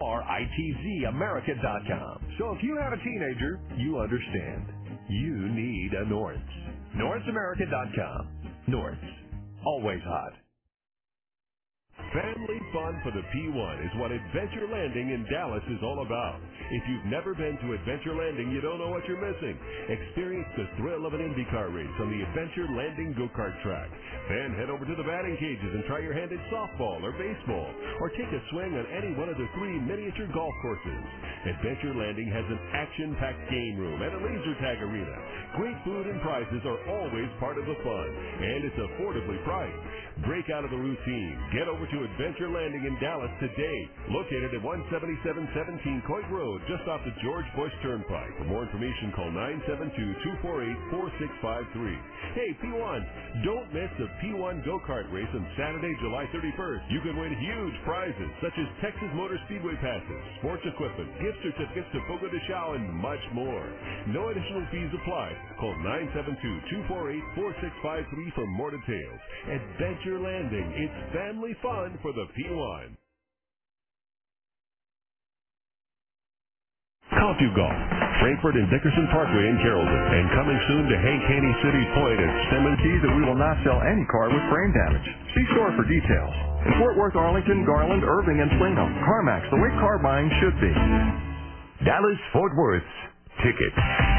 NORITZAmerica.com. So if you have a teenager, you understand. You need a North. NorritzAmerica.com. North. Always hot. Family fun for the P1 is what Adventure Landing in Dallas is all about. If you've never been to Adventure Landing, you don't know what you're missing. Experience the thrill of an IndyCar race on the Adventure Landing go-kart track. Then head over to the batting cages and try your hand at softball or baseball, or take a swing on any one of the 3 miniature golf courses. Adventure Landing has an action-packed game room and a laser tag arena. Great food and prizes are always part of the fun, and it's affordably priced. Break out of the routine. Get over to Adventure Landing in Dallas today. Located at 17717 Coit Road, just off the George Bush Turnpike. For more information, call 972-248-4653. Hey, P1, don't miss the P1 go-kart race on Saturday, July 31st. You can win huge prizes such as Texas Motor Speedway passes, sports equipment, gift certificates to Fogo de Chao, and much more. No additional fees apply. Call 972-248-4653 for more details. Adventure Landing. It's family fun for the P1. Confu Golf, Frankfort and Dickerson Parkway in Carrollton, and coming soon to Hank Haney City Point at Simmons. That we will not sell any car with brain damage. See store for details. In Fort Worth, Arlington, Garland, Irving, and Plano. CarMax, the way car buying should be. Dallas Fort Worth's Ticket.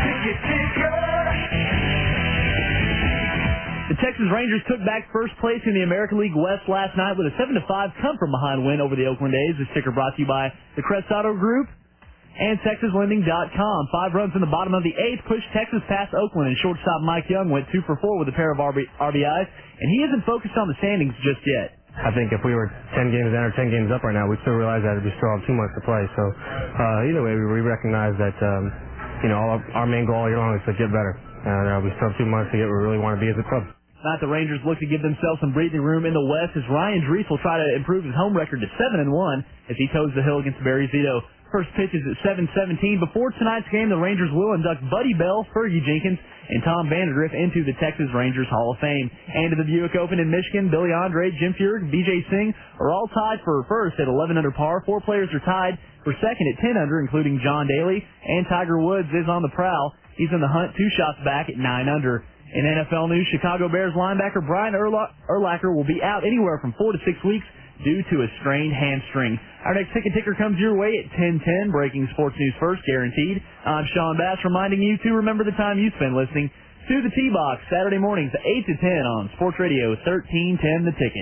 The Texas Rangers took back first place in the American League West last night with a 7-5 come-from-behind win over the Oakland A's. The ticker brought to you by the Crest Auto Group and TexasLending.com. 5 runs in the bottom of the 8th pushed Texas past Oakland, and shortstop Mike Young went 2 for 4 with a pair of RBIs, and he isn't focused on the standings just yet. I think if we were 10 games down or 10 games up right now, we'd still realize that we still have 2 months to play. So either way, we recognize that our main goal all year long is to get better. We still have 2 months to get where we really want to be as a club. Tonight, the Rangers look to give themselves some breathing room in the West as Ryan Drees will try to improve his home record to 7-1 as he toes the hill against Barry Zito. First pitch is at 7:17. Before tonight's game, the Rangers will induct Buddy Bell, Fergie Jenkins, and Tom Vanderdrift into the Texas Rangers Hall of Fame. And to the Buick Open in Michigan, Billy Andre, Jim Furyk, BJ Singh are all tied for first at 11 under par. 4 players are tied for second at 10 under, including John Daly, and Tiger Woods is on the prowl. He's in the hunt 2 shots back at 9 under. In NFL news, Chicago Bears linebacker Brian Urlacher will be out anywhere from 4 to 6 weeks due to a strained hamstring. Our next ticket ticker comes your way at 10:10. Breaking sports news first, guaranteed. I'm Sean Bass, reminding you to remember the time you spend listening to the T-Box Saturday mornings 8 to 10 on Sports Radio 1310 The Ticket.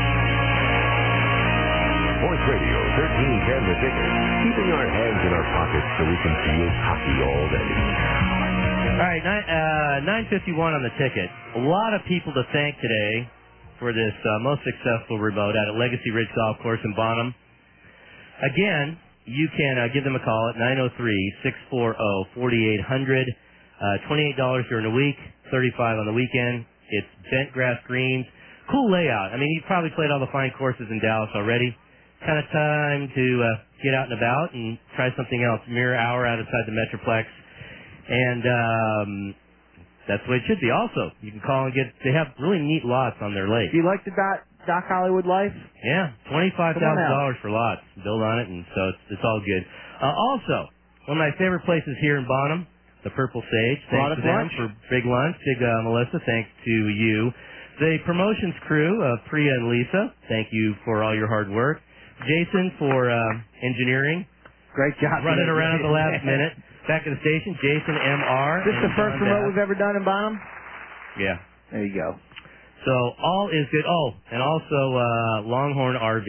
Sports Radio 1310 The Ticket. Keeping our hands in our pockets so we can feel hockey all day. All right, 9:51 on the ticket. A lot of people to thank today for this most successful remote out at Legacy Ridge Golf Course in Bonham. Again, you can give them a call at 903-640-4800. $28 during the week, $35 on the weekend. It's bent grass greens. Cool layout. I mean, you've probably played all the fine courses in Dallas already. Kind of time to get out and about and try something else. Mere hour outside the Metroplex. And that's the way it should be. Also, you can call and they have really neat lots on their lake. Do you like the Doc Hollywood life? Yeah, $25,000 for lots. Build on it, and so it's all good. Also, one of my favorite places here in Bonham, the Purple Sage. Thanks to them for big lunch. Big Melissa, thanks to you. The promotions crew of Priya and Lisa, thank you for all your hard work. Jason for engineering. Great job. Running around at the last minute. Back at the station, Jason M.R. This is the first remote we've ever done in Bonham? Yeah. There you go. So all is good. Oh, and also Longhorn RV,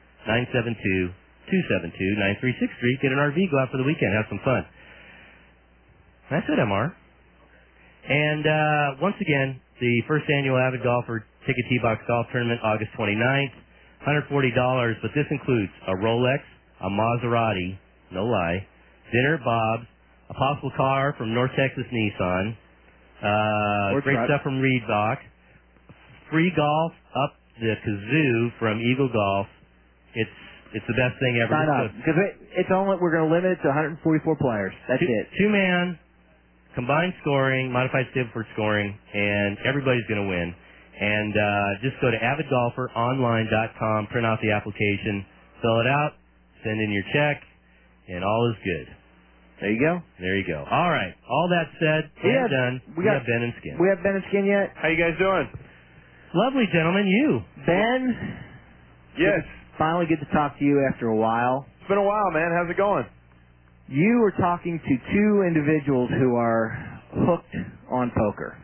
972-272-9363. Get an RV, go out for the weekend, have some fun. That's it, MR. And once again, the first annual Avid Golfer Ticket T-Box Golf Tournament, August 29th, $140, but this includes a Rolex, a Maserati, no lie, dinner at Bob's, a possible car from North Texas Nissan, great stuff from Reebok, free golf up the kazoo from Eagle Golf. It's the best thing ever. Sign up, because we're going to limit it to 144 players. That's it. 2-man, combined scoring, modified stable scoring, and everybody's going to win. And just go to avidgolferonline.com, print out the application, fill it out, send in your check, and all is good. There you go. There you go. All right. All that said, and done. We got Ben and Skin. We have Ben and Skin yet? How you guys doing? Lovely, gentlemen. You. Ben? Yes. Finally get to talk to you after a while. It's been a while, man. How's it going? You were talking to two individuals who are hooked on poker.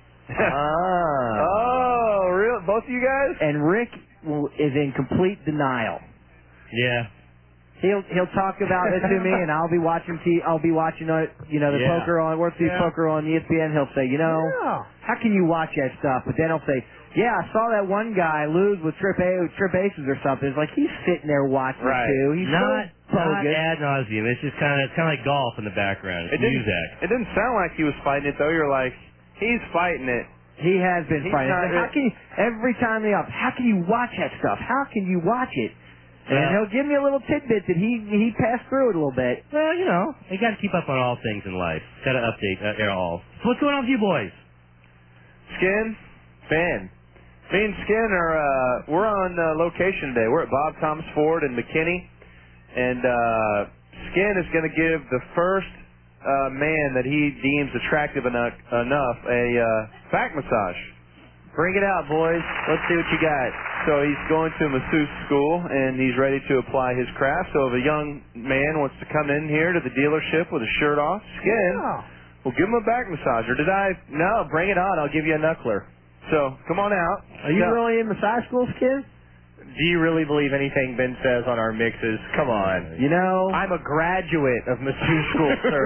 Oh, real? Both of you guys? And Rick is in complete denial. Yeah. He'll talk about it to me, and I'll be watching the poker on poker on ESPN. He'll say, how can you watch that stuff? But then he'll say, yeah, I saw that one guy lose with trip aces or something. It's like he's sitting there watching it too. He's not bogus. ad nauseum. It's just kind of like golf in the background. It's music. It didn't sound like he was fighting it though. You're like, he's fighting it. He has been fighting it. How can you, every time how can you watch that stuff? How can you watch it? And he'll give me a little tidbit that he passed through it a little bit. Well, you got to keep up on all things in life. Got to update all. So what's going on with you boys? Skin, Ben. Me and Skin we're on location today. We're at Bob Thomas Ford in McKinney, and Skin is going to give the first man that he deems attractive enough a back massage. Bring it out, boys. Let's see what you got. So he's going to masseuse school, and he's ready to apply his craft. So if a young man wants to come in here to the dealership with his shirt off, Skin, we'll give him a back massager. No, bring it on. I'll give you a knuckler. So come on out. Are you really in massage school, Skin? Do you really believe anything Ben says on our mixes? Come on. I'm a graduate of masseuse school, sir.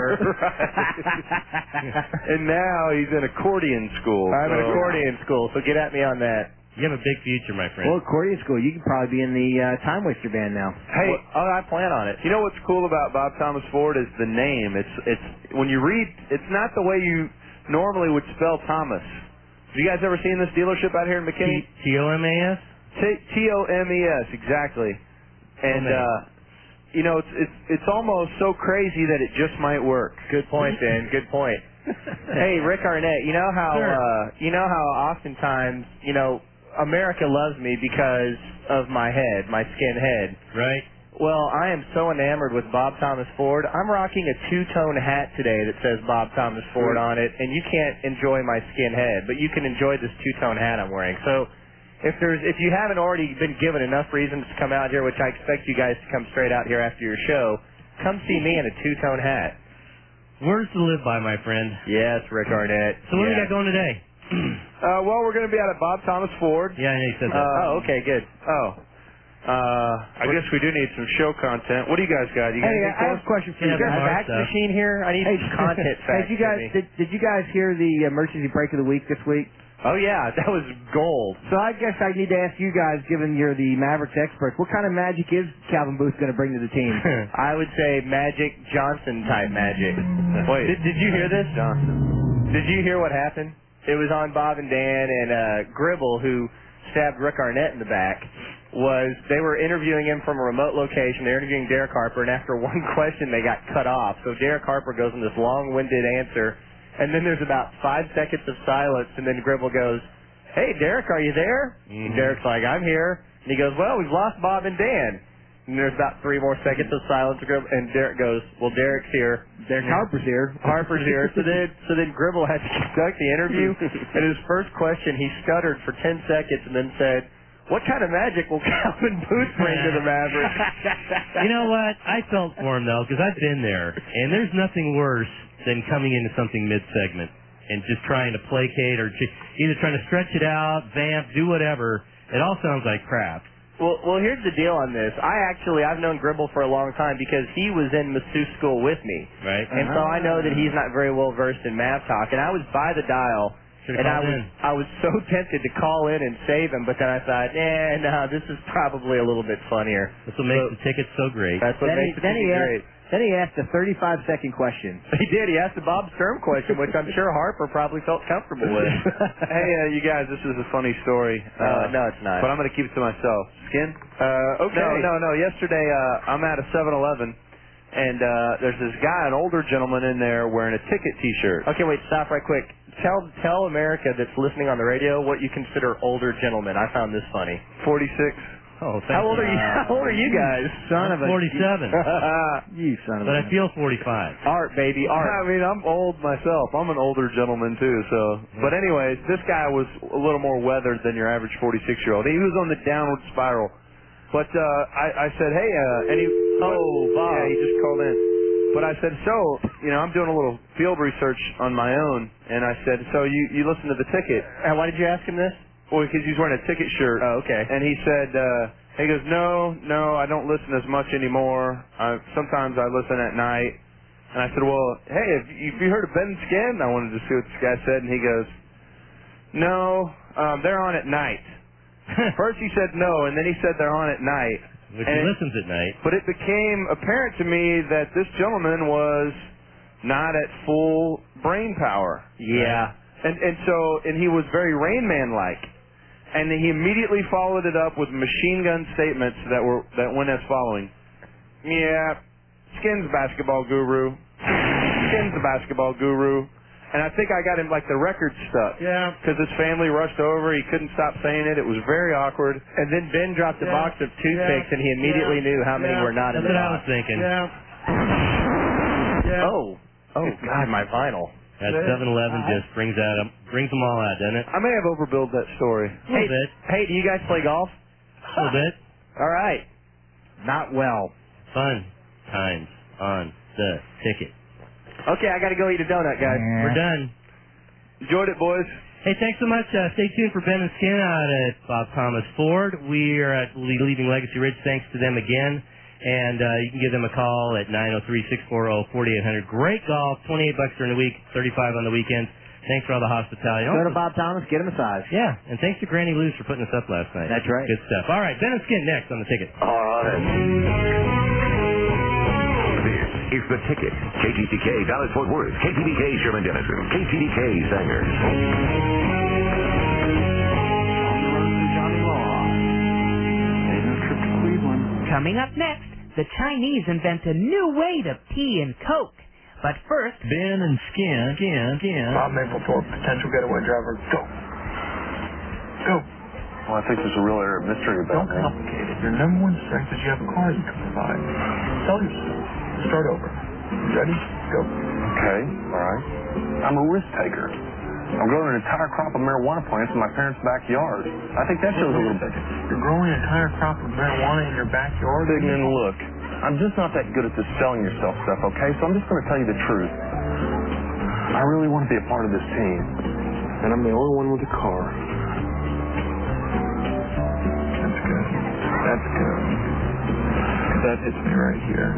And now he's in accordion school. I'm in accordion school, so get at me on that. You have a big future, my friend. Well, accordion school, you could probably be in the Time Waster band now. Hey, I plan on it. You know what's cool about Bob Thomas Ford is the name. It's when you read, it's not the way you normally would spell Thomas. Have you guys ever seen this dealership out here in McKinney? T-O-M-A-S? T-O-M-E-S, exactly. And, it's almost so crazy that it just might work. Good point, Dan. Good point. Hey, Rick Arnett, you know how oftentimes, America loves me because of my head, my skin head. Right. Well, I am so enamored with Bob Thomas Ford. I'm rocking a two-tone hat today that says Bob Thomas Ford on it, and you can't enjoy my skin head, but you can enjoy this two-tone hat I'm wearing. So if you haven't already been given enough reasons to come out here, which I expect you guys to come straight out here after your show, come see me in a two-tone hat. Words to live by, my friend. Yes, Rick Arnett. So what do we got going today? Well, we're going to be out at Bob Thomas Ford. Yeah, I know you said that. Okay, good. I guess we do need some show content. What do you guys got? You got Hey, I have a question for you. You got a fax machine here? I need some content facts. Did you guys hear the emergency break of the week this week? Oh, yeah, that was gold. So I guess I need to ask you guys, given you're the Mavericks experts, what kind of magic is Calvin Booth going to bring to the team? I would say Magic Johnson-type magic. Wait, did you hear this? Johnson. Did you hear what happened? It was on Bob and Dan, and Gribble, who stabbed Rick Arnett in the back, they were interviewing him from a remote location. They were interviewing Derek Harper, and after one question, they got cut off. So Derek Harper goes in this long-winded answer, and then there's about 5 seconds of silence, and then Gribble goes, "Hey, Derek, are you there?" Mm-hmm. And Derek's like, "I'm here." And he goes, "Well, we've lost Bob and Dan." And there's about 3 more seconds of silence, and Derek goes, "Well, Derek's here." Derek Harper's here. Harper's here. So then Gribble had to conduct the interview, and his first question, he stuttered for 10 seconds and then said, "What kind of magic will Calvin Booth bring to the Mavericks?" You know what? I felt for him, though, because I've been there, and there's nothing worse than coming into something mid-segment and just trying to placate or either trying to stretch it out, vamp, do whatever. It all sounds like crap. Well, here's the deal on this. I've known Gribble for a long time because he was in masseuse school with me. Right. And so I know that he's not very well versed in Mav talk, and I was by the dial. Should've And I was so tempted to call in and save him, but then I thought, no, this is probably a little bit funnier. That's what makes the tickets so great. That's what makes the ticket great. Then he asked a 35-second question. He did. He asked the Bob Sturm question, which I'm sure Harper probably felt comfortable with. Hey, you guys, this is a funny story. No, it's not. But I'm going to keep it to myself. Skin? Okay. No. Yesterday, I'm at a 7-Eleven, and there's this guy, an older gentleman in there wearing a ticket T-shirt. Okay, wait, stop right quick. Tell America that's listening on the radio what you consider older gentlemen. I found this funny. 46. Oh, thank How old are you? How old are you guys? Son I'm of a 47. You son of But a. I feel 45. Art, baby, art. I mean, I'm old myself. I'm an older gentleman too. So, but anyways, this guy was a little more weathered than your average 46-year-old. He was on the downward spiral. But I said, hey, and he. Oh, Bob. Yeah, he just called in. But I said, so, I'm doing a little field research on my own, and I said, so you listen to the ticket? And why did you ask him this? Well, because he's wearing a ticket shirt. Oh, okay. And he said, he goes, no, I don't listen as much anymore. Sometimes I listen at night. And I said, well, hey, have you heard of Ben and Skin? I wanted to see what this guy said, and he goes, no, they're on at night. First he said no, and then he said they're on at night. Which he listens at night. But it became apparent to me that this gentleman was not at full brain power. Yeah. And he was very Rain Man-like. And he immediately followed it up with machine gun statements that went as following. Yeah, Skin's a basketball guru. Skin's a basketball guru. And I think I got him like the record stuck. Yeah. Because his family rushed over. He couldn't stop saying it. It was very awkward. And then Ben dropped a box of toothpicks, and he immediately knew how many were not in That's the what I box. was thinking. Oh, God, my vinyl. That 7-Eleven just brings them all out, doesn't it? I may have overbilled that story. A little bit. Hey, do you guys play golf? A little bit. All right. Not well. Fun times on the ticket. Okay, I got to go eat a donut, guys. We're done. Enjoyed it, boys. Hey, thanks so much. Stay tuned for Ben and Skin out at Bob Thomas Ford. We are leaving Legacy Ridge. Thanks to them again. And you can give them a call at 903-640-4800. Great golf, $28 during the week, $35 on the weekends. Thanks for all the hospitality. Go to Bob Thomas, get a massage. Yeah, and thanks to Granny Lou's for putting us up last night. That's right. Good stuff. All right, Ben and Skin next on the ticket. All right. This is the ticket. KTTK Dallas Fort Worth, KTDK Sherman Denison, KTDK Sanger. Coming up next, the Chinese invent a new way to pee in Coke. But first, Ben and Skin. Bob Mapplethorpe, potential getaway driver. Go. Well, I think there's a real area of mystery about Don't complicate it. Your number one strength is you have a car you can provide. Tell yourself. Start over. Ready? Go. Okay, all right. I'm a risk taker. I'm growing an entire crop of marijuana plants in my parents' backyard. I think that shows a little bit. You're growing an entire crop of marijuana in your backyard? Dignan, look, I'm just not that good at this selling yourself stuff, okay? So I'm just going to tell you the truth. I really want to be a part of this team. And I'm the only one with a car. That's good. That's good. That hits me right here.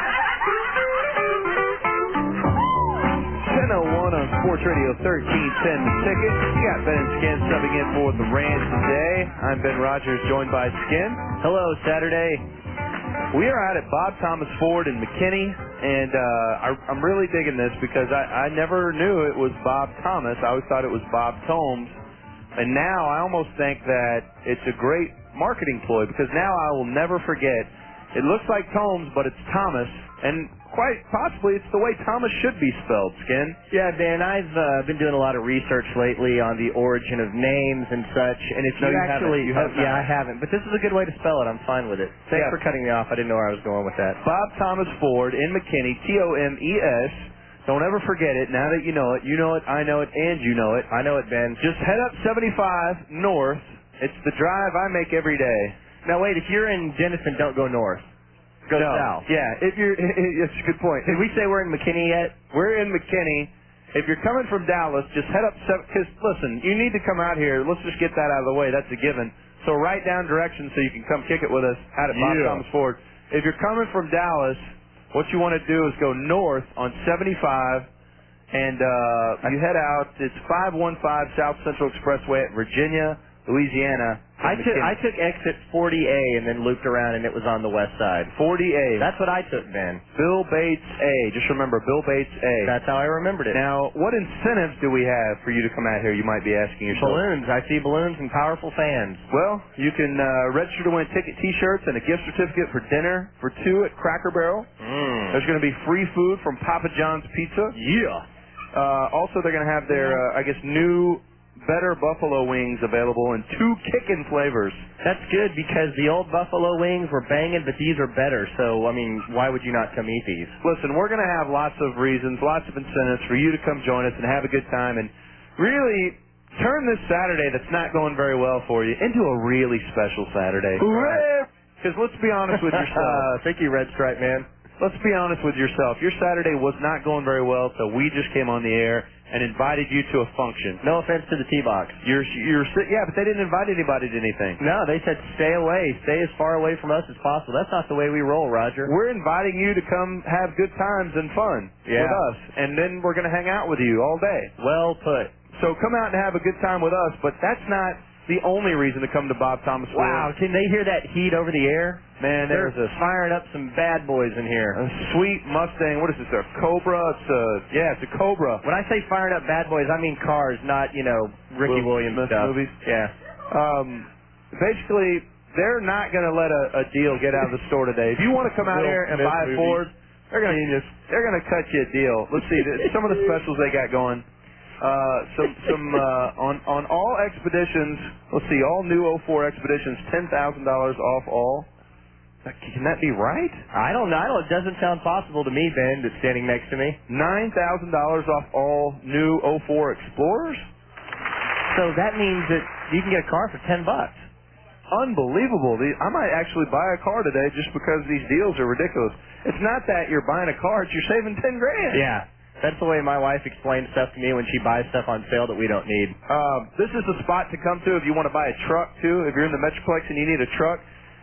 10:01 on Sports Radio 1310 The Ticket. You got Ben and Skin subbing in for the Rams today. I'm Ben Rogers, joined by Skin. Hello, Saturday. We are out at Bob Thomas Ford in McKinney, and I'm really digging this because I never knew it was Bob Thomas. I always thought it was Bob Tomes. And now I almost think that it's a great marketing ploy because now I will never forget. It looks like Tomes, but it's Thomas, and quite possibly it's the way Thomas should be spelled, Skin. Yeah, Dan, I've been doing a lot of research lately on the origin of names and such, and if No, you you actually... haven't. You have yeah, not. I haven't, but this is a good way to spell it. I'm fine with it. Thanks Yeah. for cutting me off. I didn't know where I was going with that. Bob Thomas Ford in McKinney, Tomes. Don't ever forget it. Now that you know it, I know it, and you know it. I know it, Ben. Just head up 75 north. It's the drive I make every day. Now, wait, if you're in Denison, don't go north. Go No. south. Yeah, it's a good point. Did we say we're in McKinney yet? We're in McKinney. If you're coming from Dallas, just head up, because listen, you need to come out here. Let's just get that out of the way. That's a given. So write down directions so you can come kick it with us out at Bob Thomas Ford. If you're coming from Dallas, what you want to do is go north on 75, and you head out. It's 515 South Central Expressway at Virginia, Louisiana. I took exit 40A and then looped around, and it was on the west side. 40A. That's what I took, Ben. Bill Bates A. Just remember, Bill Bates A. That's how I remembered it. Now, what incentives do we have for you to come out here, you might be asking yourself? Balloons. I see balloons and powerful fans. Well, you can register to win ticket T-shirts and a gift certificate for dinner for two at Cracker Barrel. There's going to be free food from Papa John's Pizza. Yeah. Also, they're going to have their, new better buffalo wings available in 2 kickin' flavors. That's good because the old buffalo wings were banging, but these are better. So, I mean, why would you not come eat these? Listen, we're going to have lots of reasons, lots of incentives for you to come join us and have a good time and really turn this Saturday that's not going very well for you into a really special Saturday. Hooray! Because let's be honest with yourself. Thank you, Red Stripe Man. Let's be honest with yourself. Your Saturday was not going very well, so we just came on the air and invited you to a function. No offense to the T-Box. Yeah, but they didn't invite anybody to anything. No, they said stay away. Stay as far away from us as possible. That's not the way we roll, Roger. We're inviting you to come have good times and fun with us, and then we're going to hang out with you all day. Well put. So come out and have a good time with us, but that's not the only reason to come to Bob Thomas Ford. Wow, can they hear that heat over the air? Man, They're firing up some bad boys in here. A sweet Mustang. What is this? A Cobra? It's a Cobra. When I say firing up bad boys, I mean cars, not Ricky Williams Smith stuff. Movies. Yeah. Basically, they're not going to let a deal get out of the store today. If you want to come out here and buy a Ford, they're going to cut you a deal. Let's see some of the specials they got going. On all Expeditions. Let's see, all new 04 Expeditions, $10,000 off all. Can that be right? I don't know. It doesn't sound possible to me, Ben, that's standing next to me. $9,000 off all new 04 Explorers. So that means that you can get a car for $10. Unbelievable. I might actually buy a car today just because these deals are ridiculous. It's not that you're buying a car; it's you're saving $10,000. Yeah. That's the way my wife explains stuff to me when she buys stuff on sale that we don't need. This is the spot to come to if you want to buy a truck, too. If you're in the Metroplex and you need a truck,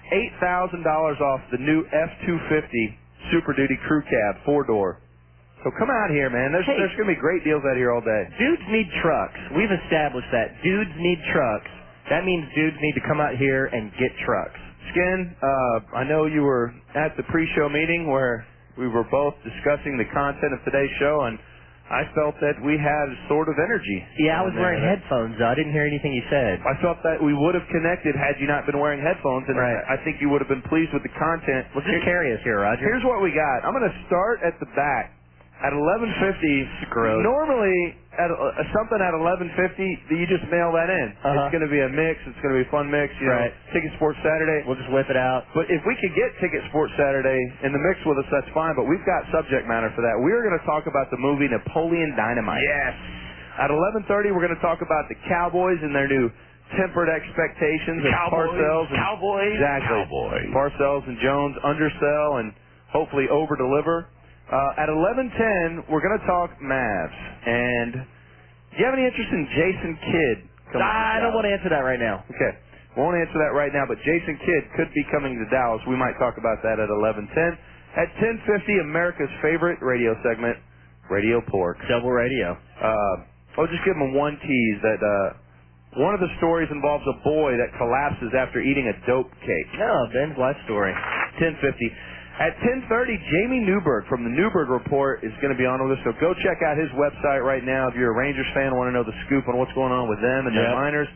$8,000 off the new F-250 Super Duty Crew Cab 4-door. So come out here, man. There's going to be great deals out here all day. Dudes need trucks. We've established that. Dudes need trucks. That means dudes need to come out here and get trucks. Skin, I know you were at the pre-show meeting where we were both discussing the content of today's show, and I felt that we had a sort of energy. Yeah, I was wearing headphones, though. I didn't hear anything you said. I felt that we would have connected had you not been wearing headphones, and I think you would have been pleased with the content. Well, just carry us here, Roger. Here's what we got. I'm going to start at the back. At 11:50, normally at something at 11:50, you just mail that in. It's going to be a mix. It's going to be a fun mix. You know, Ticket Sports Saturday. We'll just whip it out. But if we could get Ticket Sports Saturday in the mix with us, that's fine. But we've got subject matter for that. We're going to talk about the movie Napoleon Dynamite. Yes. At 11:30, we're going to talk about the Cowboys and their new tempered expectations. Cowboys. Exactly. Cowboys. Parcells and Jones undersell and hopefully over-deliver. At 11:10, we're going to talk Mavs. And do you have any interest in Jason Kidd? I don't want to answer that right now. Okay. Won't answer that right now, but Jason Kidd could be coming to Dallas. We might talk about that at 11:10. At 10:50, America's favorite radio segment, Radio Pork. Double radio. I'll just give them one tease that one of the stories involves a boy that collapses after eating a dope cake. No, Ben's life story. 10:50. At 10:30, Jamie Newberg from the Newberg Report is going to be on with us. So go check out his website right now if you're a Rangers fan and want to know the scoop on what's going on with them and their minors.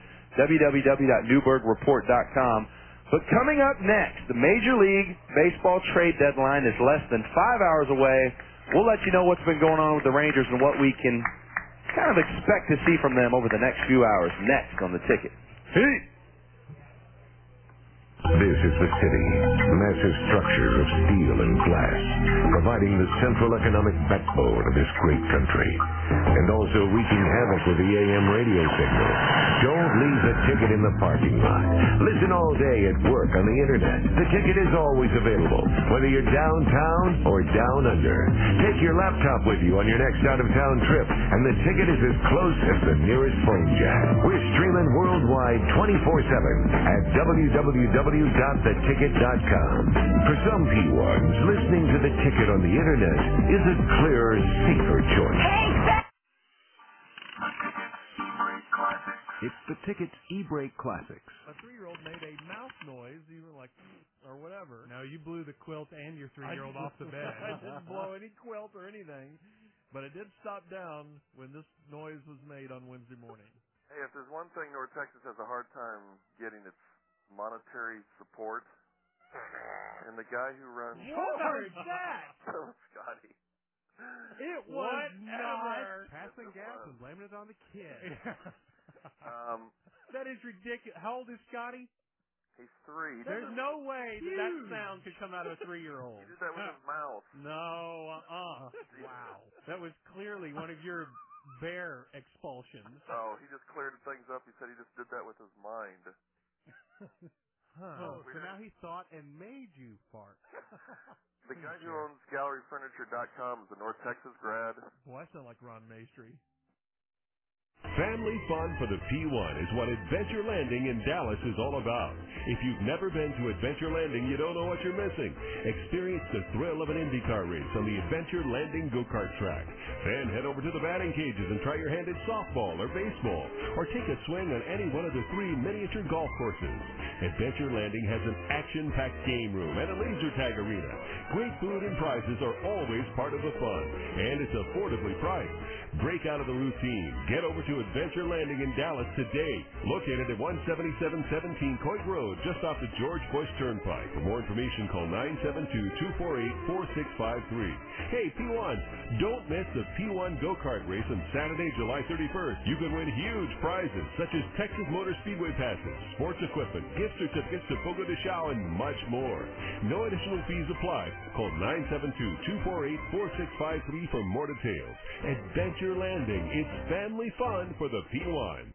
www.newbergreport.com. But coming up next, the Major League Baseball trade deadline is less than 5 hours away. We'll let you know what's been going on with the Rangers and what we can kind of expect to see from them over the next few hours. Next on the ticket. Hey. This is the city, massive structures of steel and glass, providing the central economic backbone of this great country, and also wreaking havoc with the AM radio signal. Don't leave the ticket in the parking lot. Listen all day at work on the internet. The ticket is always available, whether you're downtown or down under. Take your laptop with you on your next out-of-town trip, and the ticket is as close as the nearest phone jack. We're streaming worldwide 24/7 at www.theticket.com. For some P1s, listening to the ticket on the internet is a clearer, safer choice. It's the Ticket's E-Brake Classics. A 3-year-old made a mouth noise, even like, or whatever. No, you blew the quilt and your 3-year-old off the bed. I didn't blow any quilt or anything, but it did stop down when this noise was made on Wednesday morning. Hey, if there's one thing North Texas has a hard time getting, it's monetary support. And the guy who runs... What was that? Oh, Scotty. It was not passing gas and blaming it on the kid. That is ridiculous. How old is Scotty? He's 3. There's no way that sound could come out of a 3-year-old. He did that with his mouth. No, Wow. That was clearly one of your bear expulsions. Oh, he just cleared things up. He said he just did that with his mind. Oh, so now he thought and made you fart. The guy who owns GalleryFurniture.com is a North Texas grad. Boy, I sound like Ron Maestri. Family fun for the P1 is what Adventure Landing in Dallas is all about. If you've never been to Adventure Landing, you don't know what you're missing. Experience the thrill of an IndyCar race on the Adventure Landing go-kart track. Then head over to the batting cages and try your hand at softball or baseball, or take a swing on any one of the 3 miniature golf courses. Adventure Landing has an action-packed game room and a laser tag arena. Great food and prizes are always part of the fun, and it's affordably priced. Break out of the routine. Get over to Adventure Landing in Dallas today. Located at 17717 Coit Road, just off the George Bush Turnpike. For more information, call 972-248-4653. Hey, P1s, don't miss the P1 go-kart race on Saturday, July 31st. You can win huge prizes such as Texas Motor Speedway passes, sports equipment, gift certificates to Fogo de Chao, and much more. No additional fees apply. Call 972-248-4653 for more details. Adventure Landing. It's family fun for the P1.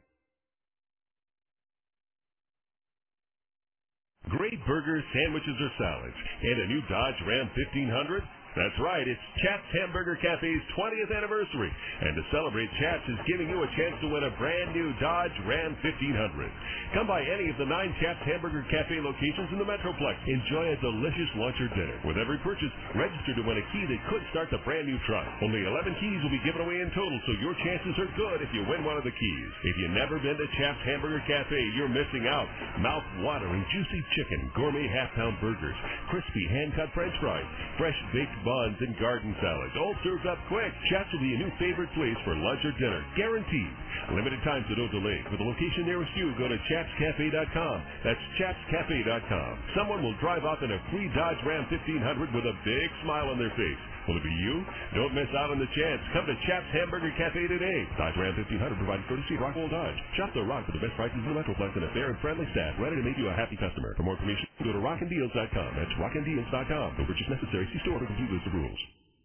Great burgers, sandwiches, or salads, and a new Dodge Ram 1500? That's right, it's Chaps Hamburger Cafe's 20th anniversary. And to celebrate, Chaps is giving you a chance to win a brand new Dodge Ram 1500. Come by any of the 9 Chaps Hamburger Cafe locations in the Metroplex. Enjoy a delicious lunch or dinner. With every purchase, register to win a key that could start the brand new truck. Only 11 keys will be given away in total, so your chances are good if you win one of the keys. If you've never been to Chaps Hamburger Cafe, you're missing out. Mouth-watering juicy chicken, gourmet half-pound burgers, crispy hand-cut French fries, fresh baked buns, and garden salads, all served up quick. Chaps will be a new favorite place for lunch or dinner, guaranteed. Limited time, so don't delay. For the location nearest you, go to chapscafe.com. That's chapscafe.com. Someone will drive off in a free Dodge Ram 1500 with a big smile on their face. Will it be you? Don't miss out on the chance. Come to Chaps Hamburger Cafe today. Dodge Ram 1500 provided courtesy of Rockwell Dodge. Shop the Rock for the best prices in the Metroplex and a fair and friendly staff ready to make you a happy customer. For more information, go to rockanddeals.com. That's rockanddeals.com. No purchase necessary. See store for complete list of rules.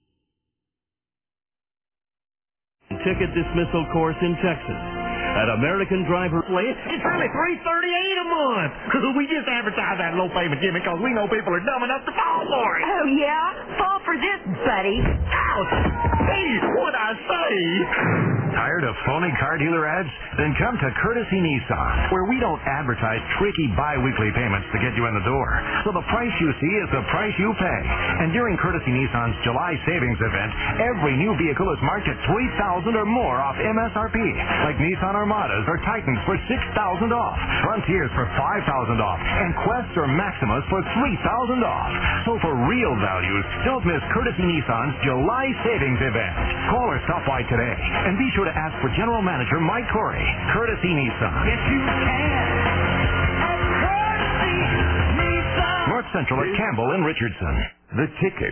Ticket dismissal course in Texas. At American Driver Play, it's only $338 a month. We just advertise that low payment gimmick because we know people are dumb enough to fall for it. Oh, yeah? Fall for this, buddy. Ouch! Hey, what'd I say? Tired of phony car dealer ads? Then come to Courtesy Nissan, where we don't advertise tricky bi-weekly payments to get you in the door. So the price you see is the price you pay. And during Courtesy Nissan's July savings event, every new vehicle is marked at $3,000 or more off MSRP, like Nissan Armadas or Titans for $6,000 off, Frontiers for $5,000 off, and Quests or Maximas for $3,000 off. So for real values, don't miss Courtesy Nissan's July savings event. Call or stop by today, and be sure to ask for General Manager Mike Corey. Courtesy Nissan. Yes, you can. North Central at Campbell and Richardson. The Ticket.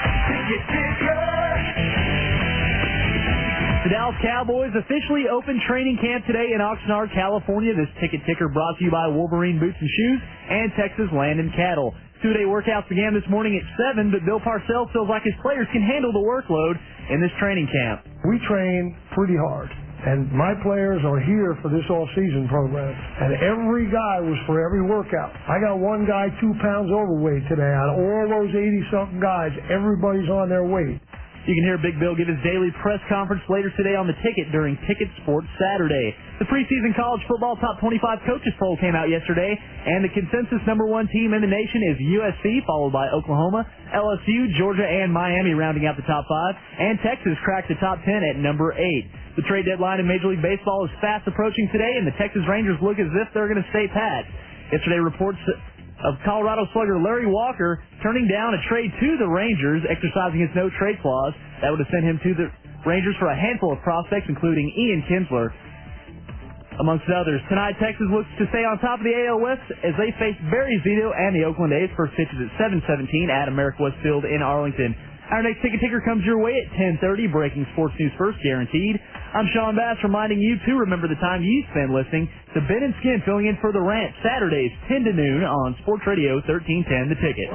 The Dallas Cowboys officially opened training camp today in Oxnard, California. This ticket ticker brought to you by Wolverine Boots and Shoes and Texas Land and Cattle. Two-day workouts began this morning at 7, but Bill Parcells feels like his players can handle the workload in this training camp. We train pretty hard, and my players are here for this all-season program, and every guy was for every workout. I got one guy 2 pounds overweight today. Out of all those 80-something guys, everybody's on their weight. You can hear Big Bill give his daily press conference later today on The Ticket during Ticket Sports Saturday. The preseason college football top 25 coaches poll came out yesterday, and the consensus number 1 team in the nation is USC, followed by Oklahoma, LSU, Georgia, and Miami rounding out the top 5, and Texas cracked the top 10 at number 8. The trade deadline in Major League Baseball is fast approaching today, and the Texas Rangers look as if they're going to stay pat. Yesterday, reports of Colorado slugger Larry Walker turning down a trade to the Rangers, exercising his no-trade clause. That would have sent him to the Rangers for a handful of prospects, including Ian Kinsler, amongst others. Tonight, Texas looks to stay on top of the AL West as they face Barry Zito and the Oakland A's. First pitch is at 7:17 at America West Field in Arlington. Our next ticket ticker comes your way at 10:30. Breaking sports news first, guaranteed. I'm Sean Bass reminding you to remember the time you spend listening to Ben and Skin filling in for The Rant Saturdays 10 to noon on Sports Radio 1310 The Ticket.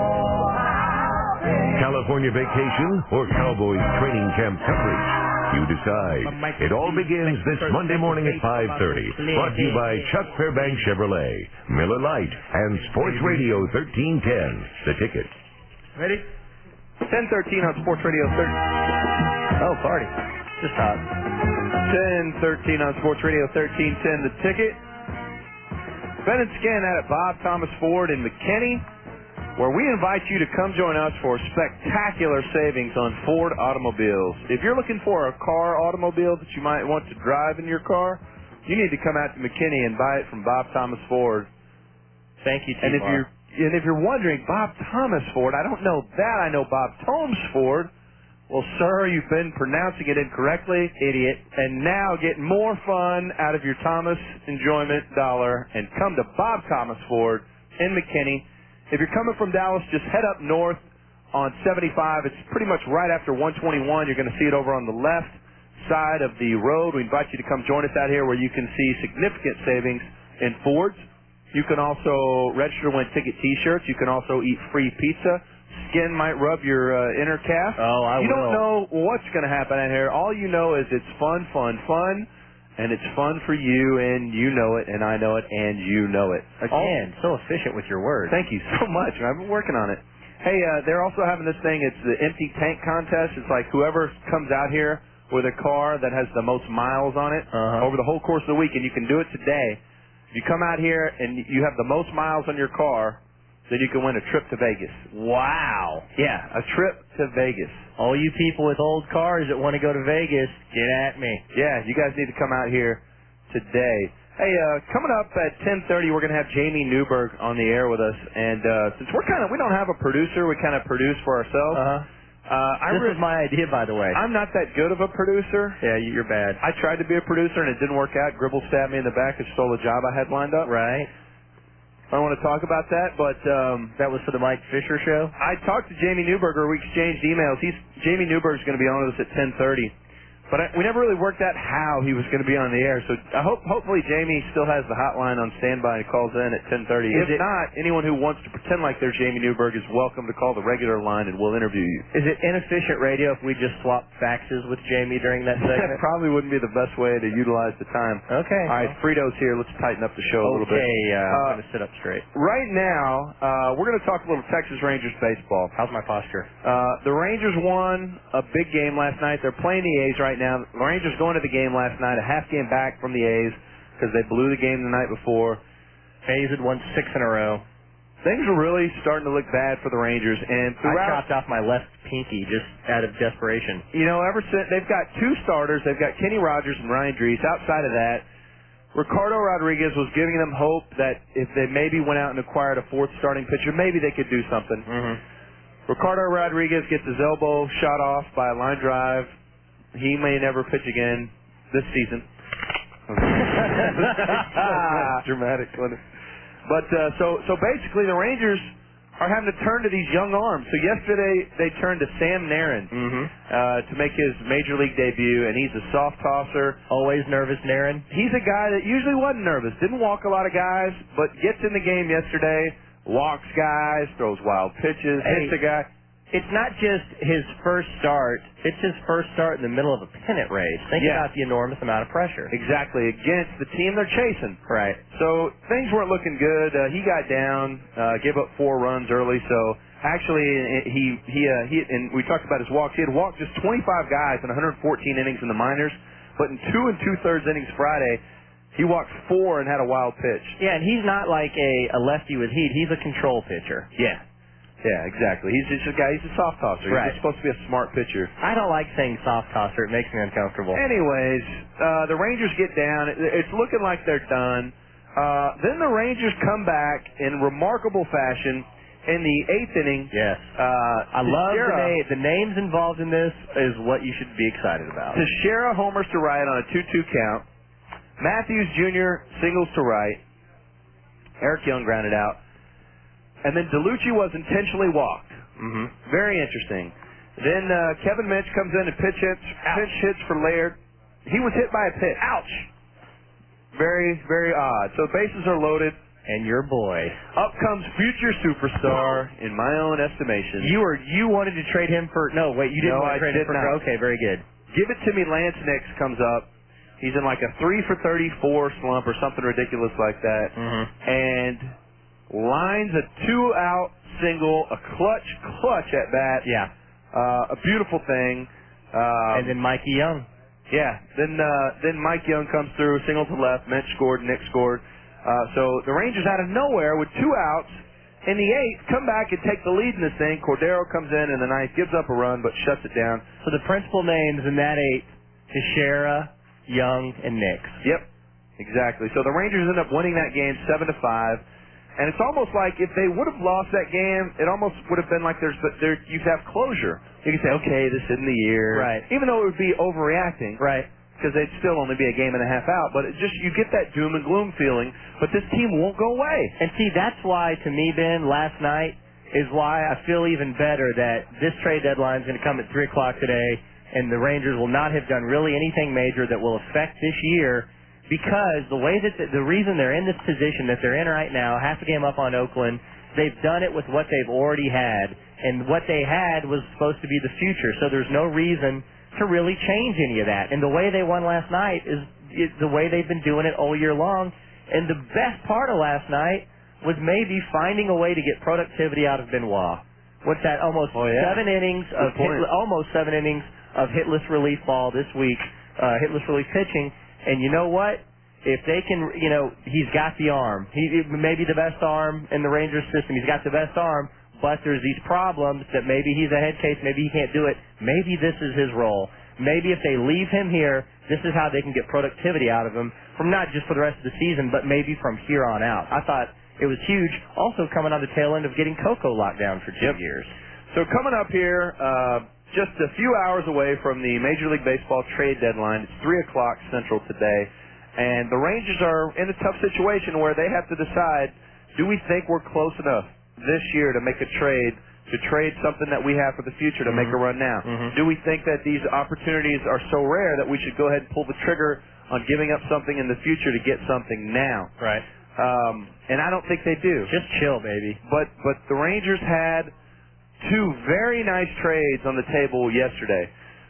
California vacation or Cowboys training camp coverage? You decide. It all begins this Monday morning at 5:30. Brought to you by Chuck Fairbanks Chevrolet, Miller Lite, and Sports Radio 1310 The Ticket. Ready? 10:13 on Sports Radio 13. Oh, party. Just hot. 10:13 on Sports Radio 1310 The Ticket. Ben and Skin out at Bob Thomas Ford in McKinney, where we invite you to come join us for spectacular savings on Ford automobiles. If you're looking for a car automobile that you might want to drive in your car, you need to come out to McKinney and buy it from Bob Thomas Ford. Thank you, And T-Bar. if you're wondering, Bob Thomas Ford, I don't know that. I know Bob Tomes Ford. Well, sir, you've been pronouncing it incorrectly, idiot. And now get more fun out of your Thomas enjoyment dollar and come to Bob Thomas Ford in McKinney. If you're coming from Dallas, just head up north on 75. It's pretty much right after 121. You're going to see it over on the left side of the road. We invite you to come join us out here where you can see significant savings in Fords. You can also register to win ticket T-shirts. You can also eat free pizza. Skin might rub your inner calf. Oh, I will. You don't know what's going to happen out here. All you know is it's fun, fun, fun. And it's fun for you, and you know it, and I know it, and you know it. Again, so efficient with your words. Thank you so much. I've been working on it. Hey, they're also having this thing. It's the empty tank contest. It's like whoever comes out here with a car that has the most miles on it over the whole course of the week, and you can do it today. If you come out here and you have the most miles on your car, then you can win a trip to Vegas. Wow. Yeah, a trip to Vegas. All you people with old cars that want to go to Vegas, get at me. Yeah, you guys need to come out here today. Hey, coming up at 10:30, we're going to have Jamie Newberg on the air with us. And since we don't have a producer, we kind of produce for ourselves. This is my idea, by the way. I'm not that good of a producer. Yeah, you're bad. I tried to be a producer, and it didn't work out. Gribble stabbed me in the back and stole a job I had lined up. Right. I don't want to talk about that, but that was for the Mike Fisher show. I talked to Jamie Newberger. We exchanged emails. Jamie Newberger's going to be on with us at 10:30, but we never really worked out how he was going to be on the air. So I hopefully Jamie still has the hotline on standby and calls in at 10:30. If not, anyone who wants to pretend like they're Jamie Newberg is welcome to call the regular line, and we'll interview you. Is it inefficient radio if we just swap faxes with Jamie during that segment? That probably wouldn't be the best way to utilize the time. Okay. All right, Frito's here. Let's tighten up the show a little bit. Okay, I'm going to sit up straight. Right now, we're going to talk a little Texas Rangers baseball. How's my posture? The Rangers won a big game last night. They're playing the A's right now. The Rangers going to the game last night, a half game back from the A's because they blew the game the night before. A's had won 6 in a row. Things are really starting to look bad for the Rangers, and I chopped off my left pinky just out of desperation. You know, ever since they've got 2 starters, they've got Kenny Rogers and Ryan Drees. Outside of that, Ricardo Rodriguez was giving them hope that if they maybe went out and acquired a 4th starting pitcher, maybe they could do something. Ricardo Rodriguez gets his elbow shot off by a line drive. He may never pitch again this season. Dramatic, wasn't it? But so basically, the Rangers are having to turn to these young arms. So yesterday they turned to Sam Narin to make his major league debut, and he's a soft tosser. Always nervous, Narin. He's a guy that usually wasn't nervous, didn't walk a lot of guys, but gets in the game yesterday, walks guys, throws wild pitches, hits a guy. It's not just his first start. It's his first start in the middle of a pennant race. Think about the enormous amount of pressure. Exactly. Against the team they're chasing. Right. So things weren't looking good. He got down, gave up 4 runs early. So actually, he and we talked about his walks. He had walked just 25 guys in 114 innings in the minors, but in 2 2/3 innings Friday, he walked 4 and had a wild pitch. Yeah, and he's not like a lefty with heat. He's a control pitcher. Yeah. Yeah, exactly. He's just a guy. He's a soft tosser. Right. He's supposed to be a smart pitcher. I don't like saying soft tosser. It makes me uncomfortable. Anyways, the Rangers get down. It's looking like they're done. Then the Rangers come back in remarkable fashion in the 8th inning. Yes. I love the names involved in this is what you should be excited about. Teixeira homers to right on a 2-2 count. Matthews Jr. singles to right. Eric Young grounded out. And then DeLucci was intentionally walked. Very interesting. Then Kevin Mitch comes in and pinch hits for Laird. he was hit by a pitch. Ouch! Very, very odd. So bases are loaded. And your boy. Up comes future superstar, in my own estimation. You wanted to trade him for... No, wait, you didn't No, want to I trade him did for... not. Okay, very good. Give it to me, Lance Nix comes up. He's in like a 3 for 34 slump or something ridiculous like that. And lines a 2-out single, a clutch at bat. Yeah. A beautiful thing. And then Mikey Young. Yeah. Then Mike Young comes through, single to left, Mitch scored, Nick scored. So the Rangers out of nowhere with 2 outs in the 8th come back and take the lead in this thing. Cordero comes in the 9th, gives up a run but shuts it down. So the principal names in that 8th, Teixeira, Young, and Nix. Yep, exactly. So the Rangers end up winning that game 7-5. And it's almost like if they would have lost that game, it almost would have been like you could have closure. You could say, okay, this isn't the year. Right. Even though it would be overreacting. Right. Because they'd still only be a game and a half out. But you get that doom and gloom feeling. But this team won't go away. And see, that's why, to me, Ben, last night is why I feel even better that this trade deadline is going to come at 3 o'clock today, and the Rangers will not have done really anything major that will affect this year, because the way that the reason they're in this position that they're in right now, half a game up on Oakland, they've done it with what they've already had, and what they had was supposed to be the future. So there's no reason to really change any of that. And the way they won last night is the way they've been doing it all year long. And the best part of last night was maybe finding a way to get productivity out of Benoit. What's that? Almost 7 innings of almost 7 innings of hitless relief ball this week, hitless relief pitching. And you know what? If they can, he's got the arm. He may be the best arm in the Rangers system. He's got the best arm, but there's these problems that maybe he's a head case, maybe he can't do it. Maybe this is his role. Maybe if they leave him here, this is how they can get productivity out of him from not just for the rest of the season, but maybe from here on out. I thought it was huge. Also coming on the tail end of getting Coco locked down for 2 years. So coming up here, just a few hours away from the Major League Baseball trade deadline. It's 3 o'clock Central today. And the Rangers are in a tough situation where they have to decide, do we think we're close enough this year to make a trade, to trade something that we have for the future to make a run now? Do we think that these opportunities are so rare that we should go ahead and pull the trigger on giving up something in the future to get something now? Right. And I don't think they do. Just chill, baby. But the Rangers had 2 very nice trades on the table yesterday.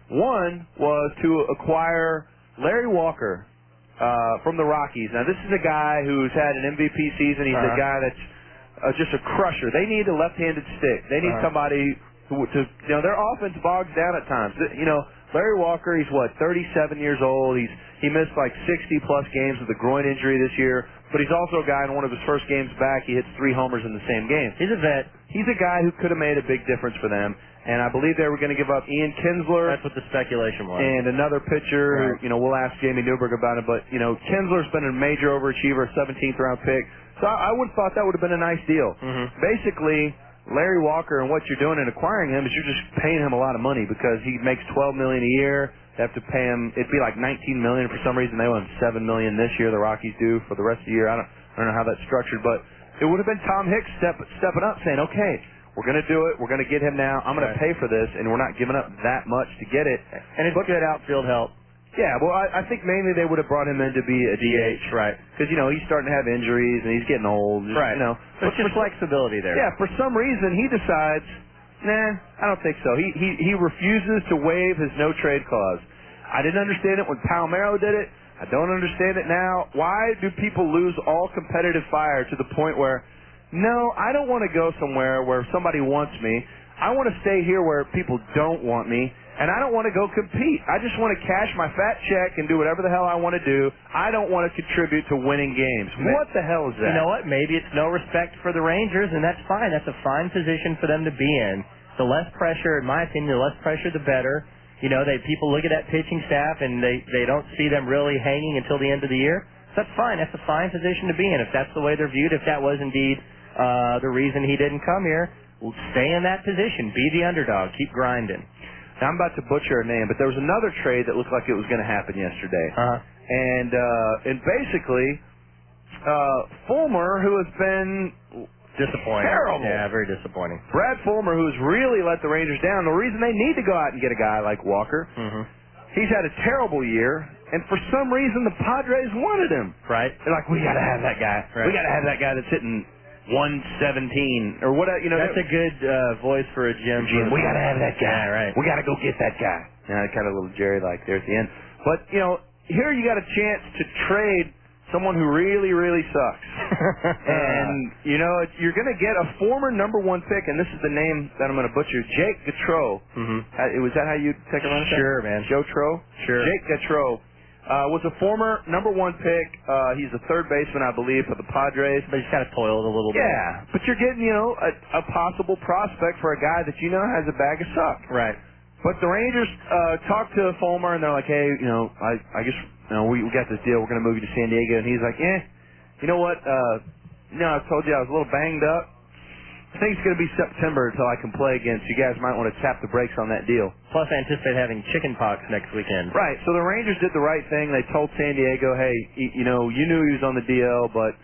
One was to acquire Larry Walker from the Rockies. Now, this is a guy who's had an MVP season. He's a guy that's just a crusher. They need a left-handed stick. They need somebody their offense bogs down at times. Larry Walker, he's 37 years old. He missed like 60-plus games with a groin injury this year, but he's also a guy in one of his first games back, he hits 3 homers in the same game. He's a vet. He's a guy who could have made a big difference for them, and I believe they were going to give up Ian Kinsler. That's what the speculation was. And another pitcher, who, we'll ask Jamie Newberg about it, but, Kinsler's been a major overachiever, 17th round pick, so I would have thought that would have been a nice deal. Basically, Larry Walker and what you're doing in acquiring him is you're just paying him a lot of money because he makes $12 million a year. They have to pay him. It'd be like $19 million for some reason. They owe him $7 million this year. The Rockies do for the rest of the year. I don't know how that's structured, but it would have been Tom Hicks stepping up, saying, "Okay, we're going to do it. We're going to get him now. I'm going to pay for this, and we're not giving up that much to get it." And it's good outfield help. Yeah, well, I think mainly they would have brought him in to be a DH, right? Because he's starting to have injuries and he's getting old, right? But just flexibility there. Yeah, for some reason he decides, nah, I don't think so. He refuses to waive his no trade clause. I didn't understand it when Palmeiro did it. I don't understand it now. Why do people lose all competitive fire to the point where, no, I don't want to go somewhere where somebody wants me. I want to stay here where people don't want me. And I don't want to go compete. I just want to cash my fat check and do whatever the hell I want to do. I don't want to contribute to winning games. What the hell is that? You know what? Maybe it's no respect for the Rangers, and that's fine. That's a fine position for them to be in. The less pressure, in my opinion, the less pressure, the better. People look at that pitching staff, and they don't see them really hanging until the end of the year. So that's fine. That's a fine position to be in. If that's the way they're viewed, if that was indeed the reason he didn't come here, well, stay in that position. Be the underdog. Keep grinding. Now, I'm about to butcher a name, but there was another trade that looked like it was going to happen yesterday. And basically, Fulmer, who has been disappointing. Terrible. Yeah, very disappointing. Brad Fulmer, who's really let the Rangers down. The reason they need to go out and get a guy like Walker, he's had a terrible year, And for some reason, the Padres wanted him. Right. They're like, we got to have that guy. Right. We got to have that guy that's hitting 117 or what? That's a good voice for a gym. We got to have that guy. Yeah, right. We got to go get that guy. Kind of a little Jerry like there at the end. But here you got a chance to trade someone who really, really sucks. And you're going to get a former number 1 pick, and this is the name that I'm going to butcher. Jake Gautreau. Was that how you take a run at that? Sure, man. Joe Tro. Sure. Jake Gautreau. Was a former number 1 pick. He's a third baseman, I believe, for the Padres. But he's kind of toiled a little bit. Yeah, but you're getting, a possible prospect for a guy that has a bag of suck. Right. But the Rangers talked to Fulmer, and they're like, hey, I guess we got this deal. We're going to move you to San Diego. And he's like, you know what? I told you I was a little banged up. I think it's going to be September until I can play again, so you guys might want to tap the brakes on that deal. Plus, I anticipate having chicken pox next weekend. Right. So the Rangers did the right thing. They told San Diego, hey, you knew he was on the DL, but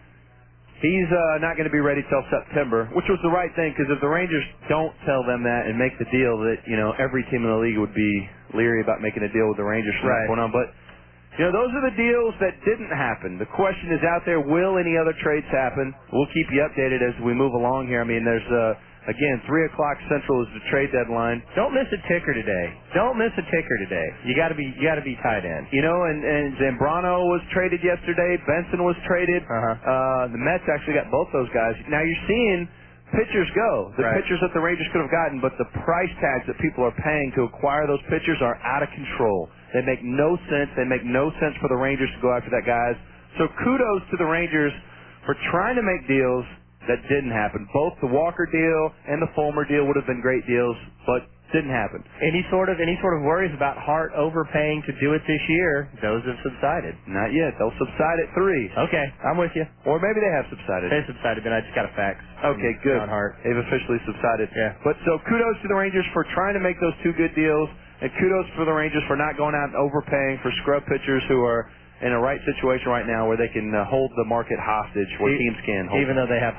he's not going to be ready till September, which was the right thing, because if the Rangers don't tell them that and make the deal, that every team in the league would be leery about making a deal with the Rangers from that point on. But those are the deals that didn't happen. The question is out there: will any other trades happen? We'll keep you updated as we move along here. I mean, there's again 3 o'clock Central is the trade deadline. Don't miss a ticker today. Don't miss a ticker today. You got to be tied in. And Zambrano was traded yesterday. Benson was traded. The Mets actually got both those guys. Now you're seeing pitchers go. The pitchers that the Rangers could have gotten, but the price tags that people are paying to acquire those pitchers are out of control. They make no sense. They make no sense for the Rangers to go after that guys. So kudos to the Rangers for trying to make deals that didn't happen. Both the Walker deal and the Fulmer deal would have been great deals, but didn't happen. Any sort of worries about Hart overpaying to do it this year, those have subsided. Not yet. They'll subside at 3. Okay, I'm with you. Or maybe they have subsided. They subsided, but I just got a fax. Okay, good. John Hart. They've officially subsided. Yeah. But so kudos to the Rangers for trying to make those 2 good deals, and kudos for the Rangers for not going out and overpaying for scrub pitchers who are in a right situation right now where they can hold the market hostage, where teams can hold even though they have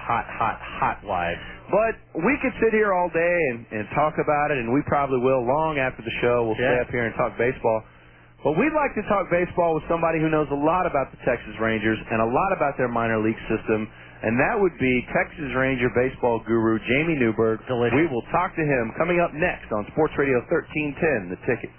hot wives. But we could sit here all day and talk about it, and we probably will long after the show. We'll stay up here and talk baseball. But we'd like to talk baseball with somebody who knows a lot about the Texas Rangers and a lot about their minor league system, and that would be Texas Ranger baseball guru Jamie Newberg. We will talk to him coming up next on Sports Radio 1310, The Ticket.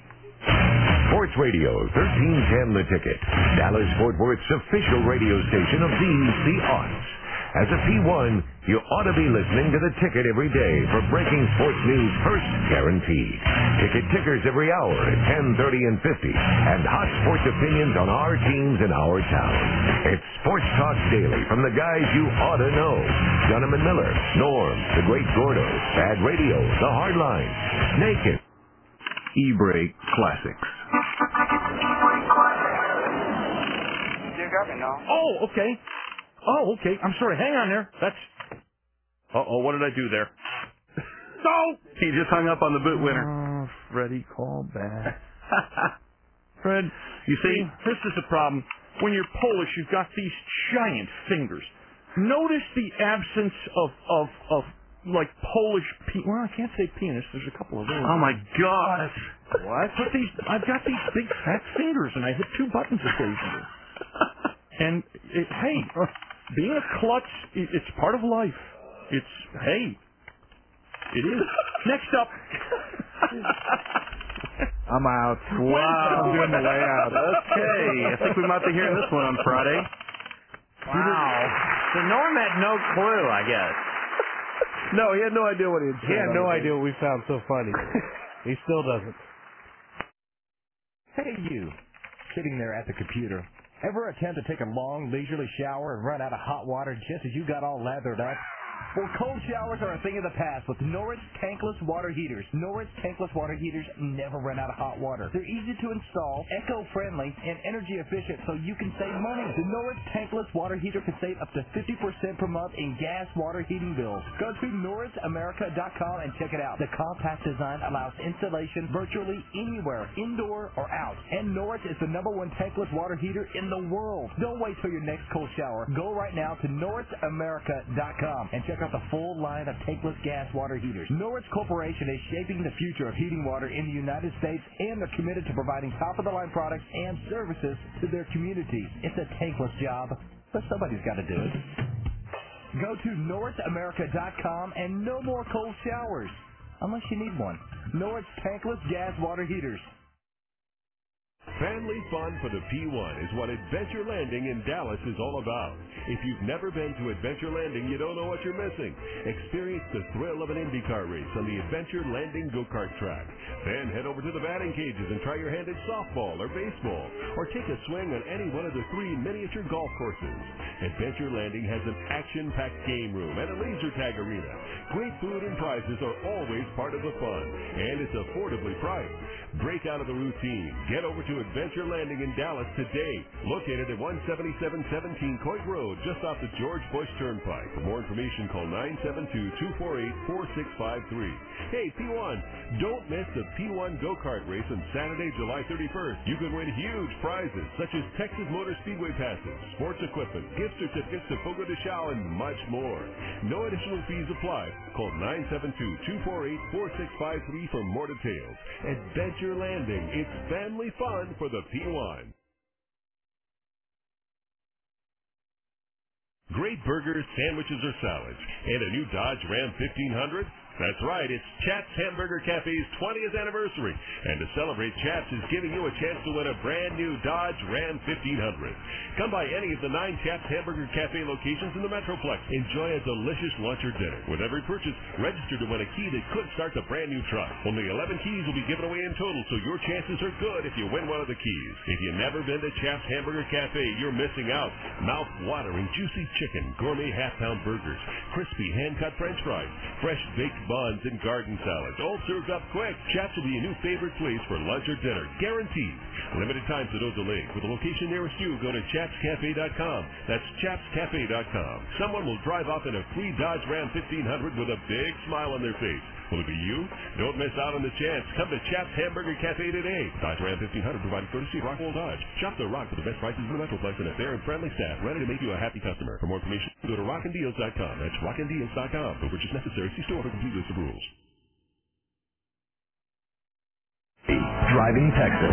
Sports Radio 1310 The Ticket, Dallas-Fort Worth's official radio station of DC Arts. As a P1, you ought to be listening to The Ticket every day for breaking sports news first guaranteed. Ticket tickers every hour at 10:30 and 50, and hot sports opinions on our teams in our town. It's Sports Talk Daily from the guys you ought to know. Dunham and Miller, Norm, The Great Gordo, Bad Radio, The Hardline, Naked. E-Brake Classics. Oh, okay. I'm sorry. Hang on there. What did I do there? No! He just hung up on the boot winner. Oh, Freddie, call back. Fred, you see, this is the problem. When you're Polish, you've got these giant fingers. Notice the absence of like Polish well, I can't say penis. There's a couple of those. Oh my God! What? But I've got these big fat fingers, and I hit 2 buttons occasionally. And hey, being a klutz, it's part of life. It is. Next up. I'm out. Wow. I'm doing the layout. Okay, I think we might be hearing this one on Friday. Wow. So Norm had no clue, I guess. No, he had no idea what he had said. He had no idea what we found so funny. He still doesn't. Hey, you, sitting there at the computer. Ever attempt to take a long, leisurely shower and run out of hot water just as you got all lathered up? Well, cold showers are a thing of the past with Norris tankless water heaters. Norris tankless water heaters never run out of hot water. They're easy to install, eco-friendly, and energy efficient so you can save money. The Norris tankless water heater can save up to 50% per month in gas water heating bills. Go to NorrisAmerica.com and check it out. The compact design allows installation virtually anywhere, indoor or out. And Norris is the #1 tankless water heater in the world. Don't wait till your next cold shower. Go right now to NorrisAmerica.com and check out the full line of tankless gas water heaters. Norwich Corporation is shaping the future of heating water in the United States, and they're committed to providing top-of-the-line products and services to their community. It's a tankless job, but somebody's got to do it. Go to NorwichAmerica.com and no more cold showers, unless you need one. Norwich tankless gas water heaters. Family fun for the P1 is what Adventure Landing in Dallas is all about. If you've never been to Adventure Landing, you don't know what you're missing. Experience the thrill of an IndyCar race on the Adventure Landing go-kart track. Then head over to the batting cages and try your hand at softball or baseball, or take a swing on any one of the 3 miniature golf courses. Adventure Landing has an action-packed game room and a laser tag arena. Great food and prizes are always part of the fun, and it's affordably priced. Break out of the routine. Get over to Adventure Landing in Dallas today. Located at 17717 Coit Road, just off the George Bush Turnpike. For more information, call 972-248-4653. Hey, P1, don't miss the P1 go-kart race on Saturday, July 31st. You can win huge prizes such as Texas Motor Speedway passes, sports equipment, gift certificates to Fogo de Chao, and much more. No additional fees apply. Call 972-248-4653 for more details. Adventure Landing. It's family fun for the P1. Great burgers, sandwiches, or salads, and a new Dodge Ram 1500? That's right, it's Chaps Hamburger Cafe's 20th anniversary. And to celebrate, Chaps is giving you a chance to win a brand new Dodge Ram 1500. Come by any of the 9 Chaps Hamburger Cafe locations in the Metroplex. Enjoy a delicious lunch or dinner. With every purchase, register to win a key that could start the brand new truck. Only 11 keys will be given away in total, so your chances are good if you win one of the keys. If you've never been to Chaps Hamburger Cafe, you're missing out. Mouth-watering juicy chicken, gourmet half-pound burgers, crispy hand-cut French fries, fresh baked buns, and garden salads, all served up quick. Chaps will be a new favorite place for lunch or dinner, guaranteed. Limited time, so don't delay. For the location nearest you, go to chapscafe.com. That's chapscafe.com. Someone will drive off in a free Dodge Ram 1500 with a big smile on their face. Will it be you? Don't miss out on the chance. Come to Chaps Hamburger Cafe today. Dodge Ram 1500 provided courtesy of Rockwell Dodge. Shop the Rock for the best prices in the Metroplex and a fair and friendly staff ready to make you a happy customer. For more information, go to rockanddeals.com. That's rockanddeals.com. No purchase necessary. See store for complete list of rules. Driving Texas.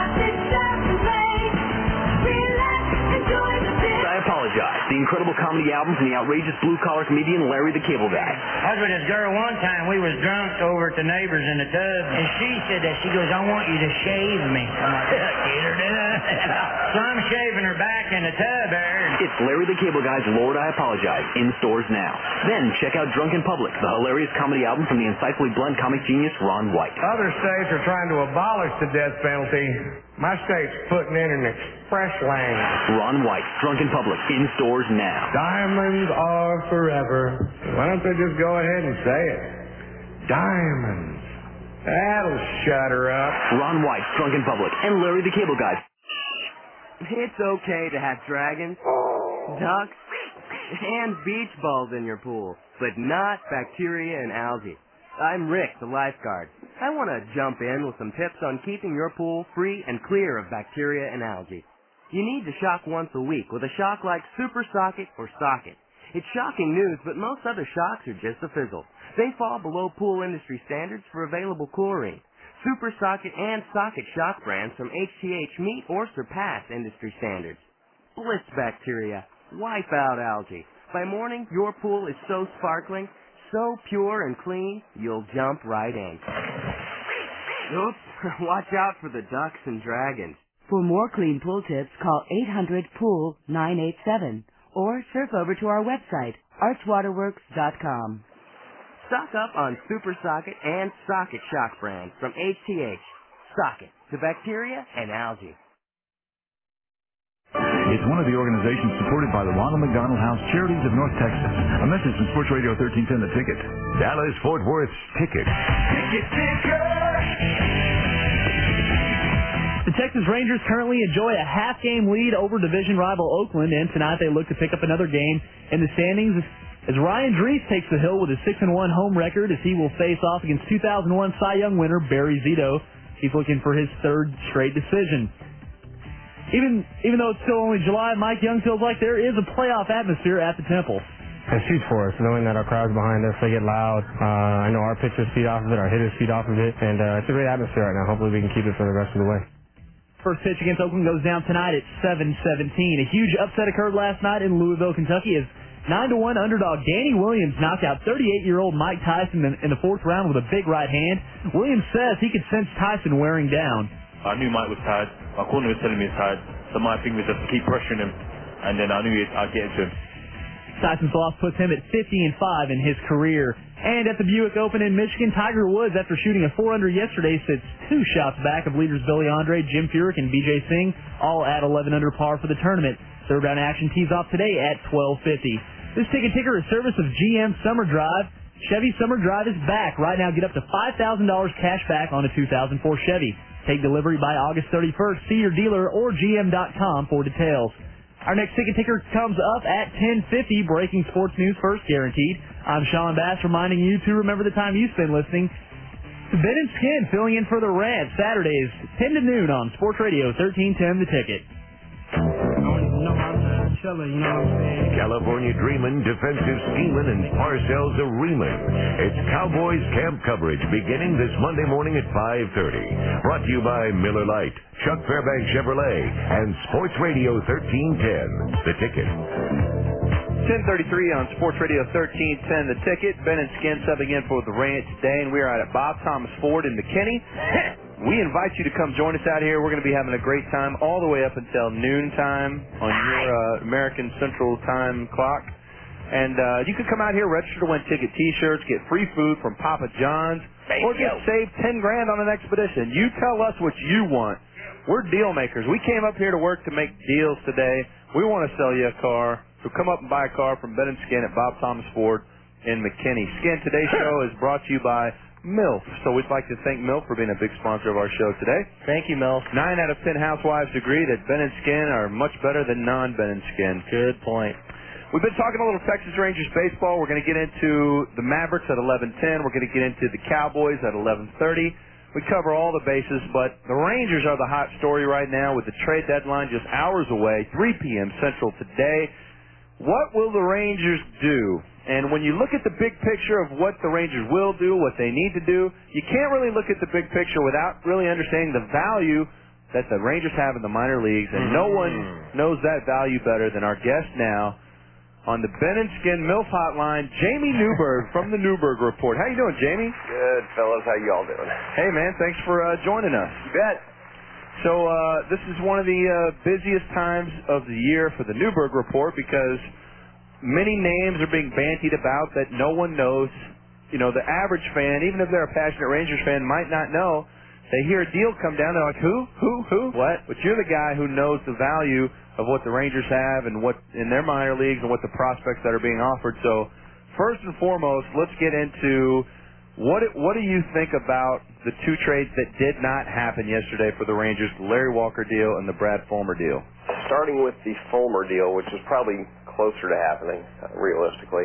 I apologize. The incredible comedy album from the outrageous blue-collar comedian Larry the Cable Guy. I was with this girl one time. We was drunk over at the neighbors in the tub, and she said that. She goes, I want you to shave me. I'm like, get her done. So I'm shaving her back in the tub there. It's Larry the Cable Guy's Lord, I Apologize, in stores now. Then check out Drunk in Public, the hilarious comedy album from the insightfully blunt comic genius Ron White. Other states are trying to abolish the death penalty. My state's putting in an express lane. Ron White, Drunk in Public, in stores now. Diamonds are forever. Why don't they just go ahead and say it? Diamonds. That'll shut her up. Ron White, Drunk in Public, and Larry the Cable Guy. It's okay to have dragons, ducks, and beach balls in your pool, but not bacteria and algae. I'm Rick, the lifeguard. I want to jump in with some tips on keeping your pool free and clear of bacteria and algae. You need to shock once a week with a shock like Super Socket or Socket. It's shocking news, but most other shocks are just a fizzle. They fall below pool industry standards for available chlorine. Super Socket and Socket shock brands from HTH meet or surpass industry standards. Blitz bacteria. Wipe out algae. By morning, your pool is so sparkling, so pure and clean, you'll jump right in. Oops, watch out for the ducks and dragons. For more clean pool tips, call 800-POOL-987 or surf over to our website, archwaterworks.com. Stock up on Super Socket and Socket shock brands from HTH. Socket to bacteria and algae. It's one of the organizations supported by the Ronald McDonald House Charities of North Texas. A message from Sports Radio 1310 The Ticket. Dallas Fort Worth's Ticket. The Texas Rangers currently enjoy a half-game lead over division rival Oakland, and tonight they look to pick up another game in the standings as Ryan Drees takes the hill with a 6-1 home record as he will face off against 2001 Cy Young winner Barry Zito. He's looking for his third straight decision. Even though it's still only July, Mike Young feels like there is a playoff atmosphere at the Temple. It's huge for us, knowing that our crowd's behind us. They get loud. I know our pitchers feed off of it, our hitters feed off of it, and it's a great atmosphere right now. Hopefully we can keep it for the rest of the way. First pitch against Oakland goes down tonight at 7:17. A huge upset occurred last night in Louisville, Kentucky, as 9-1 underdog Danny Williams knocked out 38-year-old Mike Tyson in the fourth round with a big right hand. Williams says he could sense Tyson wearing down. I knew Mike was tired. My corner was telling me he's tired, so my thing was just to keep pressuring him, and then I knew I'd get into him. Tyson's loss puts him at 50-5 in his career. And at the Buick Open in Michigan, Tiger Woods, after shooting a 4-under yesterday, sits 2 shots back of leaders Billy Andre, Jim Furyk, and BJ Singh, all at 11 under par for the tournament. Third round action tees off today at 12:50. This ticket ticker is service of GM Summer Drive. Chevy Summer Drive is back. Right now, get up to $5,000 cash back on a 2004 Chevy. Take delivery by August 31st. See your dealer or GM.com for details. Our next ticket ticker comes up at 10:50. Breaking sports news first, guaranteed. I'm Sean Bass, reminding you to remember the time you spend listening to Ben and Skin, filling in for the Rant, Saturdays 10 to noon on Sports Radio 1310 The Ticket. California dreamin', defensive schemin', and Parcells a reamin'. It's Cowboys camp coverage beginning this Monday morning at 5:30. Brought to you by Miller Lite, Chuck Fairbanks Chevrolet, and Sports Radio 1310, The Ticket. 10:33 on Sports Radio 1310, The Ticket. Ben and Skin subbing in for the Rant today, and we are out at Bob Thomas Ford in McKinney. We invite you to come join us out here. We're going to be having a great time all the way up until noon time on your American Central Time clock. And you can come out here, register to win ticket T-shirts, get free food from Papa John's, or get saved $10,000 on an expedition. You tell us what you want. We're deal makers. We came up here to work to make deals today. We want to sell you a car. So come up and buy a car from Ben and Skin at Bob Thomas Ford in McKinney. Skin, today's show is brought to you by MILF. So we'd like to thank MILF for being a big sponsor of our show today. Thank you, MILF. 9 out of 10 housewives agree that Ben and Skin are much better than non-Ben and Skin. Good point. We've been talking a little Texas Rangers baseball. We're going to get into the Mavericks at 11:10. We're going to get into the Cowboys at 11:30. We cover all the bases, but the Rangers are the hot story right now with the trade deadline just hours away, 3 p.m. Central today. What will the Rangers do? And when you look at the big picture of what the Rangers will do, what they need to do, you can't really look at the big picture without really understanding the value that the Rangers have in the minor leagues, and no one knows that value better than our guest now on the Ben and Skin MILF Hotline, Jamie Newberg from the Newberg Report. How you doing, Jamie? Good, fellas. How y'all doing? Hey, man. Thanks for joining us. You bet. So this is one of the busiest times of the year for the Newberg Report because many names are being bandied about that no one knows. You know, the average fan, even if they're a passionate Rangers fan, might not know. They hear a deal come down, they're like, who? What? But you're the guy who knows the value of what the Rangers have and what in their minor leagues and what the prospects that are being offered. So first and foremost, let's get into what do you think about the two trades that did not happen yesterday for the Rangers, the Larry Walker deal and the Brad Fulmer deal? Starting with the Fulmer deal, which is probably closer to happening, realistically.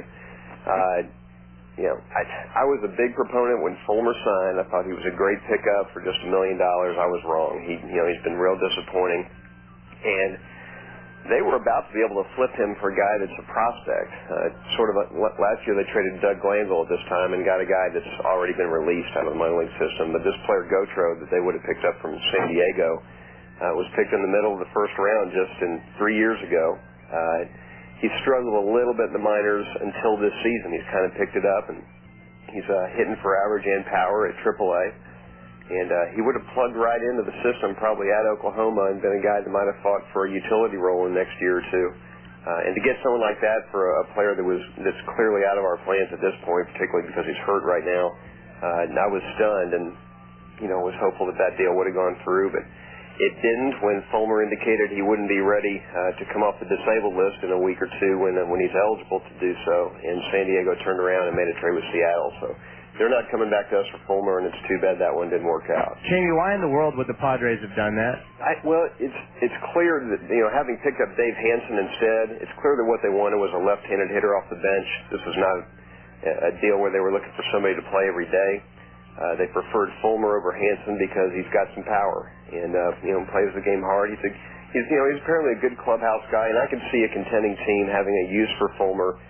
I was a big proponent when Fulmer signed. I thought he was a great pickup for just $1 million. I was wrong. He's been real disappointing. And they were about to be able to flip him for a guy that's a prospect. Last year they traded Doug Glanville at this time and got a guy that's already been released out of the minor league system. But this player, Gautreau, that they would have picked up from San Diego, was picked in the middle of the first round just 3 years ago. He struggled a little bit in the minors until this season. He's kind of picked it up, and he's hitting for average and power at AAA. And he would have plugged right into the system probably at Oklahoma and been a guy that might have fought for a utility role in the next year or two. And to get someone like that for a player that's clearly out of our plans at this point, particularly because he's hurt right now, and I was stunned and was hopeful that deal would have gone through, but it didn't when Fulmer indicated he wouldn't be ready to come off the disabled list in a week or two when he's eligible to do so. And San Diego turned around and made a trade with Seattle. So they're not coming back to us for Fulmer, and it's too bad that one didn't work out. Jamie, why in the world would the Padres have done that? It's clear that having picked up Dave Hansen instead, it's clear that what they wanted was a left-handed hitter off the bench. This was not a deal where they were looking for somebody to play every day. They preferred Fulmer over Hansen because he's got some power and plays the game hard. He's apparently a good clubhouse guy, and I could see a contending team having a use for Fulmer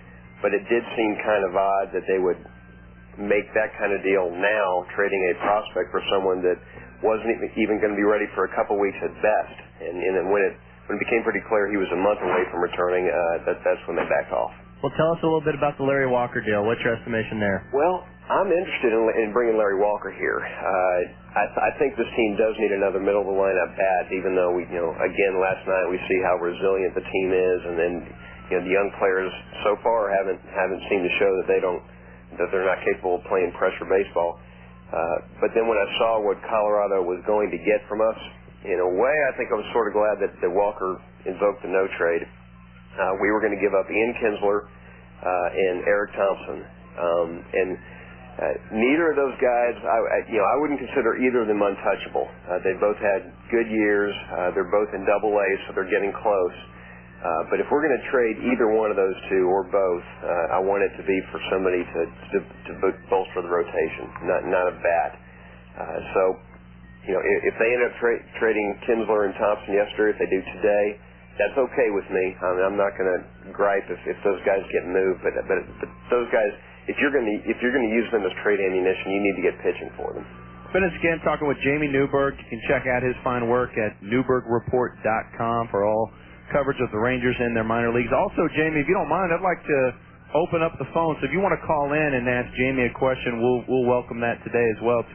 but it did seem kind of odd that they would make that kind of deal now, trading a prospect for someone that wasn't even going to be ready for a couple weeks at best. And then when it became pretty clear he was a month away from returning, that's when they backed off. Well, tell us a little bit about the Larry Walker deal. What's your estimation there? Well, I'm interested in bringing Larry Walker here. I think this team does need another middle of the lineup bat, even though again last night we see how resilient the team is, and then the young players so far haven't seemed to show that they're not capable of playing pressure baseball. But then when I saw what Colorado was going to get from us, in a way, I think I was sort of glad that Walker invoked the no trade. We were going to give up Ian Kinsler and Eric Thompson, and neither of those guys, I wouldn't consider either of them untouchable. They both had good years. They're both in Double-A, so they're getting close. But if we're going to trade either one of those two or both, I want it to be for somebody to bolster the rotation, not a bat. So, if they end up trading Kinsler and Thompson yesterday, if they do today, that's okay with me. I'm not going to gripe if those guys get moved, but those guys, if you're going to use them as trade ammunition, you need to get pitching for them. Finished again talking with Jamie Newberg. You can check out his fine work at NewbergReport.com for all coverage of the Rangers in their minor leagues. Also, Jamie, if you don't mind, I'd like to open up the phone. So if you want to call in and ask Jamie a question, we'll welcome that today as well.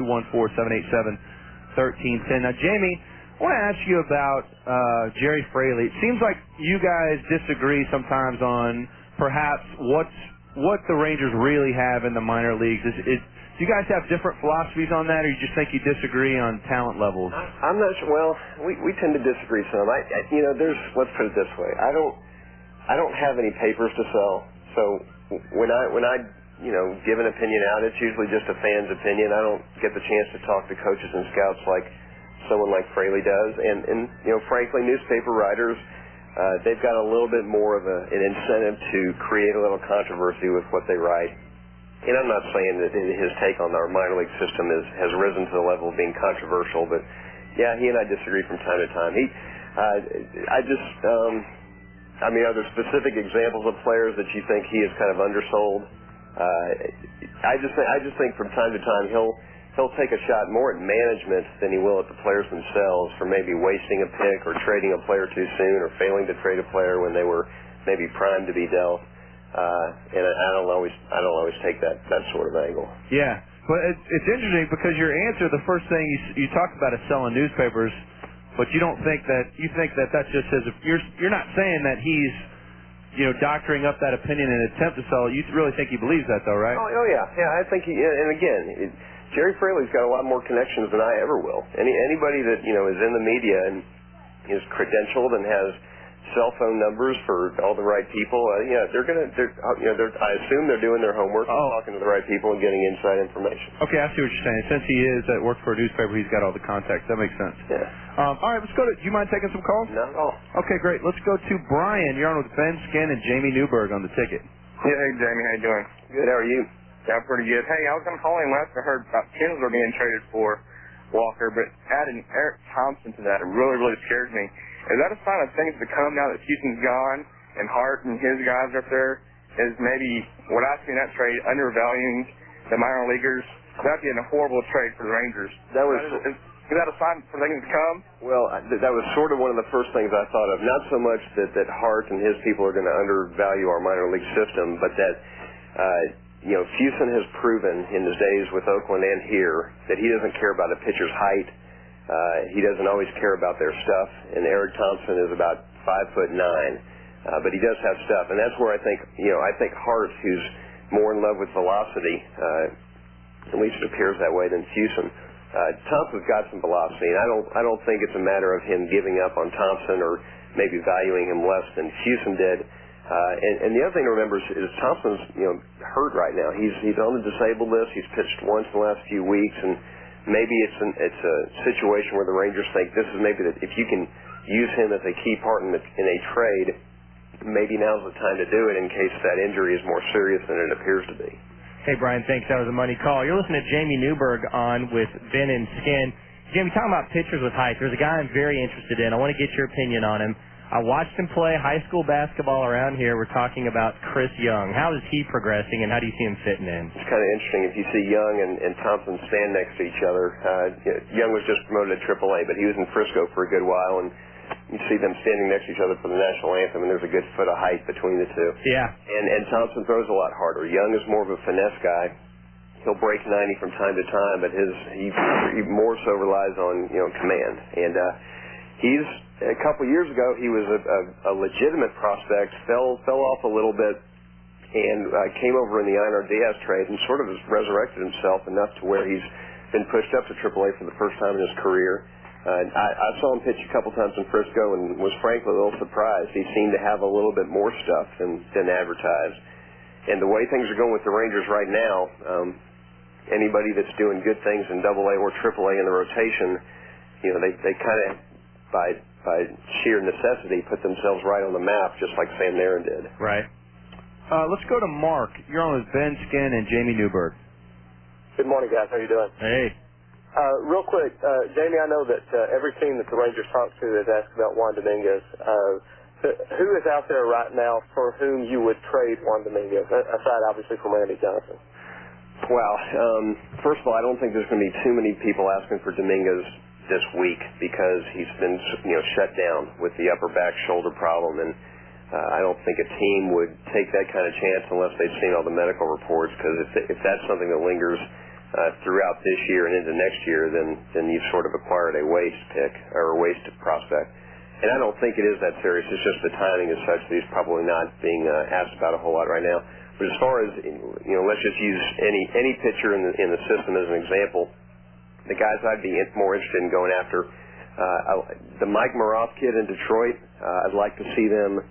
214-787-1310. Now, Jamie, I want to ask you about Jerry Fraley. It seems like you guys disagree sometimes on perhaps what the Rangers really have in the minor leagues. Do you guys have different philosophies on that, or you just think you disagree on talent levels? I'm not sure. Well, we tend to disagree some. Let's put it this way. I don't have any papers to sell, so when I give an opinion out, it's usually just a fan's opinion. I don't get the chance to talk to coaches and scouts like someone like Fraley does, and frankly, newspaper writers, they've got a little bit more of an incentive to create a little controversy with what they write. And I'm not saying that his take on our minor league system has risen to the level of being controversial, but yeah, he and I disagree from time to time. Are there specific examples of players that you think he is kind of undersold? I just think from time to time he'll take a shot more at management than he will at the players themselves for maybe wasting a pick or trading a player too soon or failing to trade a player when they were maybe primed to be dealt. And I don't always take that sort of angle. Yeah, but it's interesting because your answer, the first thing you talked about is selling newspapers, but you don't think that that's just his. You're not saying that he's doctoring up that opinion in an attempt to sell it. You really think he believes that, though, right? Oh yeah. I think and again, Jerry Fraley's got a lot more connections than I ever will. Anybody that is in the media and is credentialed and has cell phone numbers for all the right people. I assume they're doing their homework, and talking to the right people and getting inside information. Okay, I see what you're saying. Since he works for a newspaper, he's got all the contacts. That makes sense. Yeah. All right, let's go to. Do you mind taking some calls? Not at all. Okay, great. Let's go to Brian. You're on with Ben Skin and Jamie Newberg on the ticket. Yeah, hey Jamie, how you doing? Good. How are you? Yeah, pretty good. Hey, I was going to call in last. I heard about Kinsler being traded for Walker, but adding Eric Thompson to that, it really, really scares me. Is that a sign of things to come now that Houston's gone and Hart and his guys are up there? Is maybe what I see in that trade undervaluing the minor leaguers? That'd be a horrible trade for the Rangers. Is that a sign for things to come? Well, that was sort of one of the first things I thought of. Not so much that Hart and his people are going to undervalue our minor league system, but that Fuson has proven in his days with Oakland and here that he doesn't care about a pitcher's height. He doesn't always care about their stuff, and Eric Thompson is about 5'9", but he does have stuff, and that's where I think Hart, who's more in love with velocity, at least it appears that way, than Fuson. Thompson's got some velocity, and I don't think it's a matter of him giving up on Thompson or maybe valuing him less than Fuson did. And the other thing to remember is Thompson's hurt right now. He's on the disabled list. He's pitched once in the last few weeks, and maybe it's a situation where the Rangers think this is maybe that if you can use him as a key part in a trade, maybe now's the time to do it in case that injury is more serious than it appears to be. Hey, Brian, thanks. That was a money call. You're listening to Jamie Newberg on with Ben and Skin. Jamie, talking about pitchers with height, there's a guy I'm very interested in. I want to get your opinion on him. I watched him play high school basketball around here. We're talking about Chris Young. How is he progressing, and how do you see him fitting in? It's kind of interesting if you see Young and Thompson stand next to each other. Young was just promoted to AAA, but he was in Frisco for a good while, and you see them standing next to each other for the national anthem, and there's a good foot of height between the two. Yeah. And Thompson throws a lot harder. Young is more of a finesse guy. He'll break 90 from time to time, but he more so relies on command. And he's a couple years ago he was a legitimate prospect, fell off a little bit, and came over in the Einar Diaz trade and sort of has resurrected himself enough to where he's been pushed up to AAA for the first time in his career. I saw him pitch a couple times in Frisco and was frankly a little surprised. He seemed to have a little bit more stuff than advertised. And the way things are going with the Rangers right now, anybody that's doing good things in AA or AAA in the rotation, they kind of by sheer necessity put themselves right on the map, just like Sam Nairn did. Right. Let's go to Mark. You're on with Ben Skin and Jamie Newberg. Good morning, guys. How you doing? Hey. Real quick, Jamie, I know that every team that the Rangers talk to has asked about Juan Dominguez. Who is out there right now for whom you would trade Juan Dominguez, aside obviously from Randy Johnson? Well, first of all, I don't think there's going to be too many people asking for Dominguez this week because he's been shut down with the upper back shoulder problem, and I don't think a team would take that kind of chance unless they've seen all the medical reports, because if that's something that lingers throughout this year and into next year, then you've sort of acquired a waste pick or a waste prospect. And I don't think it is that serious. It's just the timing is such that he's probably not being asked about a whole lot right now. But as far as let's just use any pitcher in the system as an example. The guys I'd be more interested in going after, the Mike Maroff kid in Detroit. I'd like to see them.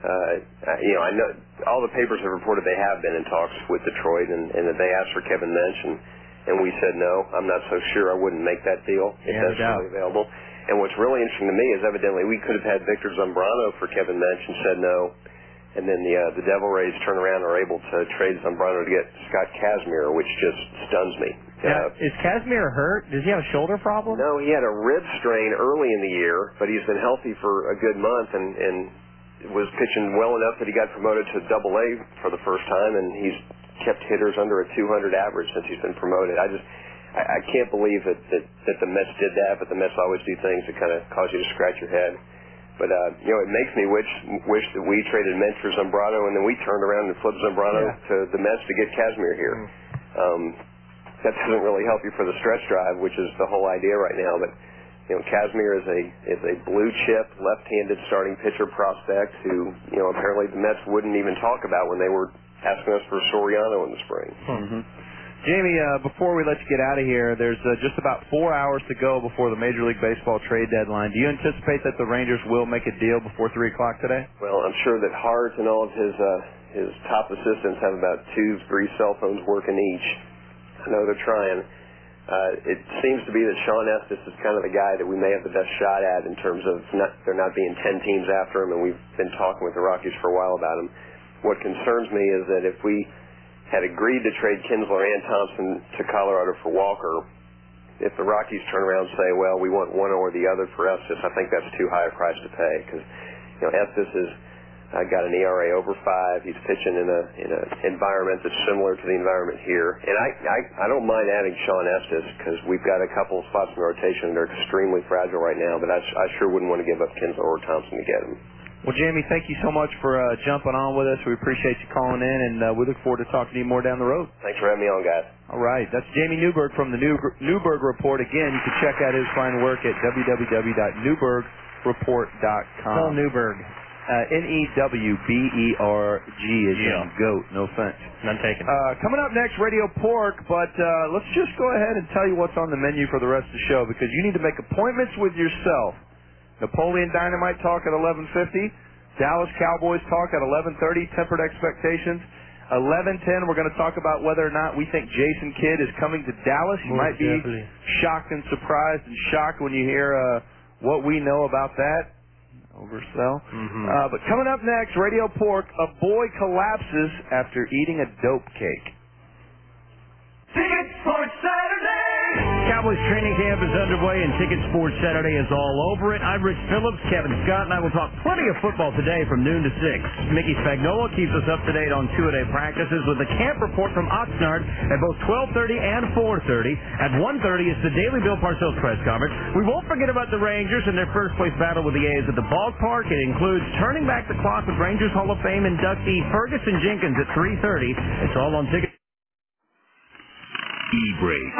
I know all the papers have reported they have been in talks with Detroit, and that they asked for Kevin Mensch, and we said no. I'm not so sure I wouldn't make that deal if that's really available. And what's really interesting to me is evidently we could have had Victor Zambrano for Kevin Mensch and said no, and then the Devil Rays turn around and are able to trade Zambrano to get Scott Kazmir, which just stuns me. Is Kazmir hurt? Does he have a shoulder problem? No, he had a rib strain early in the year, but he's been healthy for a good month and was pitching well enough that he got promoted to AA for the first time, and he's kept hitters under a 200 average since he's been promoted. I can't believe that the Mets did that, but the Mets always do things that kind of cause you to scratch your head. But it makes me wish that we traded Mensch for Zambrano, and then we turned around and flipped Zambrano to the Mets to get Kazmir here. That doesn't really help you for the stretch drive, which is the whole idea right now. But Kazmir is a blue chip, left-handed starting pitcher prospect who apparently the Mets wouldn't even talk about when they were asking us for Soriano in the spring. Mm-hmm. Jamie, before we let you get out of here, there's just about 4 hours to go before the Major League Baseball trade deadline. Do you anticipate that the Rangers will make a deal before 3 o'clock today? Well, I'm sure that Hart and all of his top assistants have about 2-3 cell phones working each. I know they're trying. It seems to be that Sean Estes is kind of the guy that we may have the best shot at in terms of there not being 10 teams after him, and we've been talking with the Rockies for a while about him. What concerns me is that if we had agreed to trade Kinsler and Thompson to Colorado for Walker, if the Rockies turn around and say, well, we want one or the other for Estes, I think that's too high a price to pay, because Estes has got an ERA over 5. He's pitching in an environment that's similar to the environment here. And I don't mind adding Sean Estes, because we've got a couple of spots in the rotation that are extremely fragile right now, but I sure wouldn't want to give up Kinsler or Thompson to get him. Well, Jamie, thank you so much for jumping on with us. We appreciate you calling in, and we look forward to talking to you more down the road. Thanks for having me on, guys. All right. That's Jamie Newberg from the Newberg Report. Again, you can check out his fine work at www.newbergreport.com. Tell Newberg. N-E-W-B-E-R-G is in goat. No offense. None taken. Coming up next, Radio Pork, but let's just go ahead and tell you what's on the menu for the rest of the show, because you need to make appointments with yourself. Napoleon Dynamite talk at 11:50. Dallas Cowboys talk at 11:30. Tempered expectations. 11:10. We're going to talk about whether or not we think Jason Kidd is coming to Dallas. You might be shocked and surprised and shocked when you hear what we know about that. Oversell. Mm-hmm. But coming up next, Radio Pork. A boy collapses after eating a dope cake. Tickets for Saturday. Cowboys training camp is underway, and Ticket Sports Saturday is all over it. I'm Rich Phillips. Kevin Scott and I will talk plenty of football today from noon to 6. Mickey Spagnola keeps us up to date on two-a-day practices with a camp report from Oxnard at both 12:30 and 4:30. At 1:30, it's the Daily Bill Parcells press conference. We won't forget about the Rangers and their first-place battle with the A's at the ballpark. It includes turning back the clock with Rangers Hall of Fame inductee Ferguson Jenkins at 3:30. It's all on Ticket. E-Brake.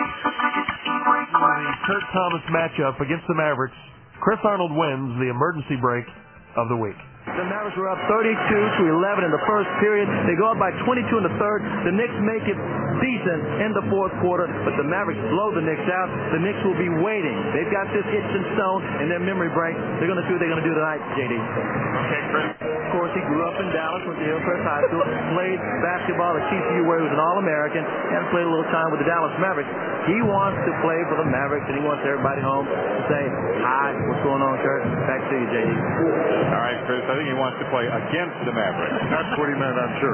The Kurt Thomas matchup against the Mavericks. Chris Arnold wins the emergency break of the week. The Mavericks were up 32-11 in the first period. They go up by 22 in the third. The Knicks make it decent in the fourth quarter, but the Mavericks blow the Knicks out. The Knicks will be waiting. They've got this itch in stone in their memory break. They're going to see what they're going to do tonight, JD. Okay, Chris. Of course, he grew up in Dallas, went to Hillcrest High School, played basketball at TCU where he was an All-American, and played a little time with the Dallas Mavericks. He wants to play for the Mavericks, and he wants everybody home to say, hi, what's going on, Kurt? Back to you, JD. All right, Chris, I think he wants to play against the Mavericks. That's what he meant, I'm sure.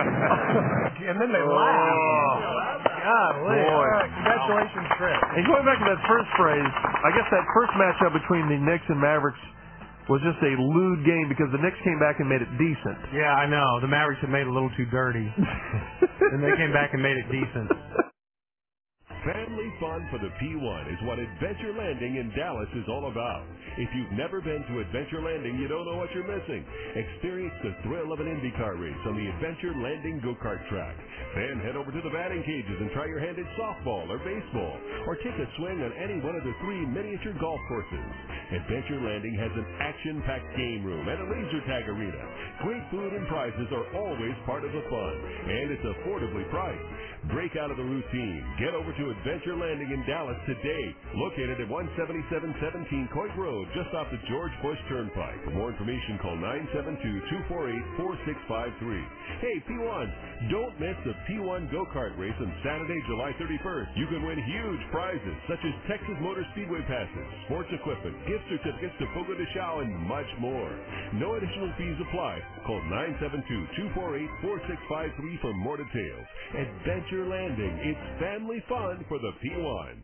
And then they laugh. Golly. Boy. Congratulations, Chris. And going back to that first phrase, I guess that first matchup between the Knicks and Mavericks was just a lewd game because the Knicks came back and made it decent. Yeah, I know. The Mavericks had made it a little too dirty. And they came back and made it decent. Family fun for the P1 is what Adventure Landing in Dallas is all about. If you've never been to Adventure Landing, you don't know what you're missing. Experience the thrill of an IndyCar race on the Adventure Landing go-kart track. Then head over to the batting cages and try your hand at softball or baseball, or take a swing on any one of the 3 miniature golf courses. Adventure Landing has an action-packed game room and a laser tag arena. Great food and prizes are always part of the fun, and it's affordably priced. Break out of the routine. Get over to Adventure Landing in Dallas today, located at 17717 Coit Road, just off the George Bush Turnpike. For more information, call 972-248-4653. Hey, P1, don't miss the P1 go-kart race on Saturday, July 31st. You can win huge prizes, such as Texas Motor Speedway passes, sports equipment, gift certificates to Fogo de Chao, and much more. No additional fees apply. Call 972-248-4653 for more details. Adventure Landing. It's family fun for the P1.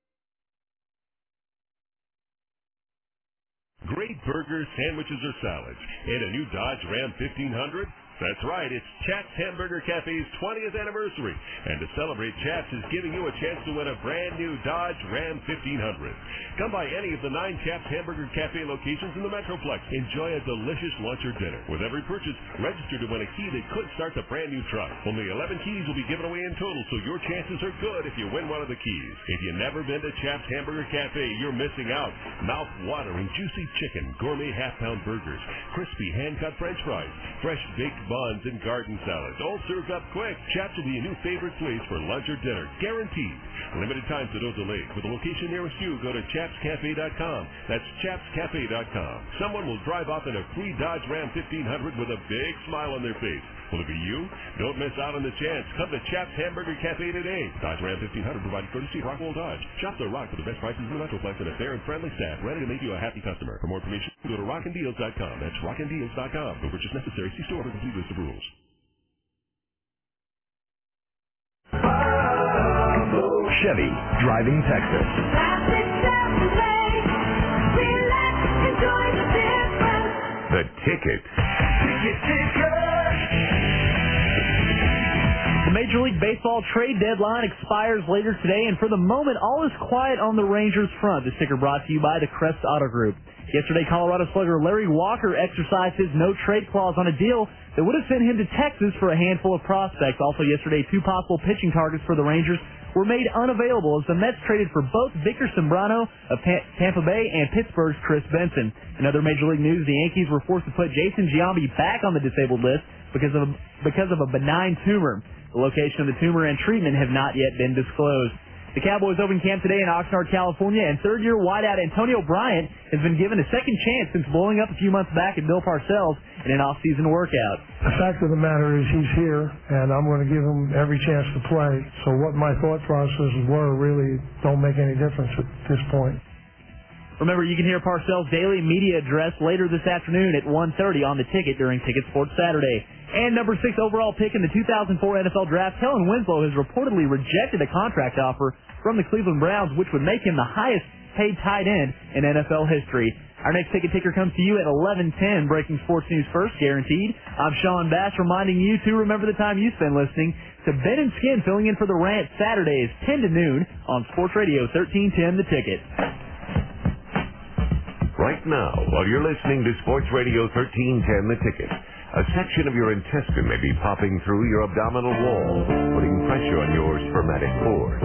Great burgers, sandwiches, or salads. And a new Dodge Ram 1500? That's right, it's Chaps Hamburger Cafe's 20th anniversary. And to celebrate, Chaps is giving you a chance to win a brand new Dodge Ram 1500. Come by any of the 9 Chaps Hamburger Cafe locations in the Metroplex. Enjoy a delicious lunch or dinner. With every purchase, register to win a key that could start the brand new truck. Only 11 keys will be given away in total, so your chances are good if you win one of the keys. If you've never been to Chaps Hamburger Cafe, you're missing out. Mouth-watering juicy chicken, gourmet half-pound burgers, crispy hand-cut French fries, fresh baked buns, and garden salads, all served up quick. Chaps will be a new favorite place for lunch or dinner, guaranteed. Limited time, so don't delay. For the location nearest you, go to chapscafe.com. That's chapscafe.com. Someone will drive off in a free Dodge Ram 1500 with a big smile on their face. Will it be you? Don't miss out on the chance. Come to Chaps Hamburger Cafe today. Dodge Ram 1500 provided courtesy of Rockwell Dodge. Shop the Rock for the best prices in the Metroplex and a fair and friendly staff ready to make you a happy customer. For more information, go to rockanddeals.com. That's rockanddeals.com. No purchase necessary. See store for complete list of rules. Chevy, driving Texas. The Ticket. The Major League Baseball trade deadline expires later today, and for the moment, all is quiet on the Rangers front. This ticker brought to you by the Crest Auto Group. Yesterday, Colorado slugger Larry Walker exercised his no-trade clause on a deal that would have sent him to Texas for a handful of prospects. Also yesterday, 2 possible pitching targets for the Rangers were made unavailable as the Mets traded for both Victor Sembrano of Tampa Bay and Pittsburgh's Chris Benson. In other Major League news, the Yankees were forced to put Jason Giambi back on the disabled list because of a benign tumor. The location of the tumor and treatment have not yet been disclosed. The Cowboys open camp today in Oxnard, California, and third-year wideout Antonio Bryant has been given a second chance since blowing up a few months back at Bill Parcells in an off-season workout. The fact of the matter is he's here, and I'm going to give him every chance to play. So what my thought processes were really don't make any difference at this point. Remember, you can hear Parcells' daily media address later this afternoon at 1:30 on the Ticket during Ticket Sports Saturday. And number 6 overall pick in the 2004 NFL Draft, Kellen Winslow has reportedly rejected a contract offer from the Cleveland Browns, which would make him the highest paid tight end in NFL history. Our next Ticket Ticker comes to you at 11:10, breaking sports news first, guaranteed. I'm Sean Bass, reminding you to remember the time you spend listening to Ben and Skin, filling in for the Rant Saturdays, 10 to noon on Sports Radio 1310 The Ticket. Right now, while you're listening to Sports Radio 1310 The Ticket, a section of your intestine may be popping through your abdominal wall, putting pressure on your spermatic cord.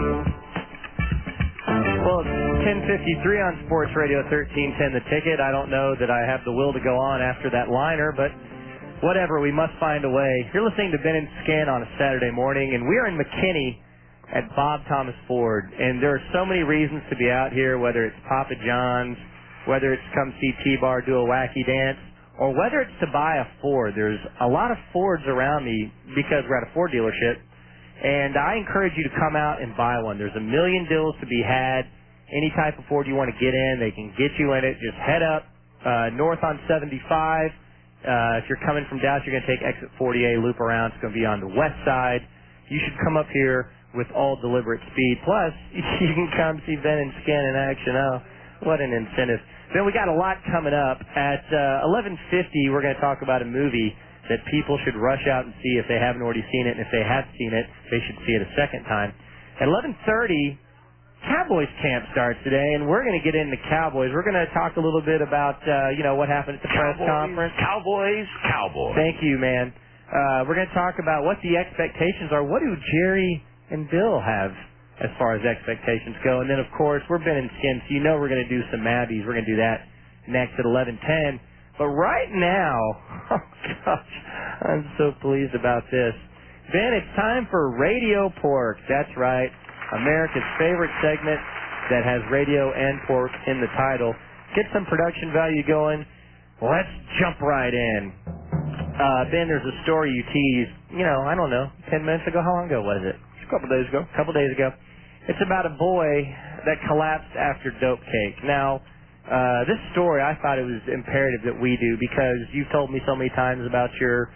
Well, it's 10:53 on Sports Radio 1310 The Ticket. I don't know that I have the will to go on after that liner, but whatever, we must find a way. You're listening to Ben and Skin on a Saturday morning, and we are in McKinney at Bob Thomas Ford. And there are so many reasons to be out here, whether it's Papa John's, whether it's come see T-Bar do a wacky dance, or whether it's to buy a Ford. There's a lot of Fords around me because we're at a Ford dealership, and I encourage you to come out and buy one. There's a million deals to be had. Any type of Ford you want to get in, they can get you in it. Just head up north on 75. If you're coming from Dallas, you're going to take exit 40A, loop around. It's going to be on the west side. You should come up here with all deliberate speed. Plus, you can come see Ben and Skin in action. Oh, what an incentive. Then we got a lot coming up. At 11:50, we're going to talk about a movie that people should rush out and see if they haven't already seen it. And if they have seen it, they should see it a second time. At 11:30, Cowboys camp starts today, and we're going to get into Cowboys. We're going to talk a little bit about, what happened at the press conference. Cowboys. Thank you, man. We're going to talk about what the expectations are. What do Jerry and Bill have as far as expectations go? And then, of course, we're Ben and Skin, so you know we're going to do some Mabbies. We're going to do that next at 11:10. But right now, oh, gosh, I'm so pleased about this. Ben, it's time for Radio Pork. That's right. America's favorite segment that has radio and pork in the title. Get some production value going. Let's jump right in. Ben, there's a story you teased, I don't know, 10 minutes ago. How long ago was it? A couple days ago. It's about a boy that collapsed after dope cake. Now, this story, I thought it was imperative that we do because you've told me so many times about your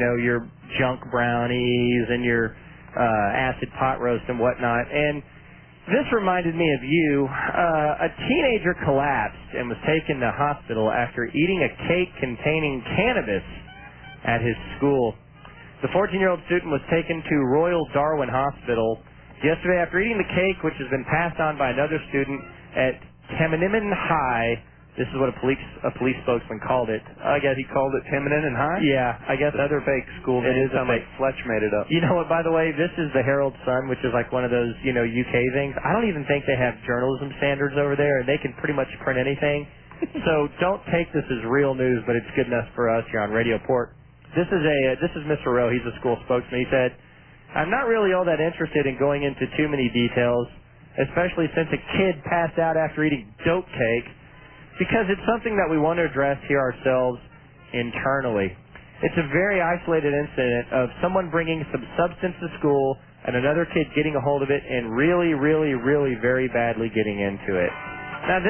junk brownies and your acid pot roast and whatnot. And this reminded me of you. A teenager collapsed and was taken to hospital after eating a cake containing cannabis at his school. The 14-year-old student was taken to Royal Darwin Hospital yesterday after eating the cake, which has been passed on by another student at Tamaniman High. This is what a police spokesman called it. I guess he called it Tamaniman High? Yeah, I guess other fake school name. It is sound like Fletch made it up. You know what, by the way, this is the Herald Sun, which is like one of those, UK things. I don't even think they have journalism standards over there, and they can pretty much print anything. So don't take this as real news, but it's good enough for us here on Radio Port. This is Mr. Rowe. He's a school spokesman. He said, "I'm not really all that interested in going into too many details, especially since a kid passed out after eating dope cake, because it's something that we want to address here ourselves internally. It's a very isolated incident of someone bringing some substance to school and another kid getting a hold of it and really, really, really very badly getting into it." Now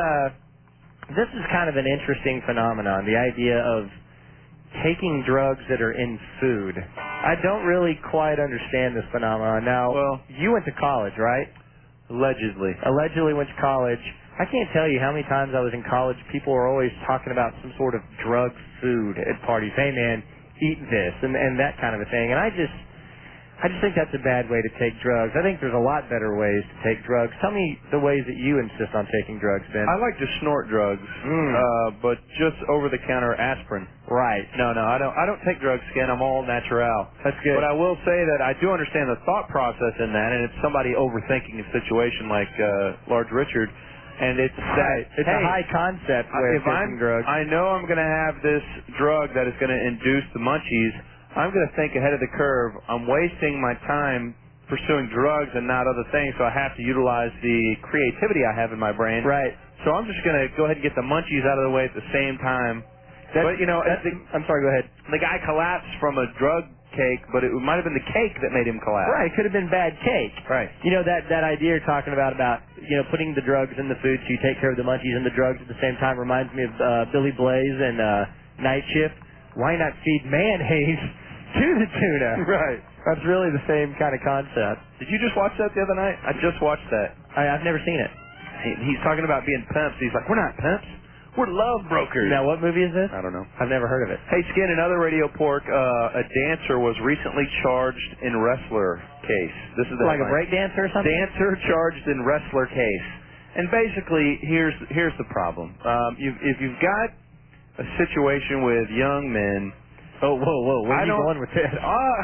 this is kind of an interesting phenomenon, the idea of taking drugs that are in food. I don't really quite understand this phenomenon. Now, you went to college, right? Allegedly went to college. I can't tell you how many times I was in college, people were always talking about some sort of drug food at parties. Hey man, eat this and that kind of a thing. And I just think that's a bad way to take drugs. I think there's a lot better ways to take drugs. Tell me the ways that you insist on taking drugs, Ben. I like to snort drugs, but just over-the-counter aspirin. Right. No, I don't take drugs, Skin. I'm all natural. That's good. But I will say that I do understand the thought process in that, and it's somebody overthinking a situation like Large Richard. And it's that it's a high concept way of taking drugs. I know I'm going to have this drug that is going to induce the munchies. I'm going to think ahead of the curve. I'm wasting my time pursuing drugs and not other things, so I have to utilize the creativity I have in my brain. Right. So I'm just going to go ahead and get the munchies out of the way at the same time. I'm sorry, go ahead. The guy collapsed from a drug cake, but it might have been the cake that made him collapse. Right, it could have been bad cake. Right. You know, that idea you're talking about putting the drugs in the food so you take care of the munchies and the drugs at the same time reminds me of Billy Blaze and Night Shift. Why not feed mayonnaise to the tuna? Right. That's really the same kind of concept. Did you just watch that the other night? I just watched that. I've never seen it. He's talking about being pimps. He's like, we're not pimps. We're love brokers. Now, what movie is this? I don't know. I've never heard of it. Hey, Skin, another Radio Pork, a dancer was recently charged in wrestler case. This is the like a break dancer or something? Dancer charged in wrestler case. And basically, here's the problem. If you've got a situation with young men... Oh, whoa, where are you going with this?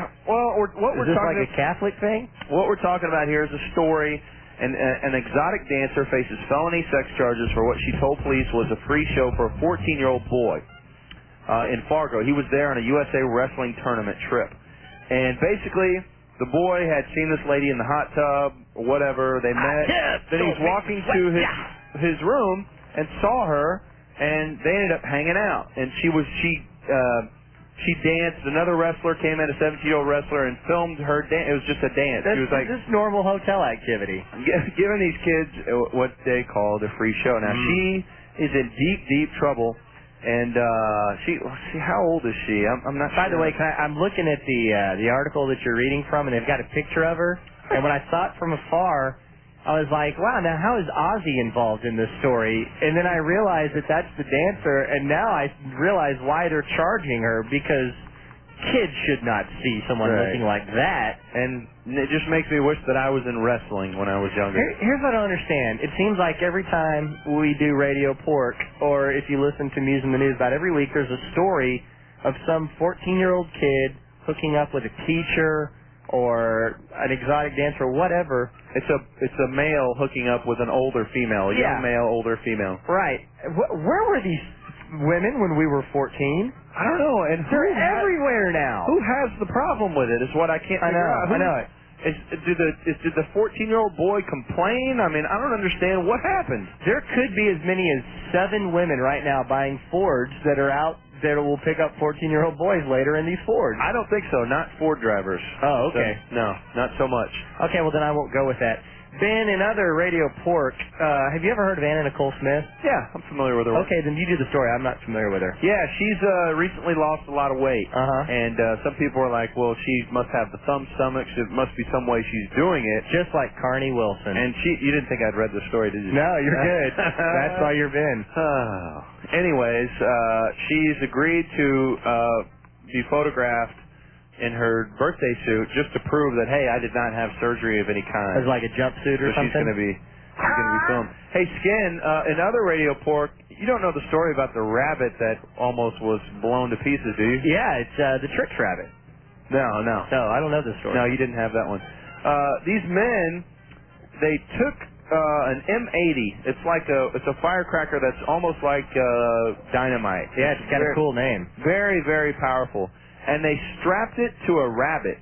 Is this like a Catholic thing? What we're talking about here is a story... An exotic dancer faces felony sex charges for what she told police was a free show for a 14-year-old boy in Fargo. He was there on a USA Wrestling tournament trip. And basically, the boy had seen this lady in the hot tub or whatever. They met. Then he's walking to his room and saw her, and they ended up hanging out. And she danced. Another wrestler came in, a 17-year-old wrestler, and filmed her dance. It was just a dance. She was like, this normal hotel activity. Giving these kids what they called a free show. Now, she is in deep, deep trouble. And how old is she? I'm not sure. By the way, I'm looking at the article that you're reading from, and they've got a picture of her. And when I saw it from afar, I was like, wow, now how is Ozzy involved in this story? And then I realized that that's the dancer, and now I realize why they're charging her, because kids should not see someone looking like that. And it just makes me wish that I was in wrestling when I was younger. Here's what I don't understand. It seems like every time we do Radio Pork, or if you listen to Muse in the News, about every week there's a story of some 14-year-old kid hooking up with a teacher or an exotic dancer or whatever. It's a male hooking up with an older female, a young male, older female. Right. Where were these women when we were 14? I don't know. And they're everywhere now. Who has the problem with it is what I can't figure out. I know it. Did the 14-year-old boy complain? I mean, I don't understand what happened. There could be as many as 7 women right now buying Fords that are out that will pick up 14-year-old boys later in these Fords. I don't think so. Not Ford drivers. Oh, okay. So, no, not so much. Okay, well then I won't go with that. Ben, in other Radio Pork, have you ever heard of Anna Nicole Smith? Yeah, I'm familiar with her. Okay, then you do the story. I'm not familiar with her. Yeah, she's recently lost a lot of weight. And some people are like, well, she must have the thumb stomach. It must be some way she's doing it. Just like Carney Wilson. And you didn't think I'd read the story, did you? No, you're good. That's why you're Ben. Anyways, she's agreed to be photographed in her birthday suit just to prove that, hey, I did not have surgery of any kind. It's like a jumpsuit or something? She's going to be filmed. Hey, Skin, in other Radio Pork, you don't know the story about the rabbit that almost was blown to pieces, do you? Yeah, it's the Trix rabbit. No. No, I don't know this story. No, you didn't have that one. These men, they took an M80. It's a firecracker that's almost like dynamite. Yeah, it's got a cool name. Very, very powerful. And they strapped it to a rabbit,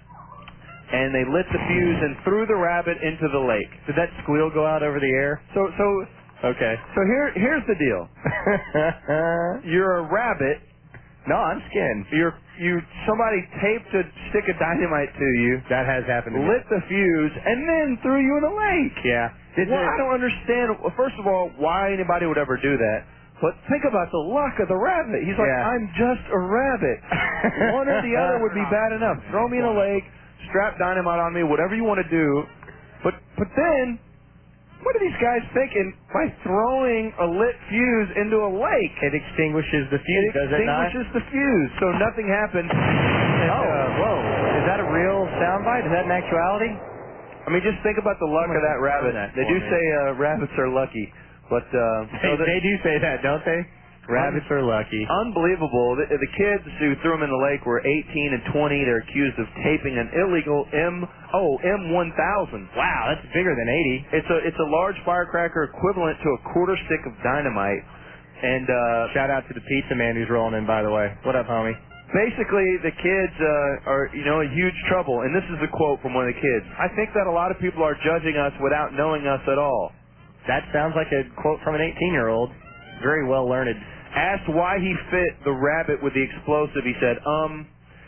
and they lit the fuse and threw the rabbit into the lake. Did that squeal go out over the air? Okay. So here's the deal. You're a rabbit. No, I'm Skin. Somebody taped a stick of dynamite to you. That has happened to me. Lit the fuse and then threw you in the lake. Yeah. I don't understand. Well, first of all, why anybody would ever do that. But think about the luck of the rabbit. He's like, I'm just a rabbit. One or the other would be bad enough. Throw me in a lake, strap dynamite on me, whatever you want to do. But then, what are these guys thinking by throwing a lit fuse into a lake? It extinguishes the fuse, does it not? It extinguishes the fuse, so nothing happened. Whoa. Is that a real soundbite? Is that an actuality? I mean, just think about the luck of that rabbit. They do say rabbits are lucky. But they do say that, don't they? Rabbits are lucky. Unbelievable. The kids who threw them in the lake were 18 and 20. They're accused of taping an illegal M1000. Wow, that's bigger than 80. It's a large firecracker equivalent to a quarter stick of dynamite. And shout out to the pizza man who's rolling in, by the way. What up, homie? Basically, the kids are in huge trouble. And this is a quote from one of the kids. I think that a lot of people are judging us without knowing us at all. That sounds like a quote from an 18-year-old. Very well learned. Asked why he fit the rabbit with the explosive, he said,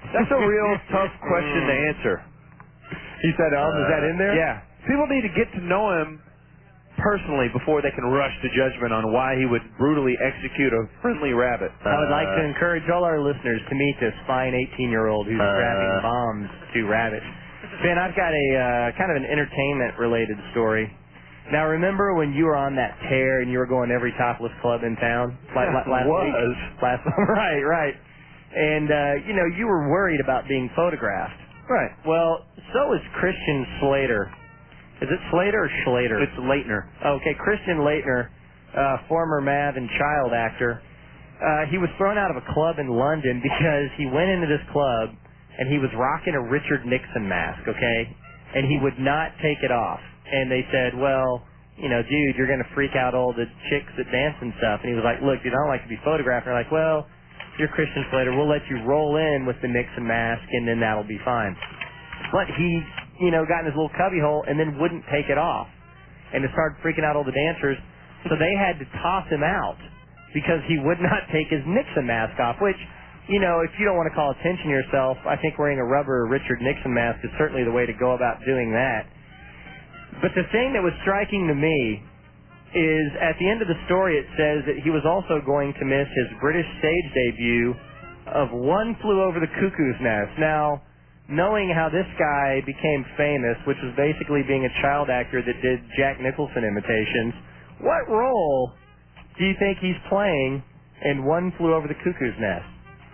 That's a real tough question to answer. He said, is that in there? Yeah. People need to get to know him personally before they can rush to judgment on why he would brutally execute a friendly rabbit. I would like to encourage all our listeners to meet this fine 18-year-old who's strapping bombs to rabbits. Ben, I've got a kind of an entertainment-related story. Now, remember when you were on that tear and you were going to every topless club in town? Last week? Right. And, you were worried about being photographed. Right. Well, so is Christian Slater. Is it Slater or Schlater? It's Leitner. Okay, Christian Leitner, former Mav and Child actor. He was thrown out of a club in London because he went into this club and he was rocking a Richard Nixon mask, okay? And he would not take it off. And they said, well, dude, you're going to freak out all the chicks that dance and stuff. And he was like, look, dude, I don't like to be photographed. And they're like, well, you're Christian Slater. We'll let you roll in with the Nixon mask and then that'll be fine. But he, got in his little cubbyhole and then wouldn't take it off. And it started freaking out all the dancers. So they had to toss him out because he would not take his Nixon mask off, which, if you don't want to call attention to yourself, I think wearing a rubber Richard Nixon mask is certainly the way to go about doing that. But the thing that was striking to me is at the end of the story it says that he was also going to miss his British stage debut of One Flew Over the Cuckoo's Nest. Now, knowing how this guy became famous, which was basically being a child actor that did Jack Nicholson imitations, what role do you think he's playing in One Flew Over the Cuckoo's Nest?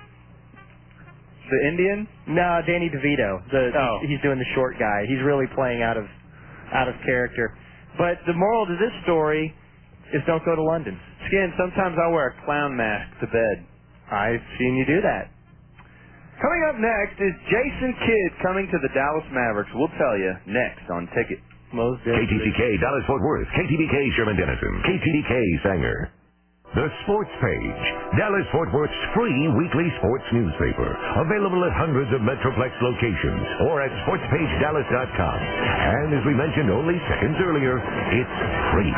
The Indian? No, Danny DeVito. He's doing the short guy. He's really playing out of character. But the moral to this story is don't go to London. Skin, sometimes I wear a clown mask to bed. I've seen you do that. Coming up next is Jason Kidd coming to the Dallas Mavericks. We'll tell you next on Ticket. KTTK Dallas-Fort Worth, KTDK Sherman-Denison, KTDK Sanger. The Sports Page, Dallas-Fort Worth's free weekly sports newspaper, available at hundreds of Metroplex locations or at sportspagedallas.com. And as we mentioned only seconds earlier, it's free.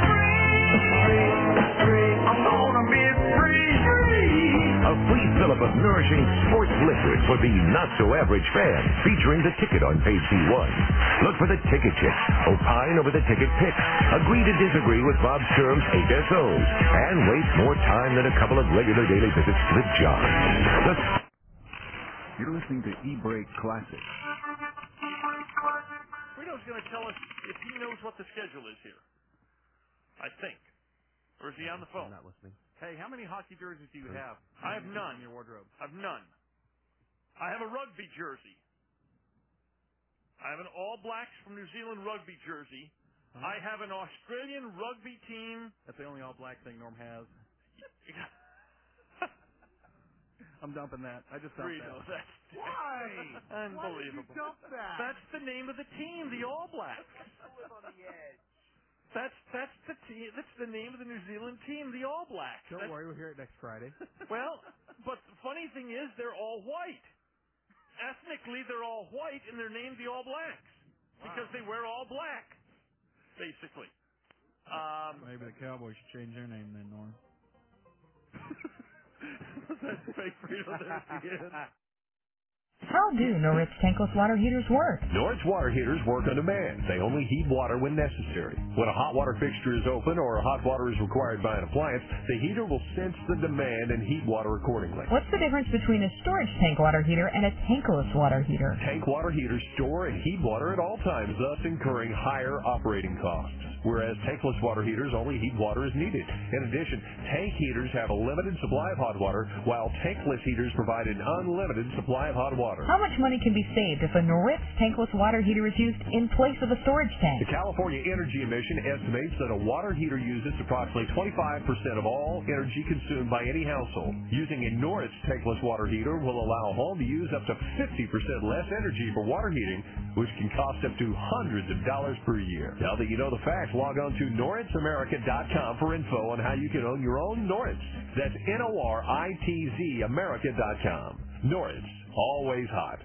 I'm gonna be free. A free fill-up of nourishing sports liquid for the not-so-average fan, featuring the ticket on page C1. Look for the ticket chick, opine over the ticket picks, agree to disagree with Bob Sturm's HSOs, and waste more time than a couple of regular daily visits to the jar. You're listening to E-Break Classic. Reno's going to tell us if he knows what the schedule is here. I think. Or is he on the phone? I'm not listening. Hey, how many hockey jerseys do you have? I have none. In your wardrobe. I have none. I have a rugby jersey. I have an All Blacks from New Zealand rugby jersey. I have an Australian rugby team. That's the only all black thing Norm has. I'm dumping that. I just dumped Reno, that. Why? Unbelievable. Why did you dump that? That's the name of the team, the All Blacks. live on the edge. That's the team. That's the name of the New Zealand team, the All Blacks. Don't worry, we'll hear it next Friday. Well, but the funny thing is, they're all white. Ethnically, they're all white, and they're named the All Blacks because they wear all black, basically. Maybe the Cowboys should change their name then, Norm. That's fake Reno there at the end. How do Norritz tankless water heaters work? Norritz water heaters work on demand. They only heat water when necessary. When a hot water fixture is open or hot water is required by an appliance, the heater will sense the demand and heat water accordingly. What's the difference between a storage tank water heater and a tankless water heater? Tank water heaters store and heat water at all times, thus incurring higher operating costs. Whereas tankless water heaters only heat water as needed. In addition, tank heaters have a limited supply of hot water, while tankless heaters provide an unlimited supply of hot water. How much money can be saved if a Norritz tankless water heater is used in place of a storage tank? The California Energy Commission estimates that a water heater uses approximately 25% of all energy consumed by any household. Using a Norritz tankless water heater will allow a home to use up to 50% less energy for water heating, which can cost up to hundreds of dollars per year. Now that you know the facts, log on to NorritzAmerica.com for info on how you can own your own Norritz. That's NORITZ America.com. Norritz, always hot.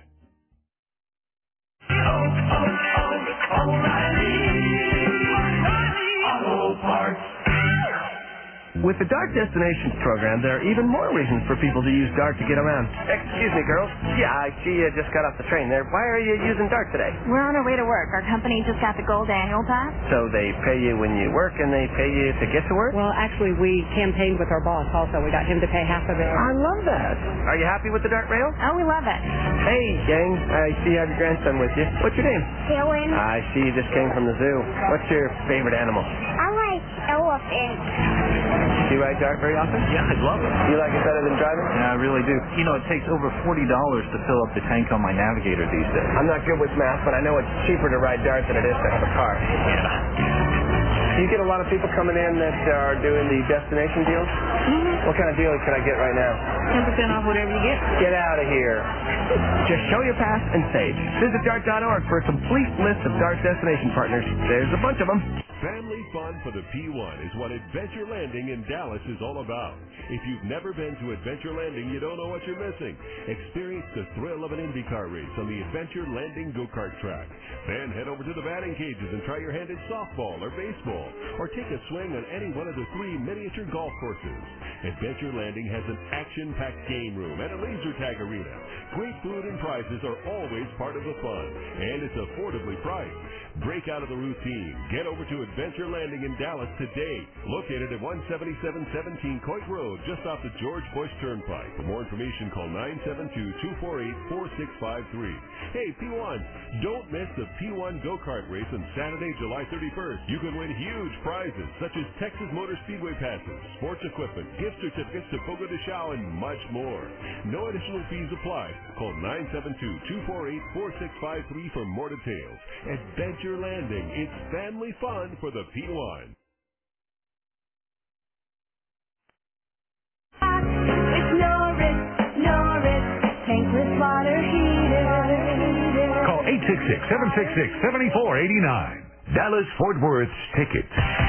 O'Reilly Auto Parts. With the Dart Destinations program, there are even more reasons for people to use Dart to get around. Excuse me, girls. Yeah, I see you just got off the train there. Why are you using Dart today? We're on our way to work. Our company just got the gold annual pass. So they pay you when you work and they pay you to get to work? Well, actually, we campaigned with our boss also. We got him to pay half of it. I love that. Are you happy with the Dart rail? Oh, we love it. Hey, gang. I see you have your grandson with you. What's your name? Dylan. I see you just came from the zoo. What's your favorite animal? I like elephants. Do you ride Dart very often? Yeah, I love it. You like it better than driving? Yeah, I really do. You know, it takes over $40 to fill up the tank on my Navigator these days. I'm not good with math, but I know it's cheaper to ride Dart than it is to have a car. Do you get a lot of people coming in that are doing the destination deals? Mm-hmm. What kind of deal can I get right now? 10% off whatever you get. Get out of here. Just show your pass and save. Visit Dart.org for a complete list of Dart destination partners. There's a bunch of them. Family fun for the P1 is what Adventure Landing in Dallas is all about. If you've never been to Adventure Landing, you don't know what you're missing. Experience the thrill of an IndyCar race on the Adventure Landing go-kart track. Then head over to the batting cages and try your hand at softball or baseball, or take a swing on any one of the 3 miniature golf courses. Adventure Landing has an action-packed game room and a laser tag arena. Great food and prizes are always part of the fun, and it's affordably priced. Break out of the routine. Get over to Adventure Landing in Dallas today. Located at 17717 Coit Road, just off the George Bush Turnpike. For more information, call 972-248-4653. Hey, P1, don't miss the P1 go-kart race on Saturday, July 31st. You can win huge prizes such as Texas Motor Speedway passes, sports equipment, gift certificates to Fogo de Chao, and much more. No additional fees apply. Call 972-248-4653 for more details. Adventure Landing. It's family fun for the P1. It's Norris, tankless water heater. Call 866-766-7489. Dallas Fort Worth's Ticket.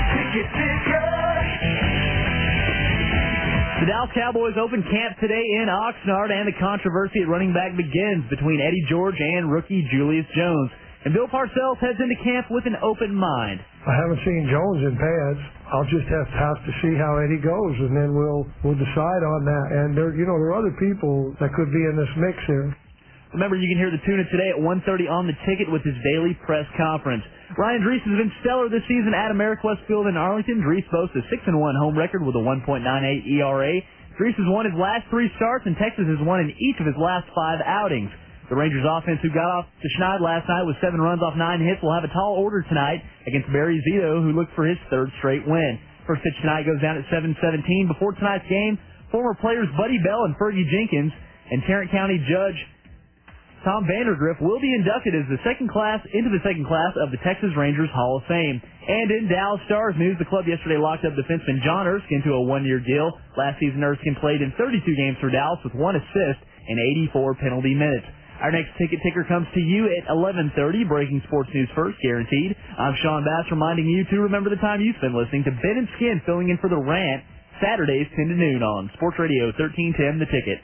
The Dallas Cowboys open camp today in Oxnard, and the controversy at running back begins between Eddie George and rookie Julius Jones. And Bill Parcells heads into camp with an open mind. I haven't seen Jones in pads. I'll just have to see how Eddie goes, and then we'll decide on that. And there are other people that could be in this mix here. Remember, you can hear the tuna today at 1:30 on the Ticket with his daily press conference. Ryan Dries has been stellar this season at Ameriquest Field in Arlington. Dries boasts a 6-1 home record with a 1.98 ERA. Dries has won his last 3 starts, and Texas has won in each of his last 5 outings. The Rangers offense, who got off to Schneid last night with 7 runs off 9 hits, will have a tall order tonight against Barry Zito, who looked for his 3rd straight win. First pitch tonight goes down at 7:17. Before tonight's game, former players Buddy Bell and Fergie Jenkins and Tarrant County Judge Tom Vandergriff will be inducted as into the second class of the Texas Rangers Hall of Fame. And in Dallas Stars news, the club yesterday locked up defenseman John Erskine to a 1-year deal. Last season, Erskine played in 32 games for Dallas with 1 assist and 84 penalty minutes. Our next ticket ticker comes to you at 11:30. Breaking sports news first, guaranteed. I'm Sean Bass, reminding you to remember the time you spend listening to Ben and Skin filling in for The Rant, Saturdays 10 to noon on Sports Radio 1310 The Ticket.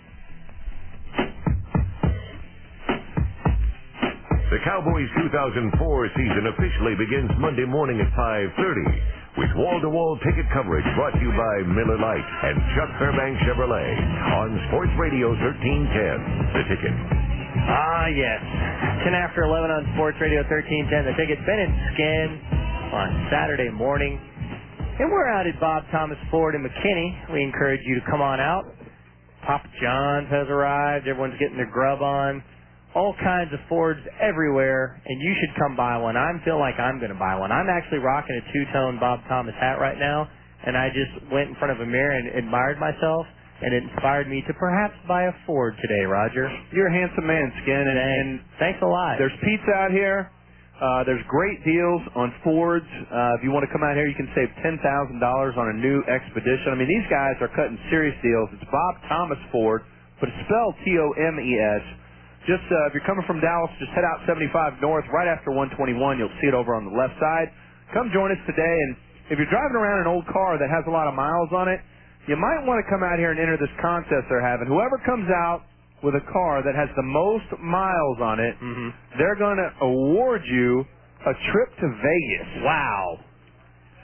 The Cowboys 2004 season officially begins Monday morning at 5:30 with wall-to-wall ticket coverage brought to you by Miller Lite and Chuck Fairbanks Chevrolet on Sports Radio 1310 The Ticket. Ah, yes. 10 after 11 on Sports Radio 1310. The Ticket. Ben and Skin on Saturday morning. And we're out at Bob Thomas Ford in McKinney. We encourage you to come on out. Papa John's has arrived. Everyone's getting their grub on. All kinds of Fords everywhere, and you should come buy one. I feel like I'm going to buy one. I'm actually rocking a 2-tone Bob Thomas hat right now, and I just went in front of a mirror and admired myself. And it inspired me to perhaps buy a Ford today, Roger. You're a handsome man, Skin. And thanks a lot. There's pizza out here. There's great deals on Fords. If you want to come out here, you can save $10,000 on a new Expedition. I mean, these guys are cutting serious deals. It's Bob Thomas Ford, but it's spelled T-O-M-E-S. Just if you're coming from Dallas, just head out 75 north right after 121. You'll see it over on the left side. Come join us today. And if you're driving around an old car that has a lot of miles on it, you might want to come out here and enter this contest they're having. Whoever comes out with a car that has the most miles on it, they're going to award you a trip to Vegas. Wow.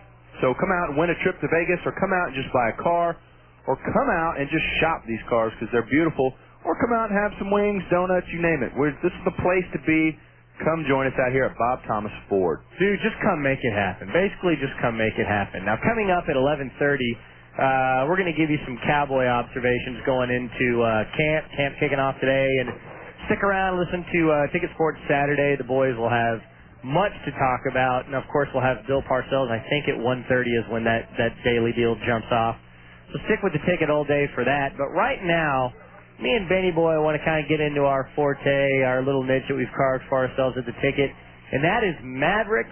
So come out and win a trip to Vegas, or come out and just buy a car, or come out and just shop these cars because they're beautiful, or come out and have some wings, donuts, you name it. This is the place to be. Come join us out here at Bob Thomas Ford. Dude, just come make it happen. Basically, just come make it happen. Now, coming up at 11:30, we're going to give you some Cowboy observations going into camp. Camp kicking off today, and stick around, listen to Ticket Sports Saturday. The boys will have much to talk about, and of course, we'll have Bill Parcells. I think at 1:30 is when that daily deal jumps off. So stick with the ticket all day for that. But right now, me and Benny Boy want to kind of get into our forte, our little niche that we've carved for ourselves at the ticket, and that is Mavericks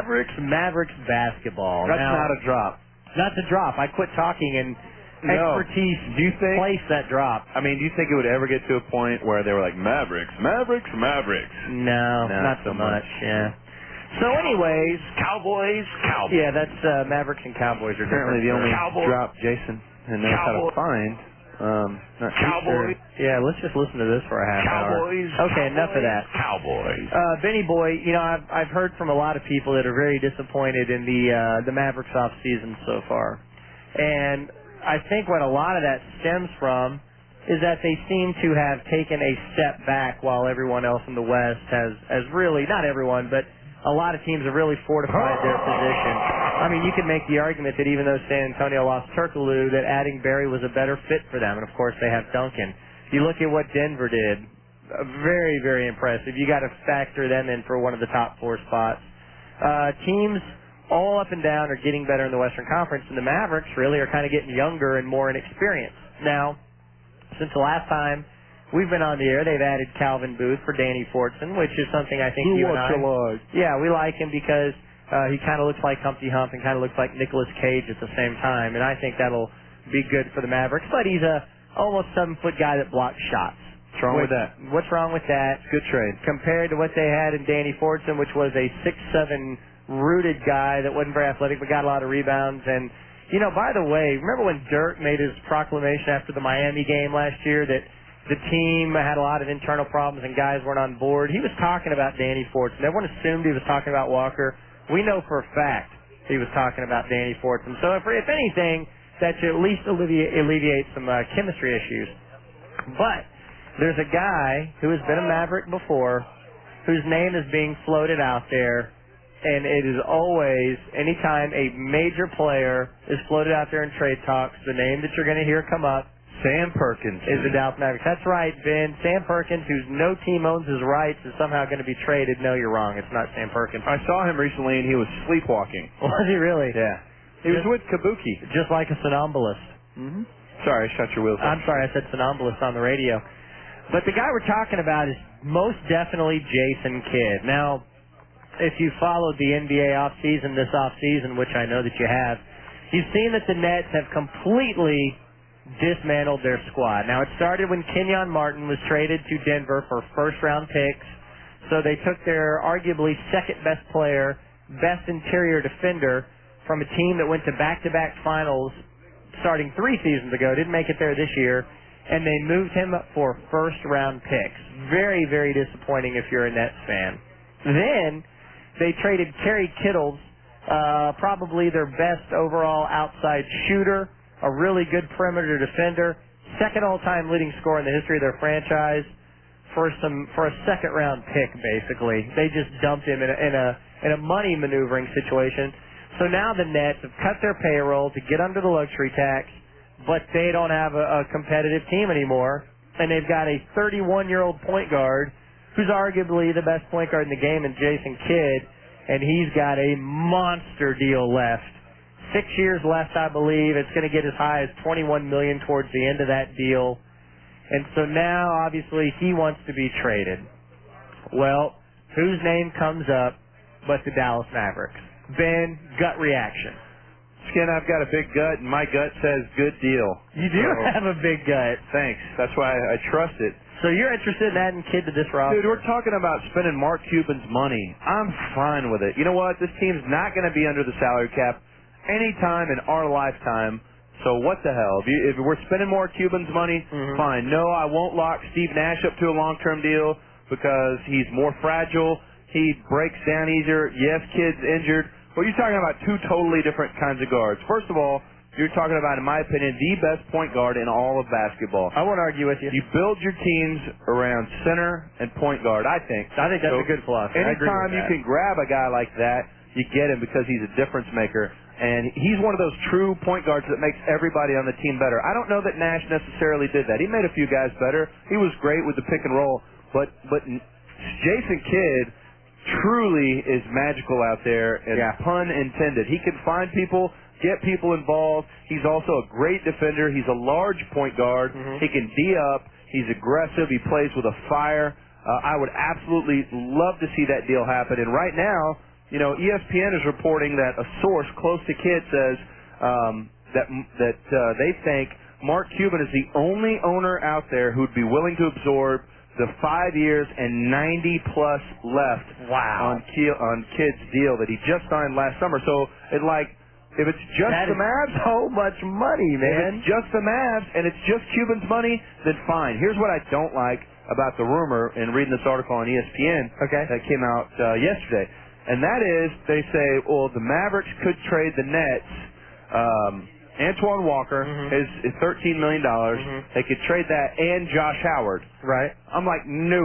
basketball. That's now, not a drop. Not the drop. I quit talking and expertise Do you think, placed that drop. I mean, do you think it would ever get to a point where they were like, Mavericks? No, not so much. Yeah. So anyways, Cowboys. Yeah, that's Mavericks and Cowboys are Apparently the only drop Jason knows how to find. Not Cowboys. Yeah, let's just listen to this for a half hour. Okay, enough of that. Cowboys. Benny Boy, you know, I've heard from a lot of people that are very disappointed in the Mavericks off season so far, and I think what a lot of that stems from is that they seem to have taken a step back while everyone else in the West has really, not everyone, but a lot of teams have really fortified their position. I mean, you could make the argument that even though San Antonio lost Turkoglu, that adding Barry was a better fit for them. And, of course, they have Duncan. You look at what Denver did. Very, very impressive. You got to factor them in for one of the top 4 spots. Teams all up and down are getting better in the Western Conference, and the Mavericks really are kind of getting younger and more inexperienced. Now, since the last time we've been on the air, they've added Calvin Booth for Danny Fortson, which is something I think you and I... Yeah, we like him because he kind of looks like Humpty Hump and kind of looks like Nicolas Cage at the same time, and I think that'll be good for the Mavericks. But he's a almost 7-foot guy that blocks shots. What's wrong with that? What's wrong with that? Good trade. Compared to what they had in Danny Fortson, which was a 6'7" rooted guy that wasn't very athletic but got a lot of rebounds. And, you know, by the way, remember when Dirk made his proclamation after the Miami game last year that the team had a lot of internal problems and guys weren't on board? He was talking about Danny Fortson. Everyone assumed he was talking about Walker. We know for a fact he was talking about Danny Fortson. So if anything, that should at least alleviate some chemistry issues. But there's a guy who has been a Maverick before whose name is being floated out there, and it is always, anytime a major player is floated out there in trade talks, the name that you're going to hear come up, Sam Perkins is the Dallas Mavericks. That's right, Ben. Sam Perkins, whose no team owns his rights, is somehow going to be traded. No, you're wrong. It's not Sam Perkins. I saw him recently, and he was sleepwalking. Was he really? Yeah. He was with Kabuki. Just like a somnambulist. Mm-hmm. Sorry, I shut your wheels. I'm sorry, I said somnambulist on the radio. But the guy we're talking about is most definitely Jason Kidd. Now, if you followed the NBA offseason this offseason, which I know that you have, you've seen that the Nets have completely dismantled their squad. Now, it started when Kenyon Martin was traded to Denver for first-round picks. So they took their arguably second-best player, best interior defender, from a team that went to back-to-back finals starting 3 seasons ago, didn't make it there this year, and they moved him up for first-round picks. Very, very disappointing if you're a Nets fan. Then they traded Kerry Kittles, probably their best overall outside shooter, a really good perimeter defender, second all-time leading scorer in the history of their franchise, for a second-round pick. Basically, they just dumped him in a money maneuvering situation. So now the Nets have cut their payroll to get under the luxury tax, but they don't have a competitive team anymore, and they've got a 31-year-old point guard who's arguably the best point guard in the game in Jason Kidd, and he's got a monster deal left. 6 years left, I believe. It's going to get as high as $21 million towards the end of that deal. And so now, obviously, he wants to be traded. Well, whose name comes up but the Dallas Mavericks? Ben, gut reaction. Skin, I've got a big gut, and my gut says good deal. You do have a big gut. Thanks. That's why I trust it. So you're interested in adding Kidd to this roster? Dude, we're talking about spending Mark Cuban's money. I'm fine with it. You know what? This team's not going to be under the salary cap any time in our lifetime, so what the hell? If we're spending more Cuban's money, fine. No, I won't lock Steve Nash up to a long-term deal because he's more fragile. He breaks down easier. Yes, Kidd's injured, Well, you're talking about two totally different kinds of guards. First of all, you're talking about, in my opinion, the best point guard in all of basketball. I won't argue with you. You build your teams around center and point guard, I think. I think that's a good philosophy. I agree Anytime with you that. can grab a guy like that, you get him because he's a difference maker. And he's one of those true point guards that makes everybody on the team better. I don't know that Nash necessarily did that. He made a few guys better. He was great with the pick and roll. But Jason Kidd truly is magical out there, and pun intended. He can find people, get people involved. He's also a great defender. He's a large point guard. He can D up. He's aggressive. He plays with a fire. I would absolutely love to see that deal happen. And right now, you know, ESPN is reporting that a source close to Kidd says that they think Mark Cuban is the only owner out there who'd be willing to absorb the 5 years and 90+ left on Kidd's deal that he just signed last summer. So if it's just the Mavs, so much money, man. If it's just the Mavs and it's just Cuban's money, then fine. Here's what I don't like about the rumor in reading this article on ESPN that came out yesterday. And that is, they say, well, the Mavericks could trade the Nets. Antoine Walker is $13 million. They could trade that and Josh Howard. Right. I'm like,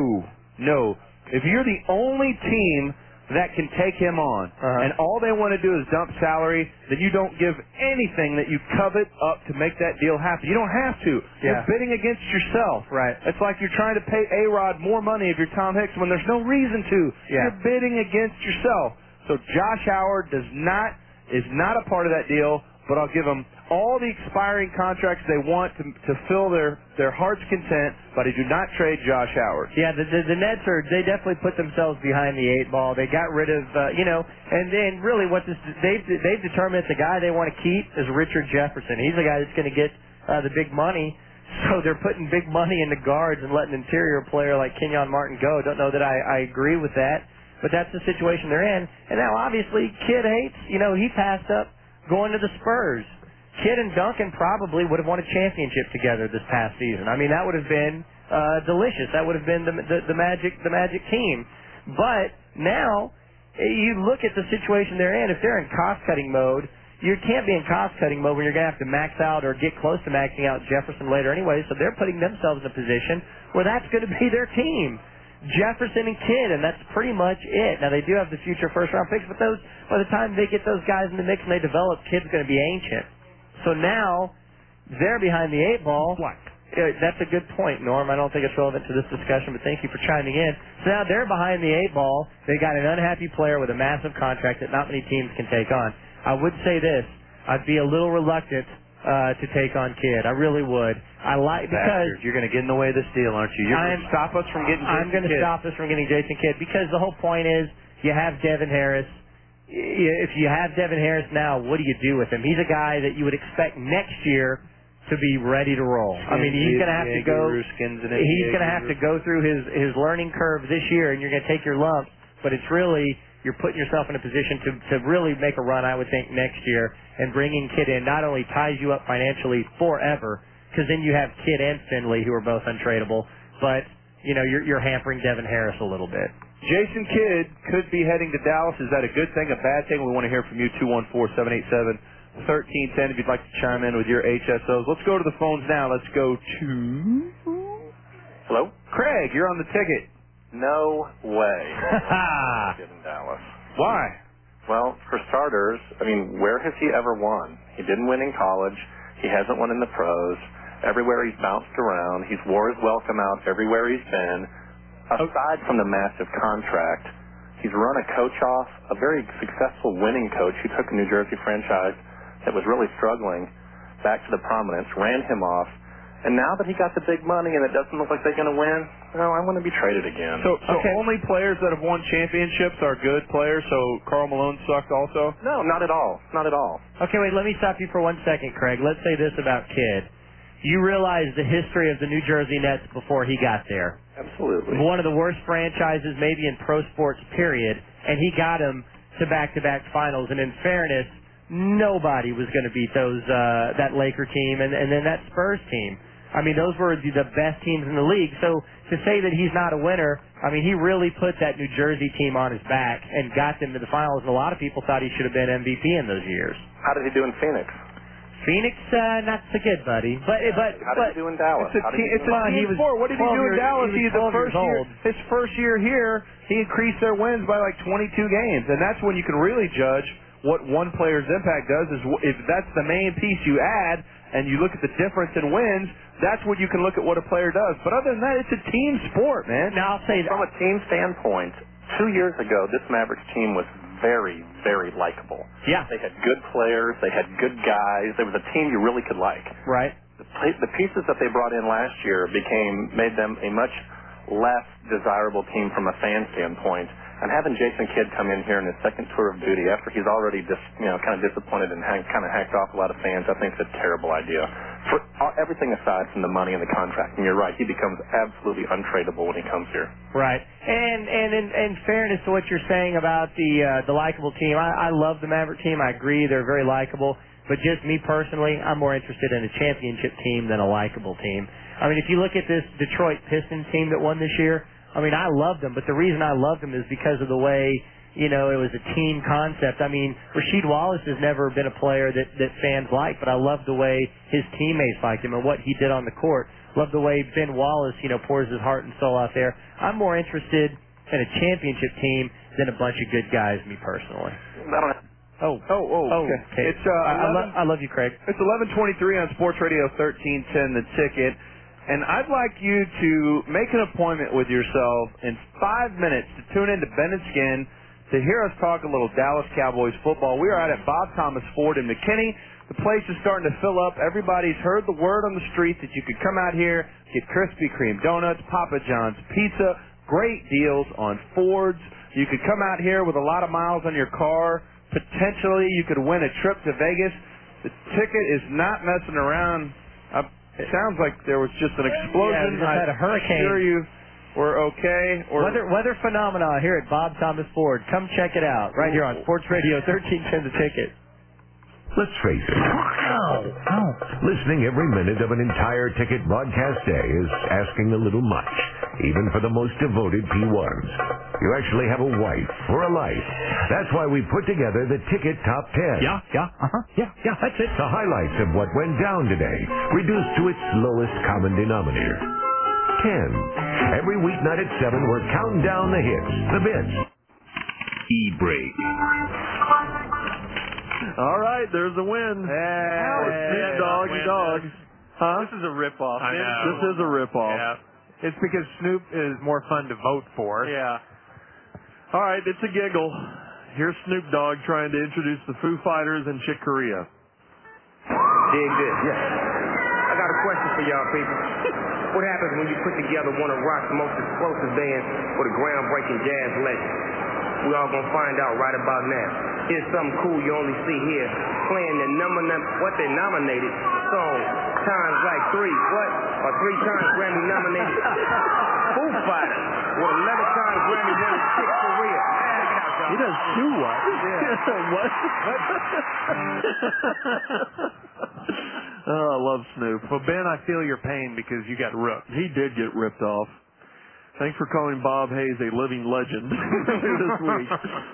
no. If you're the only team that can take him on, and all they want to do is dump salary, then you don't give anything that you covet up to make that deal happen. You don't have to. You're bidding against yourself. Right. It's like you're trying to pay A-Rod more money if you're Tom Hicks when there's no reason to. You're bidding against yourself. So Josh Howard is not a part of that deal, but I'll give them all the expiring contracts they want to fill their heart's content, but I do not trade Josh Howard. Yeah, the Nets they definitely put themselves behind the 8 ball. They got rid of, and then really they've determined that the guy they want to keep is Richard Jefferson. He's the guy that's going to get the big money. So they're putting big money into guards and letting an interior player like Kenyon Martin go. Don't know that I agree with that, but that's the situation they're in. And now obviously Kidd hates, he passed up going to the Spurs. Kidd and Duncan probably would have won a championship together this past season. I mean, that would have been delicious. That would have been the magic team. But now you look at the situation they're in. If they're in cost-cutting mode, you can't be in cost-cutting mode when you're going to have to max out or get close to maxing out Jefferson later anyway. So they're putting themselves in a position where that's going to be their team. Jefferson and Kidd, and that's pretty much it. Now, they do have the future first-round picks, but by the time they get those guys in the mix and they develop, Kidd's going to be ancient. So now, they're behind the 8 ball. That's a good point, Norm. I don't think it's relevant to this discussion, but thank you for chiming in. So now they're behind the 8 ball. They got an unhappy player with a massive contract that not many teams can take on. I would say this. I'd be a little reluctant to take on Kidd. I really would. Because you're going to get in the way of this deal, aren't you? You're going to stop us from getting Jason Kidd. I'm going to stop us from getting Jason Kidd because the whole point is you have Devin Harris. If you have Devin Harris now, what do you do with him? He's a guy that you would expect next year to be ready to roll. I mean, he's going to have to go. He's going to have to go through his learning curve this year, and you're going to take your lumps. But it's really you're putting yourself in a position to really make a run. I would think next year, and bringing Kidd in not only ties you up financially forever, because then you have Kidd and Finley who are both untradeable, but you're hampering Devin Harris a little bit. Jason Kidd could be heading to Dallas. Is that a good thing, a bad thing? We want to hear from you, 214-787-1310, if you'd like to chime in with your HSOs. Let's go to the phones now. Let's go to... Hello? Craig, you're on the ticket. No way. Kidd in Dallas. Why? Well, for starters, where has he ever won? He didn't win in college. He hasn't won in the pros. Everywhere he's bounced around. He's wore his welcome out everywhere he's been. Aside from the massive contract, he's run a coach off, a very successful winning coach who took a New Jersey franchise that was really struggling back to the prominence, ran him off, and now that he got the big money and it doesn't look like they're going to win, I want to be traded again. So only players that have won championships are good players, so Karl Malone sucked also? No, not at all. Not at all. Okay, wait, let me stop you for 1 second, Craig. Let's say this about Kidd. You realize the history of the New Jersey Nets before he got there. Absolutely. One of the worst franchises maybe in pro sports, period, and he got them to back-to-back finals. And in fairness, nobody was going to beat that Laker team and then that Spurs team. I mean, those were the best teams in the league. So to say that he's not a winner, I mean, he really put that New Jersey team on his back and got them to the finals. And a lot of people thought he should have been MVP in those years. How did he do in Phoenix? Phoenix, not so good, buddy. But how did he do in Dallas? It's a team sport. What did he do in Dallas? His first year here, he increased their wins by like 22 games, and that's when you can really judge what one player's impact does. Is if that's the main piece you add, and you look at the difference in wins, that's when you can look at what a player does. But other than that, it's a team sport, man. Now I'll say from a team standpoint, 2 years ago, this Mavericks team was very, very likable. Yeah. They had good players. They had good guys. There was a team you really could like. Right. The pieces that they brought in last year made them a much less desirable team from a fan standpoint. And having Jason Kidd come in here in his second tour of duty after he's already kind of disappointed and kind of hacked off a lot of fans, I think it's a terrible idea. For everything aside from the money and the contract, and you're right, he becomes absolutely untradeable when he comes here. Right. And in fairness to what you're saying about the likable team, I love the Maverick team. I agree they're very likable. But just me personally, I'm more interested in a championship team than a likable team. I mean, if you look at this Detroit Pistons team that won this year, I mean, I loved them, but the reason I loved them is because of the way, it was a team concept. I mean, Rasheed Wallace has never been a player that fans like, but I love the way his teammates liked him and what he did on the court. Love the way Ben Wallace, pours his heart and soul out there. I'm more interested in a championship team than a bunch of good guys, me personally. Okay. It's I love you, Craig. It's 11:23 on Sports Radio 1310, The Ticket. And I'd like you to make an appointment with yourself in 5 minutes to tune in to Ben and Skin to hear us talk a little Dallas Cowboys football. We are out at Bob Thomas Ford in McKinney. The place is starting to fill up. Everybody's heard the word on the street that you could come out here, get Krispy Kreme donuts, Papa John's pizza, great deals on Fords. You could come out here with a lot of miles on your car. Potentially you could win a trip to Vegas. The ticket is not messing around. It sounds like there was just an explosion. Yeah, we just had a hurricane. I'm sure you were okay. Weather phenomena here at Bob Thomas Ford. Come check it out right here on Sports Radio 1310 The Ticket. Let's face it. Listening every minute of an entire Ticket broadcast day is asking a little much, even for the most devoted P1s. You actually have a wife or a life. That's why we put together the Ticket Top 10. Yeah, that's it. The highlights of what went down today, reduced to its lowest common denominator. 10. Every weeknight at 7, we're counting down the hits, the bits. E-break. All right, there's a win. Hey, dog. Huh? This is a ripoff. I know. This is a ripoff. Yeah. It's because Snoop is more fun to vote for. Yeah. All right, it's a giggle. Here's Snoop Dogg trying to introduce the Foo Fighters and Chick Corea. Dig this. Yeah. I got a question for y'all people. What happens when you put together one of rock's most explosive bands with a groundbreaking jazz legend? We all gonna find out right about now. Here's something cool you only see here. Playing the what they nominated song times like 3. What? Or 3 times Grammy nominated Foo Fighters with 11 times Grammy winning Chick Corea. He does do what? What? Oh, I love Snoop. Well, Ben, I feel your pain because you got ripped. He did get ripped off. Thanks for calling Bob Hayes a living legend this week.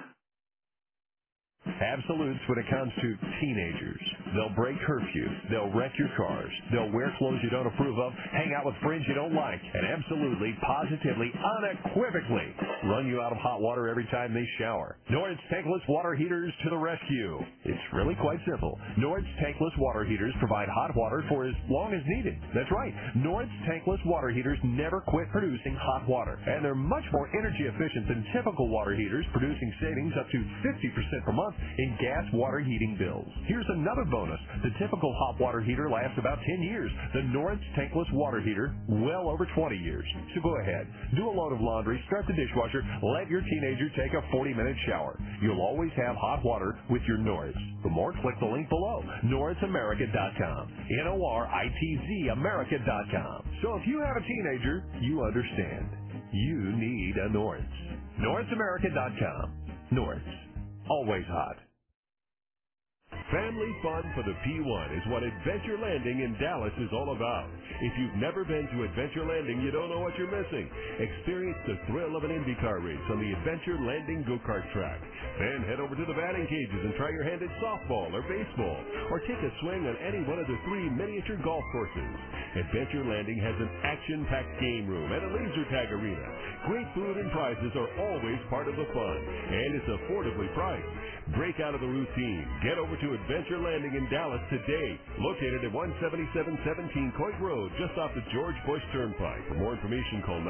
Absolutes when it comes to teenagers. They'll break curfew. They'll wreck your cars. They'll wear clothes you don't approve of, hang out with friends you don't like, and absolutely, positively, unequivocally run you out of hot water every time they shower. Nord's tankless water heaters to the rescue. It's really quite simple. Nord's tankless water heaters provide hot water for as long as needed. That's right. Nord's tankless water heaters never quit producing hot water, and they're much more energy efficient than typical water heaters, producing savings up to 50% per month in gas water heating bills. Here's another bonus. The typical hot water heater lasts about 10 years. The Norris tankless water heater, well over 20 years. So go ahead, do a load of laundry, start the dishwasher, let your teenager take a 40-minute shower. You'll always have hot water with your Norris. For more, click the link below, NorrisAmerica.com. N-O-R-I-T-Z America.com. So if you have a teenager, you understand. You need a Norris. NorrisAmerica.com. Norris. Always hot. Family fun for the P1 is what Adventure Landing in Dallas is all about. If you've never been to Adventure Landing, you don't know what you're missing. Experience the thrill of an IndyCar race on the Adventure Landing go-kart track. Then head over to the batting cages and try your hand at softball or baseball, or take a swing on any one of the 3 miniature golf courses. Adventure Landing has an action-packed game room and a laser tag arena. Great food and prizes are always part of the fun, and it's affordably priced. Break out of the routine. Get over to Adventure Landing in Dallas today, located at 17717 Coit Road, just off the George Bush Turnpike. For more information, call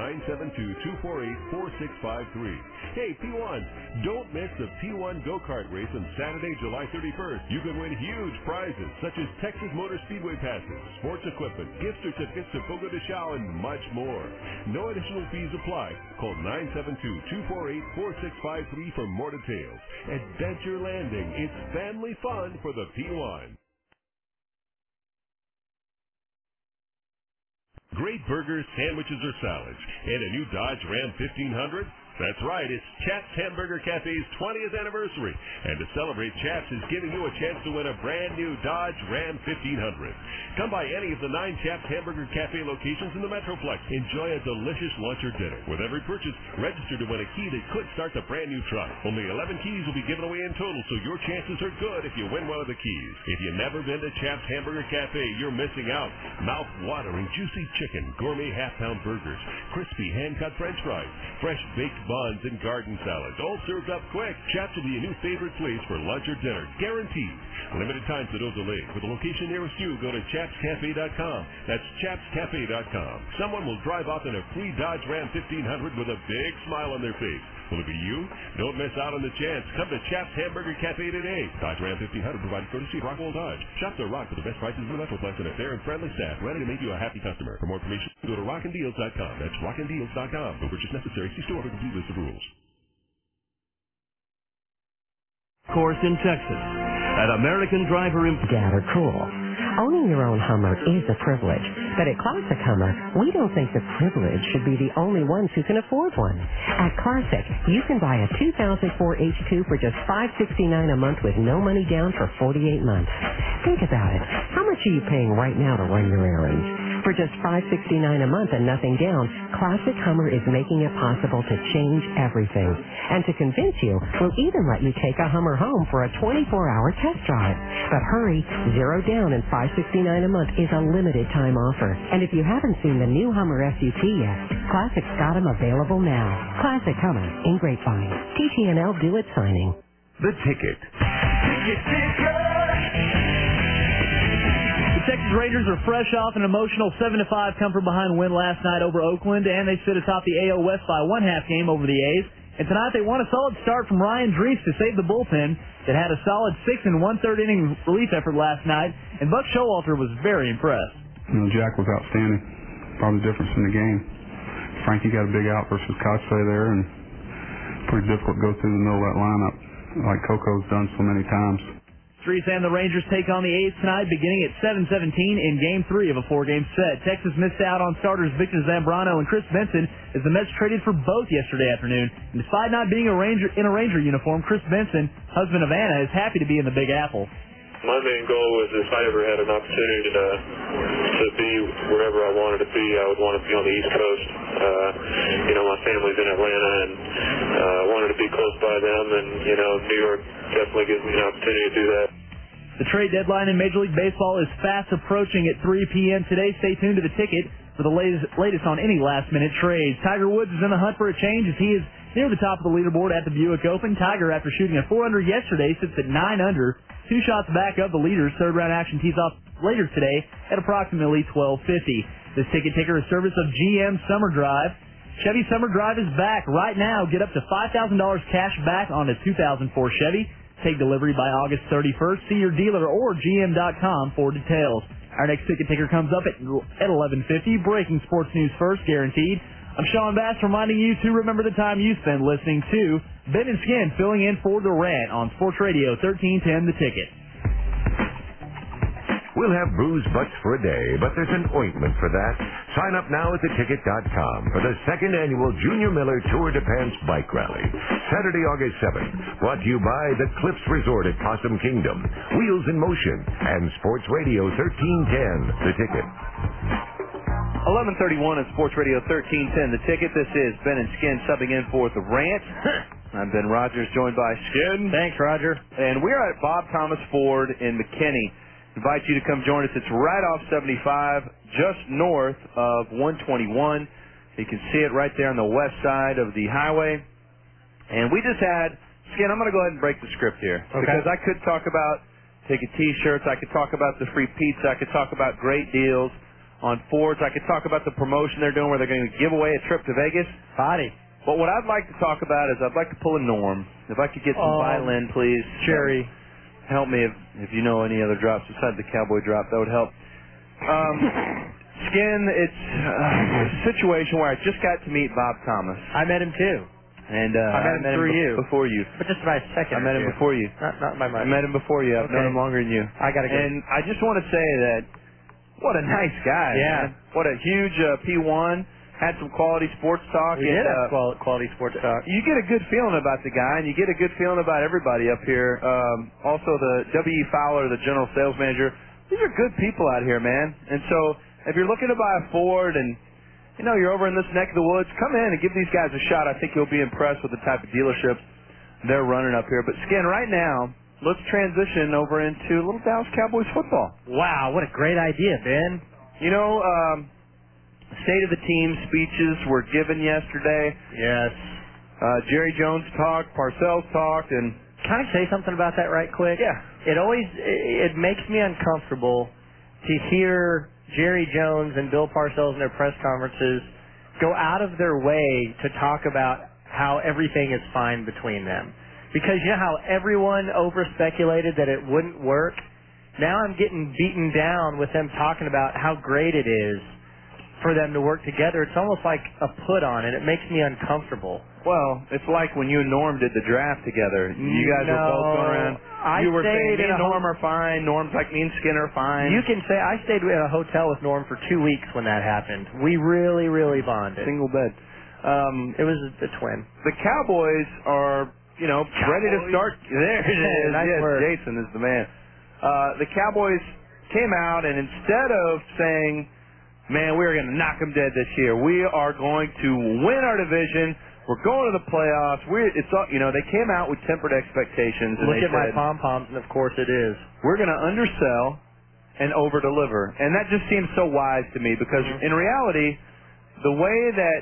972-248-4653. Hey, P1, don't miss the P1 go-kart race on Saturday, July 31st. You can win huge prizes, such as Texas Motor Speedway passes, sports equipment, gift certificates to Fogo de Chao, and much more. No additional fees apply. Call 972-248-4653 for more details. Adventure Landing. It's family fun for the P1. Great burgers, sandwiches, or salads, and a new Dodge Ram 1500? That's right, it's Chaps Hamburger Cafe's 20th anniversary. And to celebrate, Chaps is giving you a chance to win a brand new Dodge Ram 1500. Come by any of the 9 Chaps Hamburger Cafe locations in the Metroplex. Enjoy a delicious lunch or dinner. With every purchase, register to win a key that could start the brand new truck. Only 11 keys will be given away in total, so your chances are good if you win one of the keys. If you've never been to Chaps Hamburger Cafe, you're missing out. Mouth-watering juicy chicken, gourmet half-pound burgers, crispy hand-cut french fries, fresh baked buns, and garden salads, all served up quick. Chaps will be a new favorite place for lunch or dinner, guaranteed. Limited time, so don't delay. For the location nearest you, go to chapscafe.com. That's chapscafe.com. Someone will drive off in a free Dodge Ram 1500 with a big smile on their face. Will it be you? Don't miss out on the chance. Come to Chaps Hamburger Cafe today. Dodge Ram 1500 provided courtesy of Rockwell Dodge. Shops are rock for the best prices in the Metroplex and a fair and friendly staff ready to make you a happy customer. For more information, go to rockanddeals.com. That's rockanddeals.com. No purchase necessary. See store for complete list of rules. Course in Texas at American Driver Dad are cool. Owning your own Hummer is a privilege, but at Classic Hummer, we don't think the privilege should be the only ones who can afford one. At Classic, you can buy a 2004 H2 for just $569 a month with no money down for 48 months. Think about it. How much are you paying right now to run your errands? For just $569 a month and nothing down, Classic Hummer is making it possible to change everything. And to convince you, we'll even let you take a Hummer home for a 24-hour test drive. But hurry, 0 down and $569 a month is a limited time offer. And if you haven't seen the new Hummer SUV yet, Classic's got them available now. Classic Hummer in Grapevine. TTNL do it signing. The Ticket. The Texas Rangers are fresh off an emotional 7-5 come-from-behind win last night over Oakland, and they sit atop the AL West by 1/2 game over the A's. And tonight they want a solid start from Ryan Drees to save the bullpen that had a solid 6 1/3 inning relief effort last night, and Buck Showalter was very impressed. Jack was outstanding. Probably the difference in the game. Frankie got a big out versus Kotsay there, and pretty difficult to go through the middle of that lineup like Coco's done so many times. Drees and the Rangers take on the A's tonight, beginning at 7:17 in Game 3 of a 4-game set. Texas missed out on starters Victor Zambrano and Chris Benson as the Mets traded for both yesterday afternoon. And despite not being a Ranger uniform, Chris Benson, husband of Anna, is happy to be in the Big Apple. My main goal was if I ever had an opportunity to be wherever I wanted to be, I would want to be on the East Coast. My family's in Atlanta, and I wanted to be close by them, and, New York definitely gives me an opportunity to do that. The trade deadline in Major League Baseball is fast approaching at 3 p.m. today. Stay tuned to The Ticket for the latest on any last-minute trades. Tiger Woods is in the hunt for a change as he is near the top of the leaderboard at the Buick Open. Tiger, after shooting a 4-under yesterday, sits at 9 under, 2 shots back of the leaders. Third-round action tees off later today at approximately 12:50. This ticket taker is service of GM Summer Drive. Chevy Summer Drive is back right now. Get up to $5,000 cash back on a 2004 Chevy. Take delivery by August 31st. See your dealer or GM.com for details. Our next ticket taker comes up at 11:50. Breaking sports news first, guaranteed. I'm Sean Bass reminding you to remember the time you spend listening to Ben and Skin filling in for The Rant on Sports Radio 1310 The Ticket. We'll have bruised butts for a day, but there's an ointment for that. Sign up now at theticket.com for the second annual Junior Miller Tour de Pants Bike Rally. Saturday, August 7th. Brought to you by the Cliffs Resort at Possum Kingdom, Wheels in Motion, and Sports Radio 1310, The Ticket. 11:31 on Sports Radio 1310, The Ticket. This is Ben and Skin subbing in for the Rant. I'm Ben Rogers, joined by Skin. Thanks, Roger. And we're at Bob Thomas Ford in McKinney. Invite you to come join us. It's right off 75, just north of 121. You can see it right there on the west side of the highway. And we just had, Skin, I'm going to go ahead and break the script here. Okay. Because I could talk about taking T-shirts. I could talk about the free pizza. I could talk about great deals on Fords. I could talk about the promotion they're doing where they're going to give away a trip to Vegas. Body. But what I'd like to talk about is I'd like to pull a Norm. If I could get some violin, please. Jerry. Help me if you know any other drops besides the cowboy drop. That would help. Skin, it's a situation where I just got to meet Bob Thomas. I met him too. And I met him through you. Before you. But just by a second. I met him before you. Not by much. I met him before you. I've known him longer than you. I got to go. And I just want to say that what a nice guy. Yeah. Man. What a huge P1. Had some quality sports talk. We did have quality sports talk. You get a good feeling about the guy, and you get a good feeling about everybody up here. Also, the W.E. Fowler, the general sales manager. These are good people out here, man. And so, if you're looking to buy a Ford and you know you're over in this neck of the woods, come in and give these guys a shot. I think you'll be impressed with the type of dealerships they're running up here. But Skin, right now, let's transition over into a little Dallas Cowboys football. Wow, what a great idea, Ben. You know, State of the Team speeches were given yesterday. Yes. Jerry Jones talked, Parcells talked, and... Can I say something about that right quick? Yeah. It makes me uncomfortable to hear Jerry Jones and Bill Parcells in their press conferences go out of their way to talk about how everything is fine between them. Because you know how everyone over-speculated that it wouldn't work? Now I'm getting beaten down with them talking about how great it is for them to work together. It's almost like a put-on, and it makes me uncomfortable. Well, it's like when you and Norm did the draft together. You guys were both going around. You were saying me and Norm are fine. Norm's like me and Skin are fine. You can say I stayed in a hotel with Norm for 2 weeks when that happened. We really, really bonded. Single bed. It was a twin. The Cowboys are, ready to start. There it is. Nice yes, word. Jason is the man. The Cowboys came out, and instead of saying, man, we're going to knock them dead this year, we are going to win our division, we're going to the playoffs, they came out with tempered expectations. And Look they at my said, pom-poms, and of course it is. we're going to undersell and over-deliver. And that just seems so wise to me because in reality, the way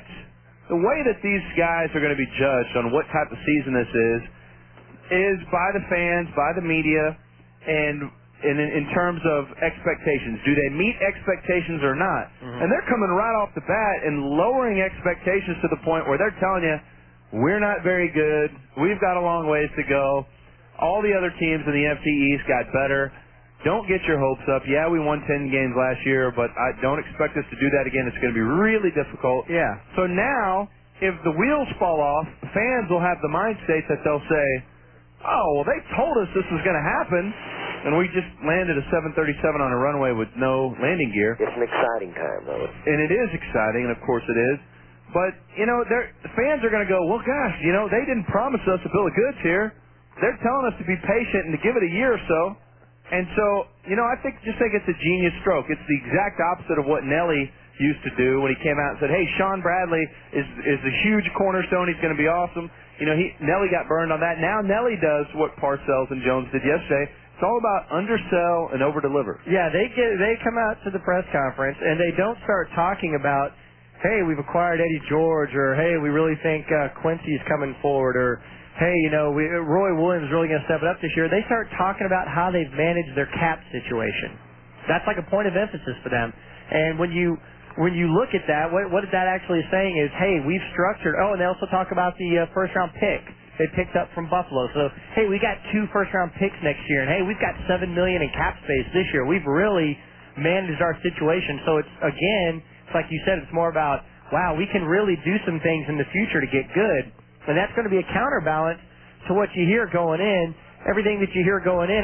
that these guys are going to be judged on what type of season this is by the fans, by the media, and in terms of expectations. Do they meet expectations or not? And they're coming right off the bat and lowering expectations to the point where they're telling you, we're not very good, we've got a long ways to go, all the other teams in the NFC East got better, don't get your hopes up. Yeah, we won 10 games last year, but I don't expect us to do that again. It's going to be really difficult. Yeah. So now, if the wheels fall off, fans will have the mind state that they'll say, oh, well, they told us this was going to happen, and we just landed a 737 on a runway with no landing gear. It's an exciting time, though. And it is exciting, and of course it is. But, the fans are going to go, well, gosh, they didn't promise us a bill of goods here. They're telling us to be patient and to give it a year or so. And so, I think it's a genius stroke. It's the exact opposite of what Nelly used to do when he came out and said, hey, Sean Bradley is a huge cornerstone. He's going to be awesome. Nelly got burned on that. Now Nelly does what Parcells and Jones did yesterday. It's all about undersell and over-deliver. Yeah, they come out to the press conference, and they don't start talking about, hey, we've acquired Eddie George, or hey, we really think Quincy's coming forward, or hey, Roy Williams is really going to step it up this year. They start talking about how they've managed their cap situation. That's like a point of emphasis for them. And when you look at that, what that actually is saying is, hey, we've structured. Oh, and they also talk about the first-round pick they picked up from Buffalo. So, hey, we got 2 first-round picks next year, and hey, we've got $7 million in cap space this year. We've really managed our situation. So it's like you said, it's more about, wow, we can really do some things in the future to get good. And that's going to be a counterbalance to what you hear going in. Everything that you hear going in is,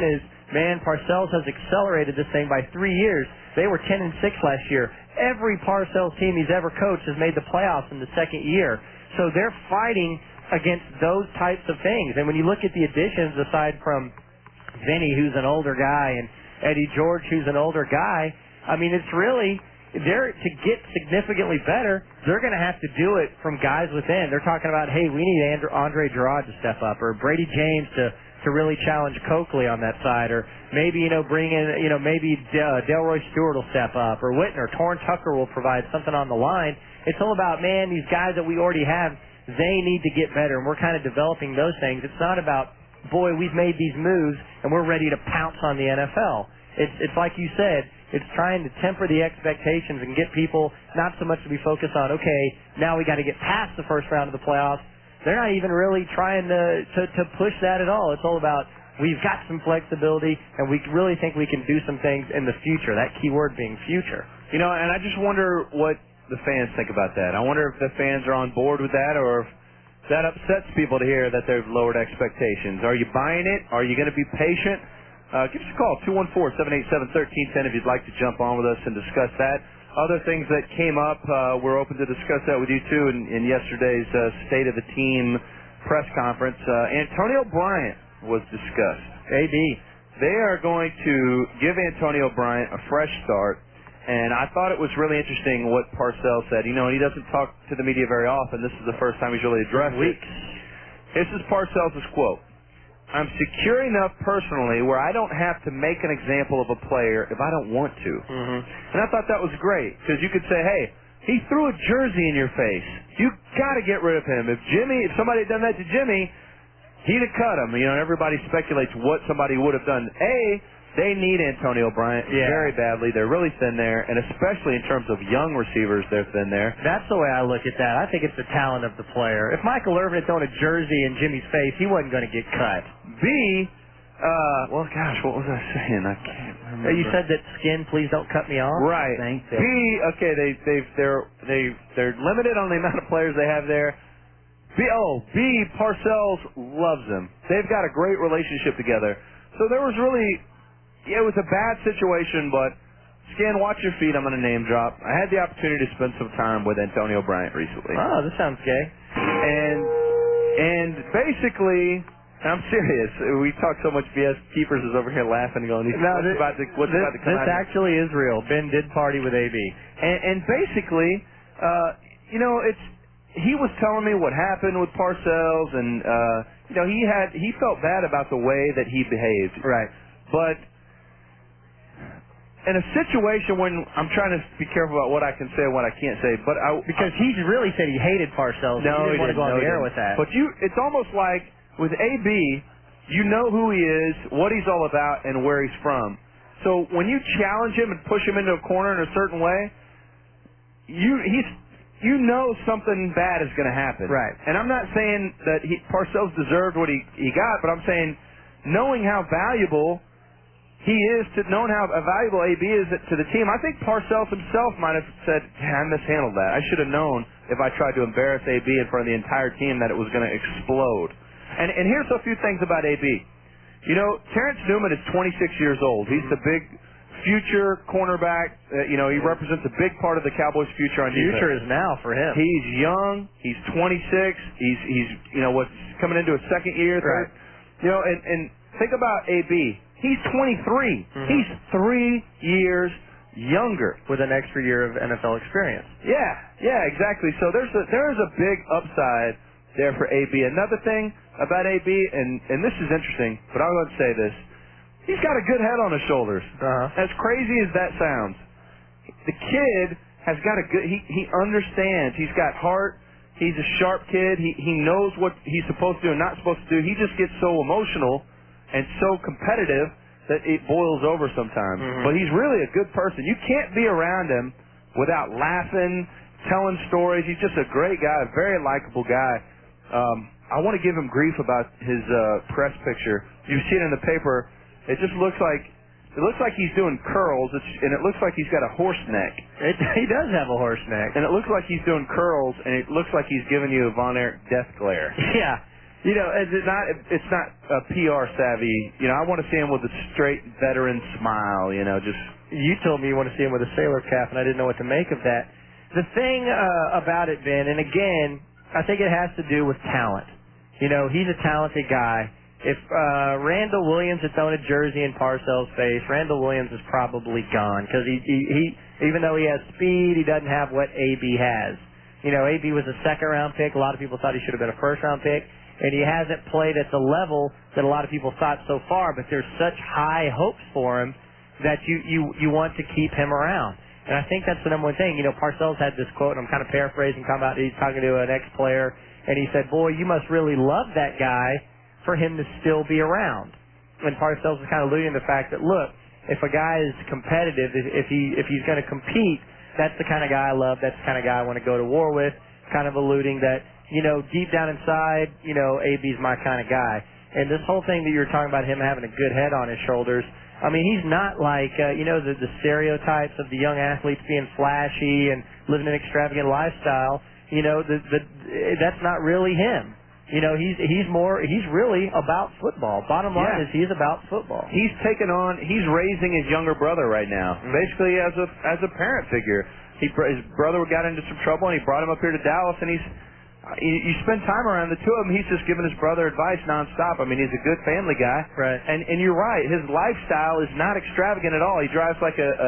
man, Parcells has accelerated this thing by 3 years. They were 10-6 last year. Every Parcells team he's ever coached has made the playoffs in the second year. So they're fighting against those types of things. And when you look at the additions, aside from Vinny, who's an older guy, and Eddie George, who's an older guy, I mean, it's really, to get significantly better, they're going to have to do it from guys within. They're talking about, hey, we need Andre Gerard to step up, or Brady James to really challenge Coakley on that side, or maybe, bring in, maybe Delroy Stewart will step up, or Whitner. Torrin Tucker will provide something on the line. It's all about, man, these guys that we already have, they need to get better, and we're kind of developing those things. It's not about, boy, we've made these moves, and we're ready to pounce on the NFL. It's like you said, it's trying to temper the expectations and get people not so much to be focused on, okay, now we got to get past the first round of the playoffs. They're not even really trying to push that at all. It's all about, we've got some flexibility, and we really think we can do some things in the future, that key word being future. And I just wonder what the fans think about that. I wonder if the fans are on board with that, or if that upsets people to hear that they've lowered expectations. Are you buying it? Are you going to be patient? Give us a call, 214-787-1310, if you'd like to jump on with us and discuss that. Other things that came up, we're open to discuss that with you, too, in yesterday's State of the Team press conference. Antonio Bryant was discussed. AB. They are going to give Antonio Bryant a fresh start, and I thought it was really interesting what Parcells said. And he doesn't talk to the media very often. This is the first time he's really addressed it. This is Parcells' quote. I'm secure enough personally where I don't have to make an example of a player if I don't want to. And I thought that was great, because you could say, hey, he threw a jersey in your face. You got to get rid of him. If somebody had done that to Jimmy, he'd have cut him. Everybody speculates what somebody would have done. They need Antonio Bryant very badly. They're really thin there, and especially in terms of young receivers, they're thin there. That's the way I look at that. I think it's the talent of the player. If Michael Irvin had thrown a jersey in Jimmy's face, he wasn't going to get cut. What was I saying? I can't remember. You said that Skin, please don't cut me off. Right. They're limited on the amount of players they have there. Parcells loves them. They've got a great relationship together. So there was really... it was a bad situation, but Skin, watch your feet. I'm going to name drop. I had the opportunity to spend some time with Antonio Bryant recently. Oh, this sounds gay. And basically, I'm serious. We talk so much BS. Keepers is over here laughing and going, what's about to come out? This actually is real. Ben did party with AB. And basically, he was telling me what happened with Parcells, and he felt bad about the way that he behaved. Right. But in a situation when I'm trying to be careful about what I can say and what I can't say, because he really said he hated Parcells. No, he didn't want to go on the air with that. But it's almost like with AB, you know who he is, what he's all about, and where he's from. So when you challenge him and push him into a corner in a certain way, you know something bad is going to happen. Right. And I'm not saying that Parcells deserved what he got, but I'm saying knowing how valuable knowing how valuable AB is to the team. I think Parcells himself might have said, I mishandled that. I should have known if I tried to embarrass AB in front of the entire team that it was going to explode. And here's a few things about AB. Terrence Newman is 26 years old. He's the big future cornerback. He represents a big part of the Cowboys' future on defense. Future is now for him. He's young. He's 26. He's coming into his second year. Right. And think about AB. He's 23. He's 3 years younger. With an extra year of NFL experience. Yeah, exactly. So there is a big upside there for AB. Another thing about AB, and this is interesting, but I'm going to say this. He's got a good head on his shoulders. As crazy as that sounds, the kid has got he understands. He's got heart. He's a sharp kid. He knows what he's supposed to do and not supposed to do. He just gets so emotional and so competitive that it boils over sometimes. But he's really a good person. You can't be around him without laughing, telling stories. He's just a great guy, a very likable guy. I want to give him grief about his press picture. You see it in the paper. It just looks like he's doing curls, and it looks like he's got a horse neck. He does have a horse neck. And it looks like he's doing curls, and it looks like he's giving you a Von Erich death glare. Yeah. It's not PR savvy. I want to see him with a straight veteran smile. Just. You told me you want to see him with a sailor cap, and I didn't know what to make of that. The thing about it, Ben, and again, I think it has to do with talent. He's a talented guy. If Randall Williams had thrown a jersey in Parcells' face, Randall Williams is probably gone because he even though he has speed, he doesn't have what AB has. AB was a second-round pick. A lot of people thought he should have been a first-round pick, and he hasn't played at the level that a lot of people thought so far. But there's such high hopes for him that you want to keep him around. And I think that's the number one thing. Parcells had this quote, and I'm kind of paraphrasing, he's talking to an ex-player, and he said, "Boy, you must really love that guy for him to still be around." And Parcells was kind of alluding to the fact that, look, if a guy is competitive, if he's going to compete, that's the kind of guy I love. That's the kind of guy I want to go to war with. Kind of alluding that, deep down inside, AB's my kind of guy. And this whole thing that you were talking about him having a good head on his shoulders, I mean, he's not like, the stereotypes of the young athletes being flashy and living an extravagant lifestyle. That's not really him. He's really about football. Bottom line is he's about football. He's raising his younger brother right now, basically as a parent figure. His brother got into some trouble, and he brought him up here to Dallas, and you spend time around the two of them, he's just giving his brother advice nonstop. I mean, he's a good family guy. Right. And you're right, his lifestyle is not extravagant at all. He drives like a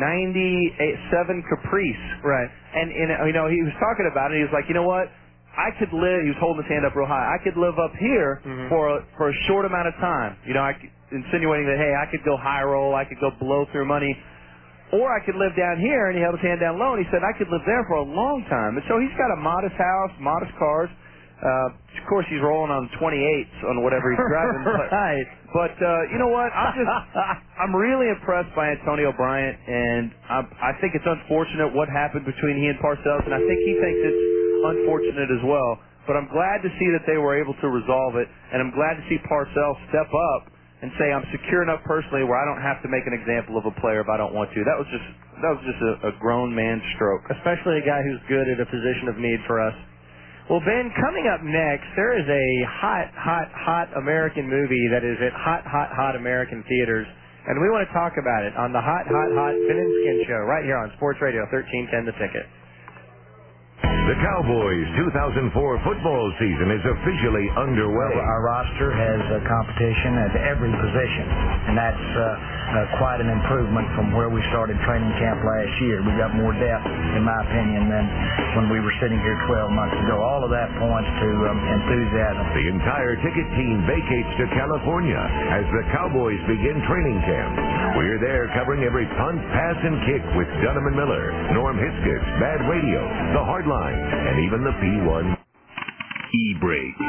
97 Caprice. Right. And he was talking about it, he was like, you know what? I could live, he was holding his hand up real high, I could live up here for a short amount of time. Insinuating that, hey, I could go high roll, I could go blow through money, or I could live down here, and he held his hand down low, and he said, I could live there for a long time. And so he's got a modest house, modest cars. Of course, he's rolling on 28s on whatever he's driving. Right. But you know what? I'm really impressed by Antonio Bryant, and I think it's unfortunate what happened between he and Parcells, and I think he thinks it's unfortunate as well. But I'm glad to see that they were able to resolve it, and I'm glad to see Parcells step up and say, I'm secure enough personally where I don't have to make an example of a player if I don't want to. That was just a grown man's stroke. Especially a guy who's good at a position of need for us. Well, Ben, coming up next, there is a hot American movie that is at hot American theaters, and we want to talk about it on the hot Ben and Skin Show right here on Sports Radio 1310 The Ticket. The Cowboys' 2004 football season is officially underway. Our roster has competition at every position, and that's quite an improvement from where we started training camp last year. We got more depth, in my opinion, than when we were sitting here 12 months ago. All of that points to enthusiasm. The entire ticket team vacates to California as the Cowboys begin training camp. We're there covering every punt, pass, and kick with Dunham and Miller, Norm Hiskis, Bad Radio, The Hardline, and even the P1 E-Brake.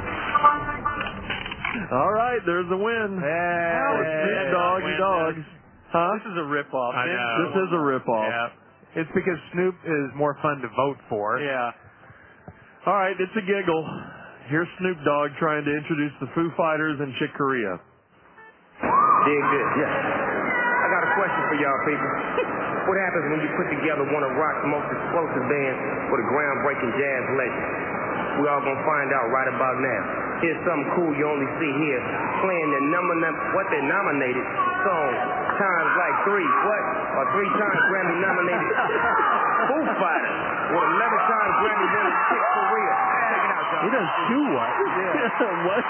All right, there's the win. Hey, dogs. Huh? This is a ripoff. I know. This is a ripoff. Yeah. It's because Snoop is more fun to vote for. Yeah. All right, it's a giggle. Here's Snoop Dogg trying to introduce the Foo Fighters and Chick Corea. Dig this. Yes. I got a question for y'all people. What happens when you put together one of rock's most explosive bands with a groundbreaking jazz legend? We all gonna find out right about now. Here's something cool you only see here, playing the what they nominated song times like 3. What? Or 3 times Grammy nominated Foo Fighters with 11 times Grammy winning Chick Corea. Check it out, John. He does do what? What?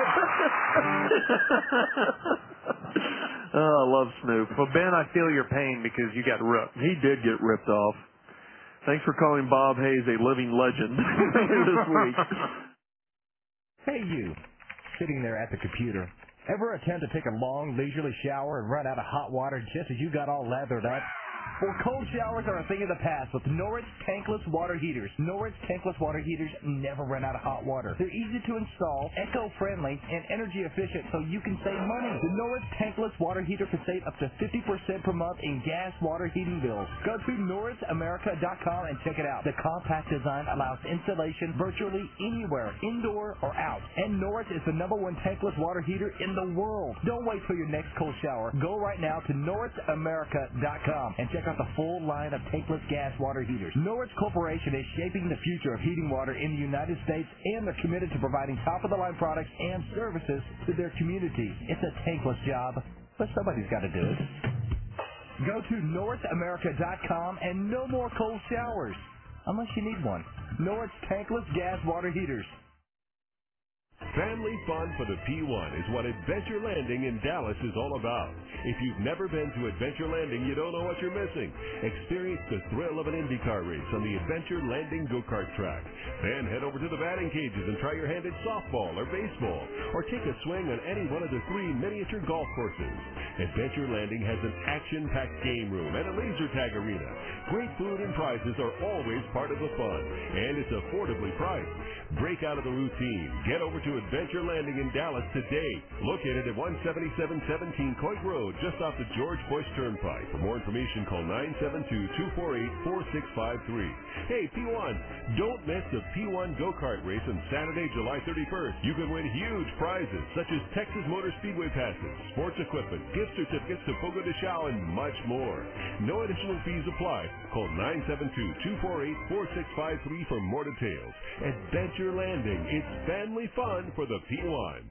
Oh, I love Snoop. Well, Ben, I feel your pain because you got ripped. He did get ripped off. Thanks for calling Bob Hayes a living legend this week. Hey, you, sitting there at the computer. Ever attempt to take a long, leisurely shower and run out of hot water just as you got all lathered up? Well, cold showers are a thing of the past with Norwich tankless water heaters. Norwich tankless water heaters never run out of hot water. They're easy to install, eco-friendly, and energy efficient so you can save money. The Norwich tankless water heater can save up to 50% per month in gas water heating bills. Go to NorwichAmerica.com and check it out. The compact design allows installation virtually anywhere, indoor or out. And Norwich is the #1 tankless water heater in the world. Don't wait for your next cold shower. Go right now to NorwichAmerica.com and check out the full line of tankless gas water heaters. Norwich Corporation is shaping the future of heating water in the United States, and they're committed to providing top-of-the-line products and services to their communities. It's a tankless job, but somebody's got to do it. Go to NorthAmerica.com and no more cold showers, unless you need one. Norwich tankless gas water heaters. Family fun for the P1 is what Adventure Landing in Dallas is all about. If you've never been to Adventure Landing, you don't know what you're missing. Experience the thrill of an IndyCar race on the Adventure Landing go-kart track. Then head over to the batting cages and try your hand at softball or baseball, or take a swing on any one of the 3 miniature golf courses. Adventure Landing has an action-packed game room and a laser tag arena. Great food and prizes are always part of the fun, and it's affordably priced. Break out of the routine. Get over to Adventure Landing in Dallas today. Located at 17717 Coit Road, just off the George Bush Turnpike. For more information, call 972-248-4653. Hey, P1, don't miss the P1 go-kart race on Saturday, July 31st. You can win huge prizes such as Texas Motor Speedway passes, sports equipment, gift certificates to Fogo de Chao, and much more. No additional fees apply. Call 972-248-4653 for more details. Adventure Landing. It's family fun for the P1.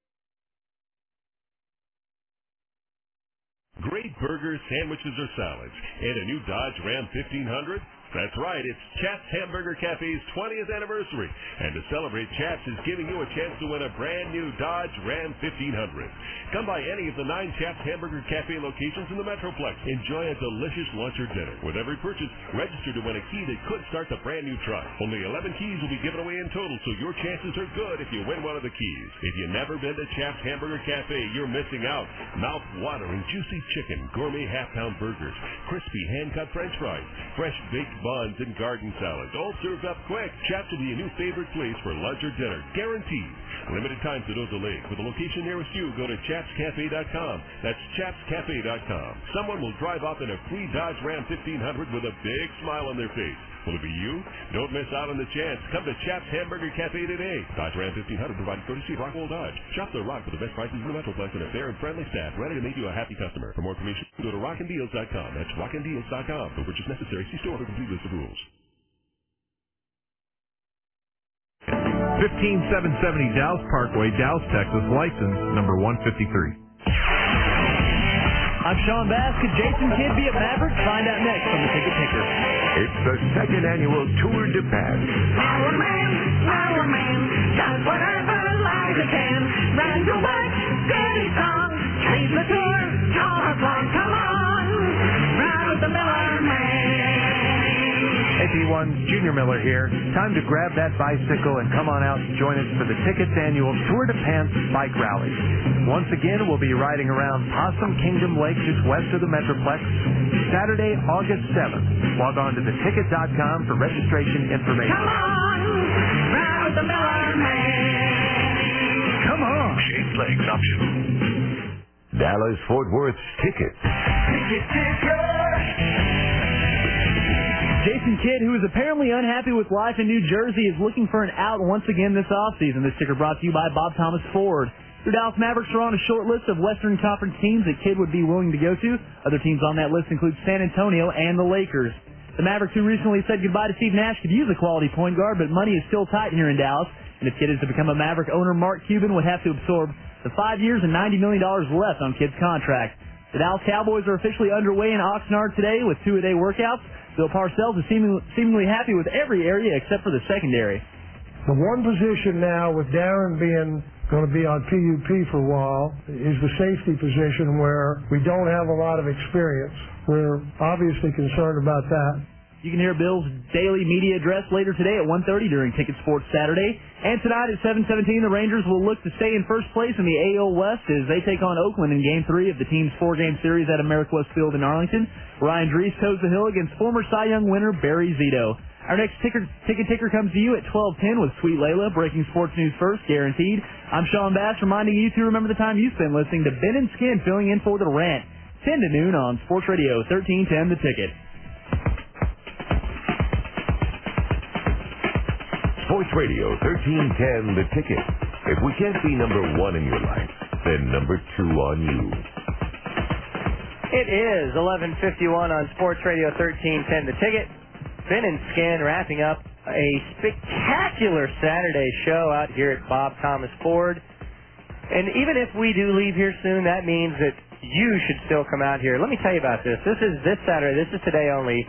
Great burgers, sandwiches, or salads, and a new Dodge Ram 1500? That's right, it's Chaps Hamburger Cafe's 20th anniversary. And to celebrate, Chaps is giving you a chance to win a brand new Dodge Ram 1500. Come by any of the 9 Chaps Hamburger Cafe locations in the Metroplex. Enjoy a delicious lunch or dinner. With every purchase, register to win a key that could start the brand new truck. Only 11 keys will be given away in total, so your chances are good if you win one of the keys. If you've never been to Chaps Hamburger Cafe, you're missing out. Mouth-watering juicy chicken, gourmet half-pound burgers, crispy hand-cut French fries, fresh baked buns, and garden salads, all served up quick. Chaps will be a new favorite place for lunch or dinner, guaranteed. Limited time, so don't delay. For the location nearest you, go to chapscafe.com. That's chapscafe.com. Someone will drive off in a free Dodge Ram 1500 with a big smile on their face. Will it be you? Don't miss out on the chance. Come to Chaps Hamburger Cafe today. Dodge Ram 1500 provided courtesy of Rockwell Dodge. Shop the Rock for the best prices in the Metroplex and a fair and friendly staff ready to make you a happy customer. For more information, go to rockanddeals.com. That's rockanddeals.com. No purchase necessary. See store for complete list of rules. 15770 Dallas Parkway, Dallas, Texas. License number 153. I'm Sean Bass. Could Jason Kidd be at Maverick? Find out next on the Ticket Ticker. It's the 2nd annual Tour de Pass. Our man, does whatever lies it can. Run your bike, steady song, lead the tour, draw us long, come on, ride with the Miller Man. Hey P1, Junior Miller here. Time to grab that bicycle and come on out and join us for the Ticket's annual Tour de Pants Bike Rally. Once again, we'll be riding around Possum Kingdom Lake just west of the Metroplex, Saturday, August 7th. Log on to theticket.com for registration information. Come on, ride with the Miller Man. Come on. Shaped legs optional. Dallas Fort Worth's Ticket. Ticket Ticker. Jason Kidd, who is apparently unhappy with life in New Jersey, is looking for an out once again this offseason. This ticker brought to you by Bob Thomas Ford. The Dallas Mavericks are on a short list of Western Conference teams that Kidd would be willing to go to. Other teams on that list include San Antonio and the Lakers. The Mavericks, who recently said goodbye to Steve Nash, could use a quality point guard, but money is still tight here in Dallas. And if Kidd is to become a Maverick owner, Mark Cuban would have to absorb the 5 years and $90 million left on Kidd's contract. The Dallas Cowboys are officially underway in Oxnard today with 2-a-day workouts. Bill Parcells is seemingly happy with every area except for the secondary. The one position now, with Darren being going to be on PUP for a while, is the safety position where we don't have a lot of experience. We're obviously concerned about that. You can hear Bill's daily media address later today at 1:30 during Ticket Sports Saturday. And tonight at 7:17, the Rangers will look to stay in first place in the AL West as they take on Oakland in Game 3 of the team's 4-game series at Ameriquest Field in Arlington. Ryan Dries toes the hill against former Cy Young winner Barry Zito. Our next Ticket Ticker comes to you at 12:10 with Sweet Layla, breaking sports news first, guaranteed. I'm Sean Bass, reminding you to remember the time you spent listening to Ben and Skin filling in for The Rant, 10 to noon on Sports Radio 1310 The Ticket. Sports Radio 1310 The Ticket. If we can't be number 1 in your life, then number 2 on you. It is 11:51 on Sports Radio 1310 The Ticket. Ben and Skin wrapping up a spectacular Saturday show out here at Bob Thomas Ford. And even if we do leave here soon, that means that you should still come out here. Let me tell you about this. This is this Saturday. This is today only.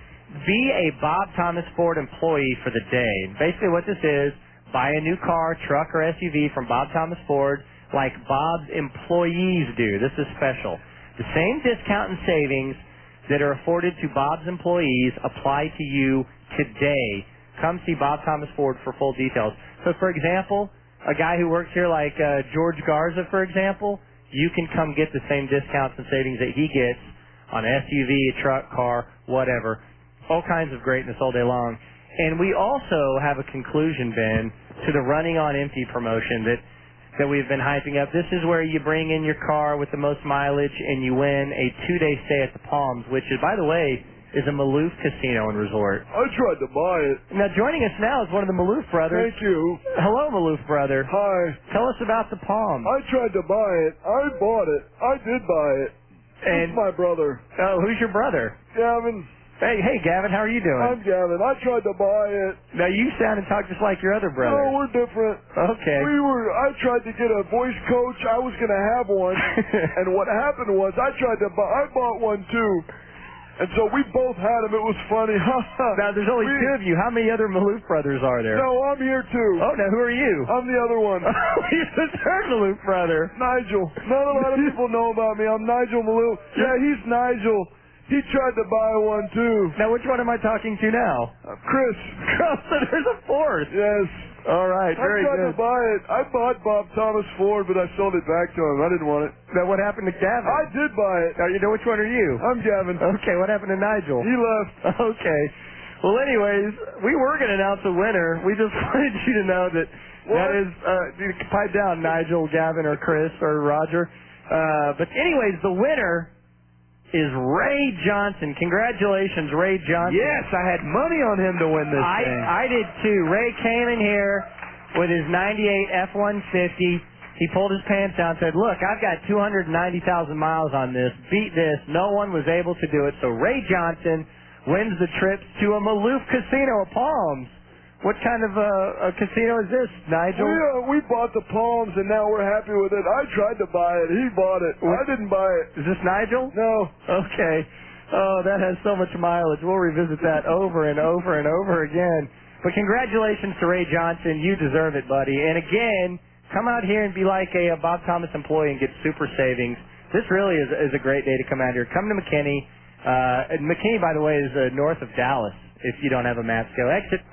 Be a Bob Thomas Ford employee for the day. Basically what this is, buy a new car, truck, or SUV from Bob Thomas Ford like Bob's employees do. This is special. The same discount and savings that are afforded to Bob's employees apply to you today. Come see Bob Thomas Ford for full details. So, for example, a guy who works here like George Garza, for example, you can come get the same discounts and savings that he gets on an SUV, a truck, car, whatever. All kinds of greatness all day long. And we also have a conclusion, Ben, to the Running on Empty promotion that we've been hyping up. This is where you bring in your car with the most mileage and you win a 2-day stay at the Palms, which is, by the way, is a Maloof casino and resort. I tried to buy it. Now, joining us now is one of the Maloof brothers. Thank you. Hello, Maloof brother. Hi. Tell us about the Palms. I tried to buy it. I bought it. I did buy it. And it's my brother. Oh, who's your brother? Gavin. Hey, Gavin, how are you doing? I'm Gavin. I tried to buy it. Now, you sound and talk just like your other brother. No, we're different. Okay. I tried to get a voice coach. I was going to have one. And what happened was I bought one too. And so we both had them. It was funny. Now, there's only two of you. How many other Maloof brothers are there? No, I'm here too. Oh, now who are you? I'm the other one. You're the third Maloof brother. Nigel. Not a lot of people know about me. I'm Nigel Maloof. Yeah, he's Nigel. He tried to buy one too. Now, which one am I talking to now? Chris. So there's a fourth. Yes. All right, very good. I tried to buy it. I bought Bob Thomas Ford, but I sold it back to him. I didn't want it. Now, what happened to Gavin? I did buy it. Now, you know which one are you? I'm Gavin. Okay, what happened to Nigel? He left. Okay. Well, anyways, we were going to announce a winner. We just wanted you to know that that is, you can pipe down Nigel, Gavin, or Chris, or Roger. But anyways, the winner is Ray Johnson. Congratulations, Ray Johnson. Yes, I had money on him to win this thing. I did too. Ray came in here with his 98 F-150. He pulled his pants down and said, look, I've got 290,000 miles on this. Beat this. No one was able to do it. So Ray Johnson wins the trip to a Maloof casino at Palms. What kind of a casino is this, Nigel? We bought the Palms, and now we're happy with it. I tried to buy it. He bought it. I didn't buy it. Is this Nigel? No. Okay. Oh, that has so much mileage. We'll revisit that over and over and over again. But congratulations to Ray Johnson. You deserve it, buddy. And again, come out here and be like a Bob Thomas employee and get super savings. This really is a great day to come out here. Come to McKinney. And McKinney, by the way, is north of Dallas, if you don't have a map scale. Exit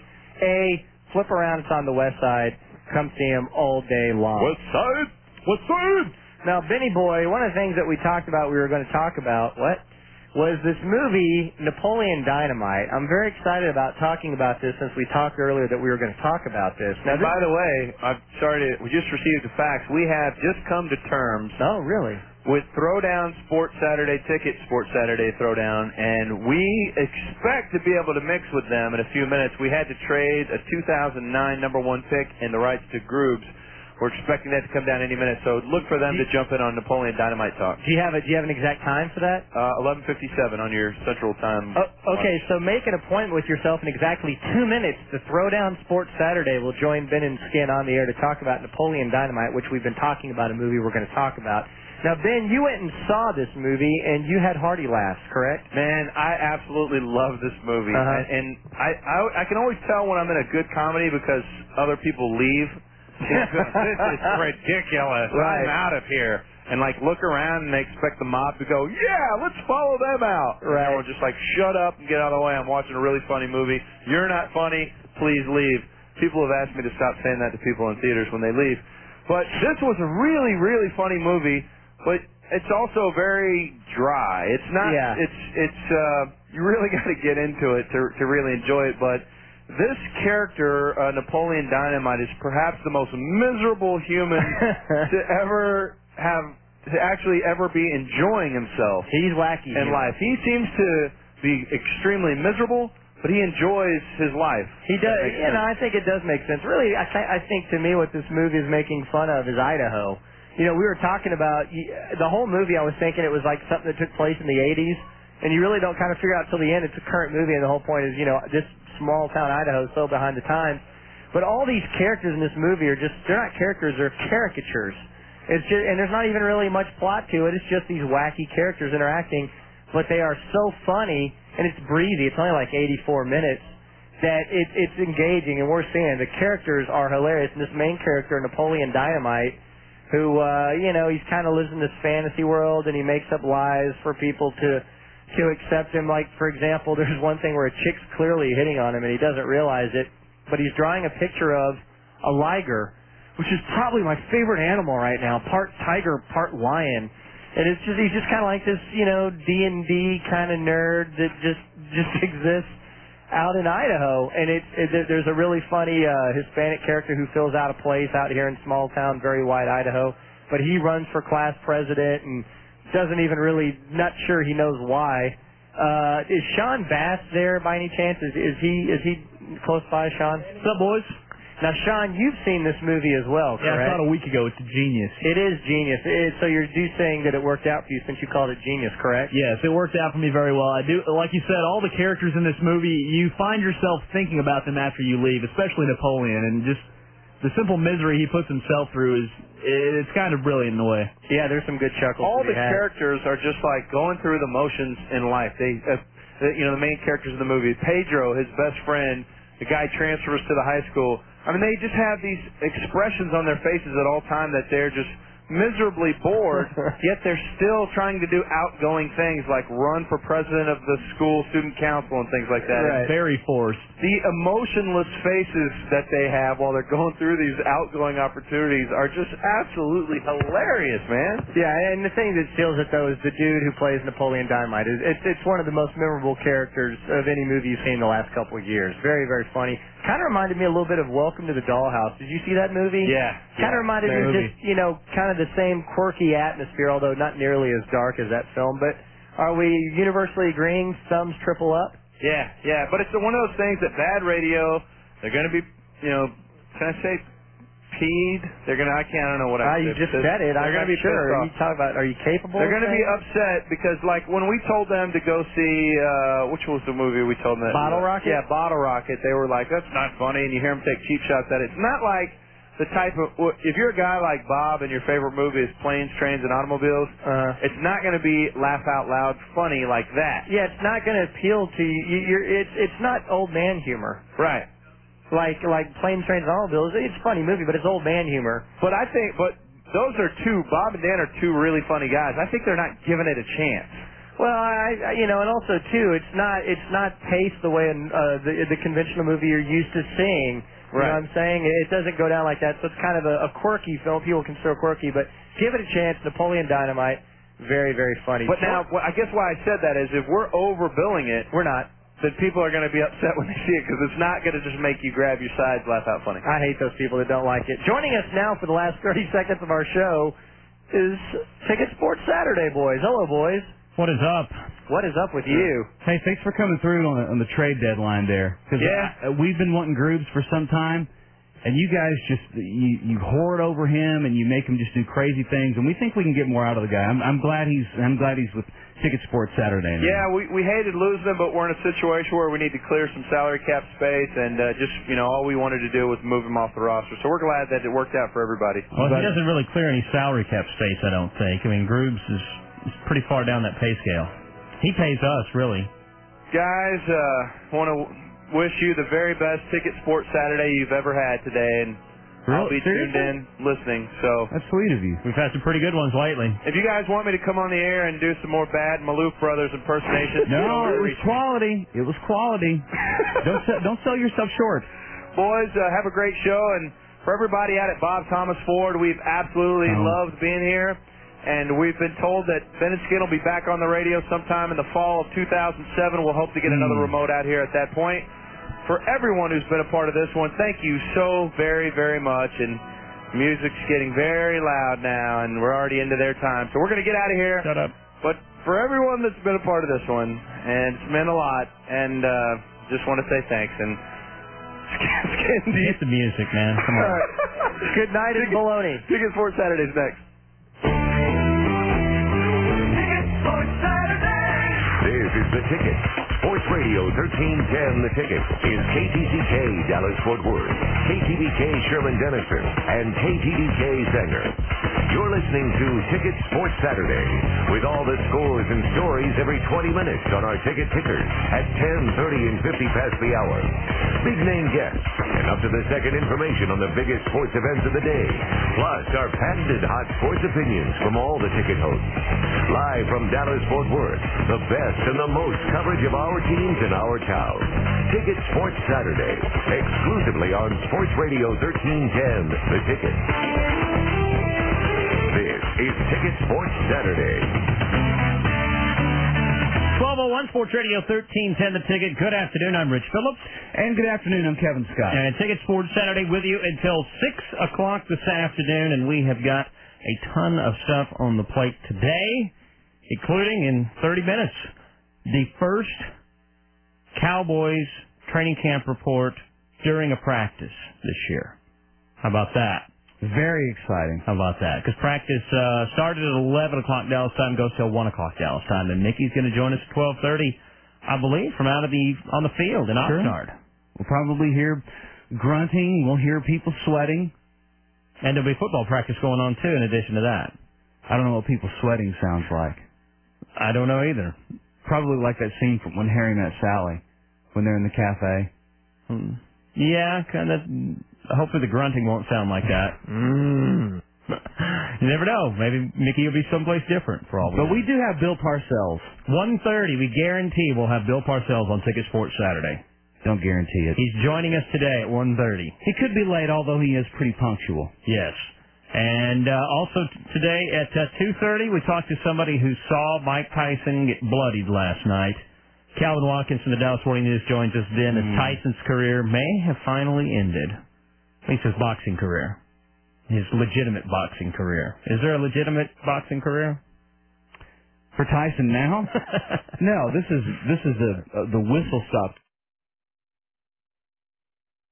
40A, flip around, it's on the west side. Come see him all day long. West side? West side? Now, Benny Boy, one of the things that we talked about, we were going to talk about, was this movie, Napoleon Dynamite. I'm very excited about talking about this since we talked earlier that we were going to talk about this. Now, by the way, we just received the facts. We have just come to terms. Oh, really? With Throwdown Sports Saturday Ticket, Sports Saturday Throwdown, and we expect to be able to mix with them in a few minutes. We had to trade a 2009 number 1 pick and the rights to Groobs. We're expecting that to come down any minute, so look for them to jump in on Napoleon Dynamite Talk. Do you have an exact time for that? 11:57 on your Central Time. Okay, so make an appointment with yourself in exactly 2 minutes. The Throwdown Sports Saturday will join Ben and Skin on the air to talk about Napoleon Dynamite, which we've been talking about, a movie we're going to talk about. Now, Ben, you went and saw this movie, and you had hearty laughs, correct? Man, I absolutely love this movie. And I can always tell when I'm in a good comedy because other people leave. This is ridiculous. Right. I'm out of here. And, look around, and they expect the mob to go, yeah, let's follow them out. Right. And everyone's just like, shut up and get out of the way. I'm watching a really funny movie. You're not funny. Please leave. People have asked me to stop saying that to people in theaters when they leave. But this was a really, really funny movie. But it's also very dry. It's not. Yeah. It's. You really got to get into it to really enjoy it. But this character, Napoleon Dynamite, is perhaps the most miserable human to actually ever be enjoying himself. He's wacky in life. He seems to be extremely miserable, but he enjoys his life. He does. I think it does make sense. Really, I think to me what this movie is making fun of is Idaho. we were talking about the whole movie. I was thinking it was like something that took place in the 80s, and you really don't kind of figure out till the end it's a current movie, and the whole point is, this small town Idaho is so behind the times. But all these characters in this movie they're not characters, they're caricatures. It's just, and there's not even really much plot to it. It's just these wacky characters interacting, but they are so funny, and it's breezy. It's only like 84 minutes that it's engaging, and we're seeing the characters are hilarious. And this main character, Napoleon Dynamite, who, he's kind of lives in this fantasy world, and he makes up lies for people to accept him. Like, for example, there's one thing where a chick's clearly hitting on him, and he doesn't realize it, but he's drawing a picture of a liger, which is probably my favorite animal right now, part tiger, part lion. And he's just kind of like this, D&D kind of nerd that just exists out in Idaho. And there's a really funny Hispanic character who fills out a place out here in small town, very white Idaho. But he runs for class president and doesn't even really, not sure he knows why. Is Sean Bass there by any chance? Is he close by, Sean? What's up, boys? Now, Sean, you've seen this movie as well, correct? Yeah, I saw it a week ago. It's genius. It is genius. So you're saying that it worked out for you since you called it genius, correct? Yes, it worked out for me very well. I do, like you said, all the characters in this movie, you find yourself thinking about them after you leave, especially Napoleon, and just the simple misery he puts himself through it's kind of brilliant in a way. Yeah, there's some good chuckles. All the characters are just like going through the motions in life. The main characters in the movie, Pedro, his best friend, the guy transfers to the high school. I mean, they just have these expressions on their faces at all time that they're just miserably bored, yet they're still trying to do outgoing things like run for president of the school student council and things like that. Right. Very forced. The emotionless faces that they have while they're going through these outgoing opportunities are just absolutely hilarious, man. Yeah, and the thing that steals it, though, is the dude who plays Napoleon Dynamite. It's one of the most memorable characters of any movie you've seen in the last couple of years. Very, very funny. Kind of reminded me a little bit of Welcome to the Dollhouse. Did you see that movie? Yeah. Kind of reminded me of just, kind of the same quirky atmosphere, although not nearly as dark as that film. But are we universally agreeing thumbs triple up? Yeah. But it's one of those things that bad radio, they're going to be, can I say peed? They're going to, I don't know what I said. You just said it. I'm not sure. You talk about, are you capable? They're going to be upset because, like, when we told them to go see, which was the movie we told them? Bottle Rocket? Yeah, Bottle Rocket. They were like, that's not funny, and you hear them take cheap shots at it. It's not like the type of, if you're a guy like Bob and your favorite movie is Planes, Trains, and Automobiles, it's not going to be laugh out loud funny like that. Yeah, it's not going to appeal to you. It's not old man humor. Right. Like Planes, Trains, and Automobiles. It's a funny movie, but it's old man humor. But those are Bob and Dan are two really funny guys. I think they're not giving it a chance. Well, and also too, it's not paced the way the conventional movie you're used to seeing. You know what I'm saying? It doesn't go down like that, so it's kind of a quirky film. People consider quirky, but give it a chance. Napoleon Dynamite, very, very funny. But now, I guess why I said that is if we're overbilling it, we're not. Then people are going to be upset when they see it because it's not going to just make you grab your sides, laugh out funny. I hate those people that don't like it. Joining us now for the last 30 seconds of our show is Ticket Sports Saturday, boys. Hello, boys. What is up? What is up with you? Hey, thanks for coming through on the trade deadline there. We've been wanting Grooves for some time, and you guys just you hoard over him and you make him just do crazy things, and we think we can get more out of the guy. I'm glad he's with Ticket Sports Saturday now. Yeah, we hated losing him, but we're in a situation where we need to clear some salary cap space, and all we wanted to do was move him off the roster. So we're glad that it worked out for everybody. Well, he doesn't really clear any salary cap space, I don't think. I mean, Grooves is pretty far down that pay scale. He pays us, really. Guys, want to wish you the very best Ticket Sports Saturday you've ever had today, and I'll be tuned in listening. So that's sweet of you. We've had some pretty good ones lately. If you guys want me to come on the air and do some more bad Maloof Brothers impersonations, no, it was quality. It was quality. Don't sell yourself short. Boys, have a great show, and for everybody out at Bob Thomas Ford, we've absolutely loved being here. And we've been told that Ben and Skin will be back on the radio sometime in the fall of 2007. We'll hope to get another remote out here at that point. For everyone who's been a part of this one, thank you so very, very much. And music's getting very loud now, and we're already into their time. So we're going to get out of here. Shut up. But for everyone that's been a part of this one, and it's meant a lot, and just want to say thanks. And Hit the music, man. Come on. Good night and baloney. Ticket Sports Saturday's next. is The Ticket. Sports Radio 1310 The Ticket is KTCK Dallas-Fort Worth, KTBK Sherman-Denison, and KTDK Sanger. You're listening to Ticket Sports Saturday with all the scores and stories every 20 minutes on our ticket tickers at 10:30 and 50 past the hour. Big name guests and up to the second information on the biggest sports events of the day. Plus our patented hot sports opinions from all the ticket hosts. Live from Dallas-Fort Worth, the best and the most coverage of our teams in our town. Ticket Sports Saturday, exclusively on Sports Radio 1310, The Ticket. This is Ticket Sports Saturday. 1201 Sports Radio 1310 The Ticket. Good afternoon. I'm Rich Phillips. And good afternoon. I'm Kevin Scott. And Ticket Sports Saturday with you until 6 o'clock this afternoon. And we have got a ton of stuff on the plate today, including in 30 minutes, the first Cowboys training camp report during a practice this year. How about that? Very exciting. How about that? Because practice started at 11 o'clock Dallas time, goes till 1 o'clock Dallas time. And Mickey's going to join us at 12:30, I believe, from on the field in Oxnard. We'll probably hear grunting. We'll hear people sweating. And there'll be football practice going on, too, in addition to that. I don't know what people sweating sounds like. I don't know either. Probably like that scene from When Harry Met Sally, when they're in the cafe. Yeah, kind of. Hopefully the grunting won't sound like that. You never know. Maybe Mickey will be someplace different for all we know. But we do have Bill Parcells. 1:30, we guarantee we'll have Bill Parcells on Ticket Sports Saturday. Don't guarantee it. He's joining us today at 1:30. He could be late, although he is pretty punctual. Yes. And also today at 2:30, we talked to somebody who saw Mike Tyson get bloodied last night. Calvin Watkins from the Dallas Morning News joins us then as Tyson's career may have finally ended. At least his boxing career. His legitimate boxing career. Is there a legitimate boxing career? For Tyson now? No, this is the whistle stop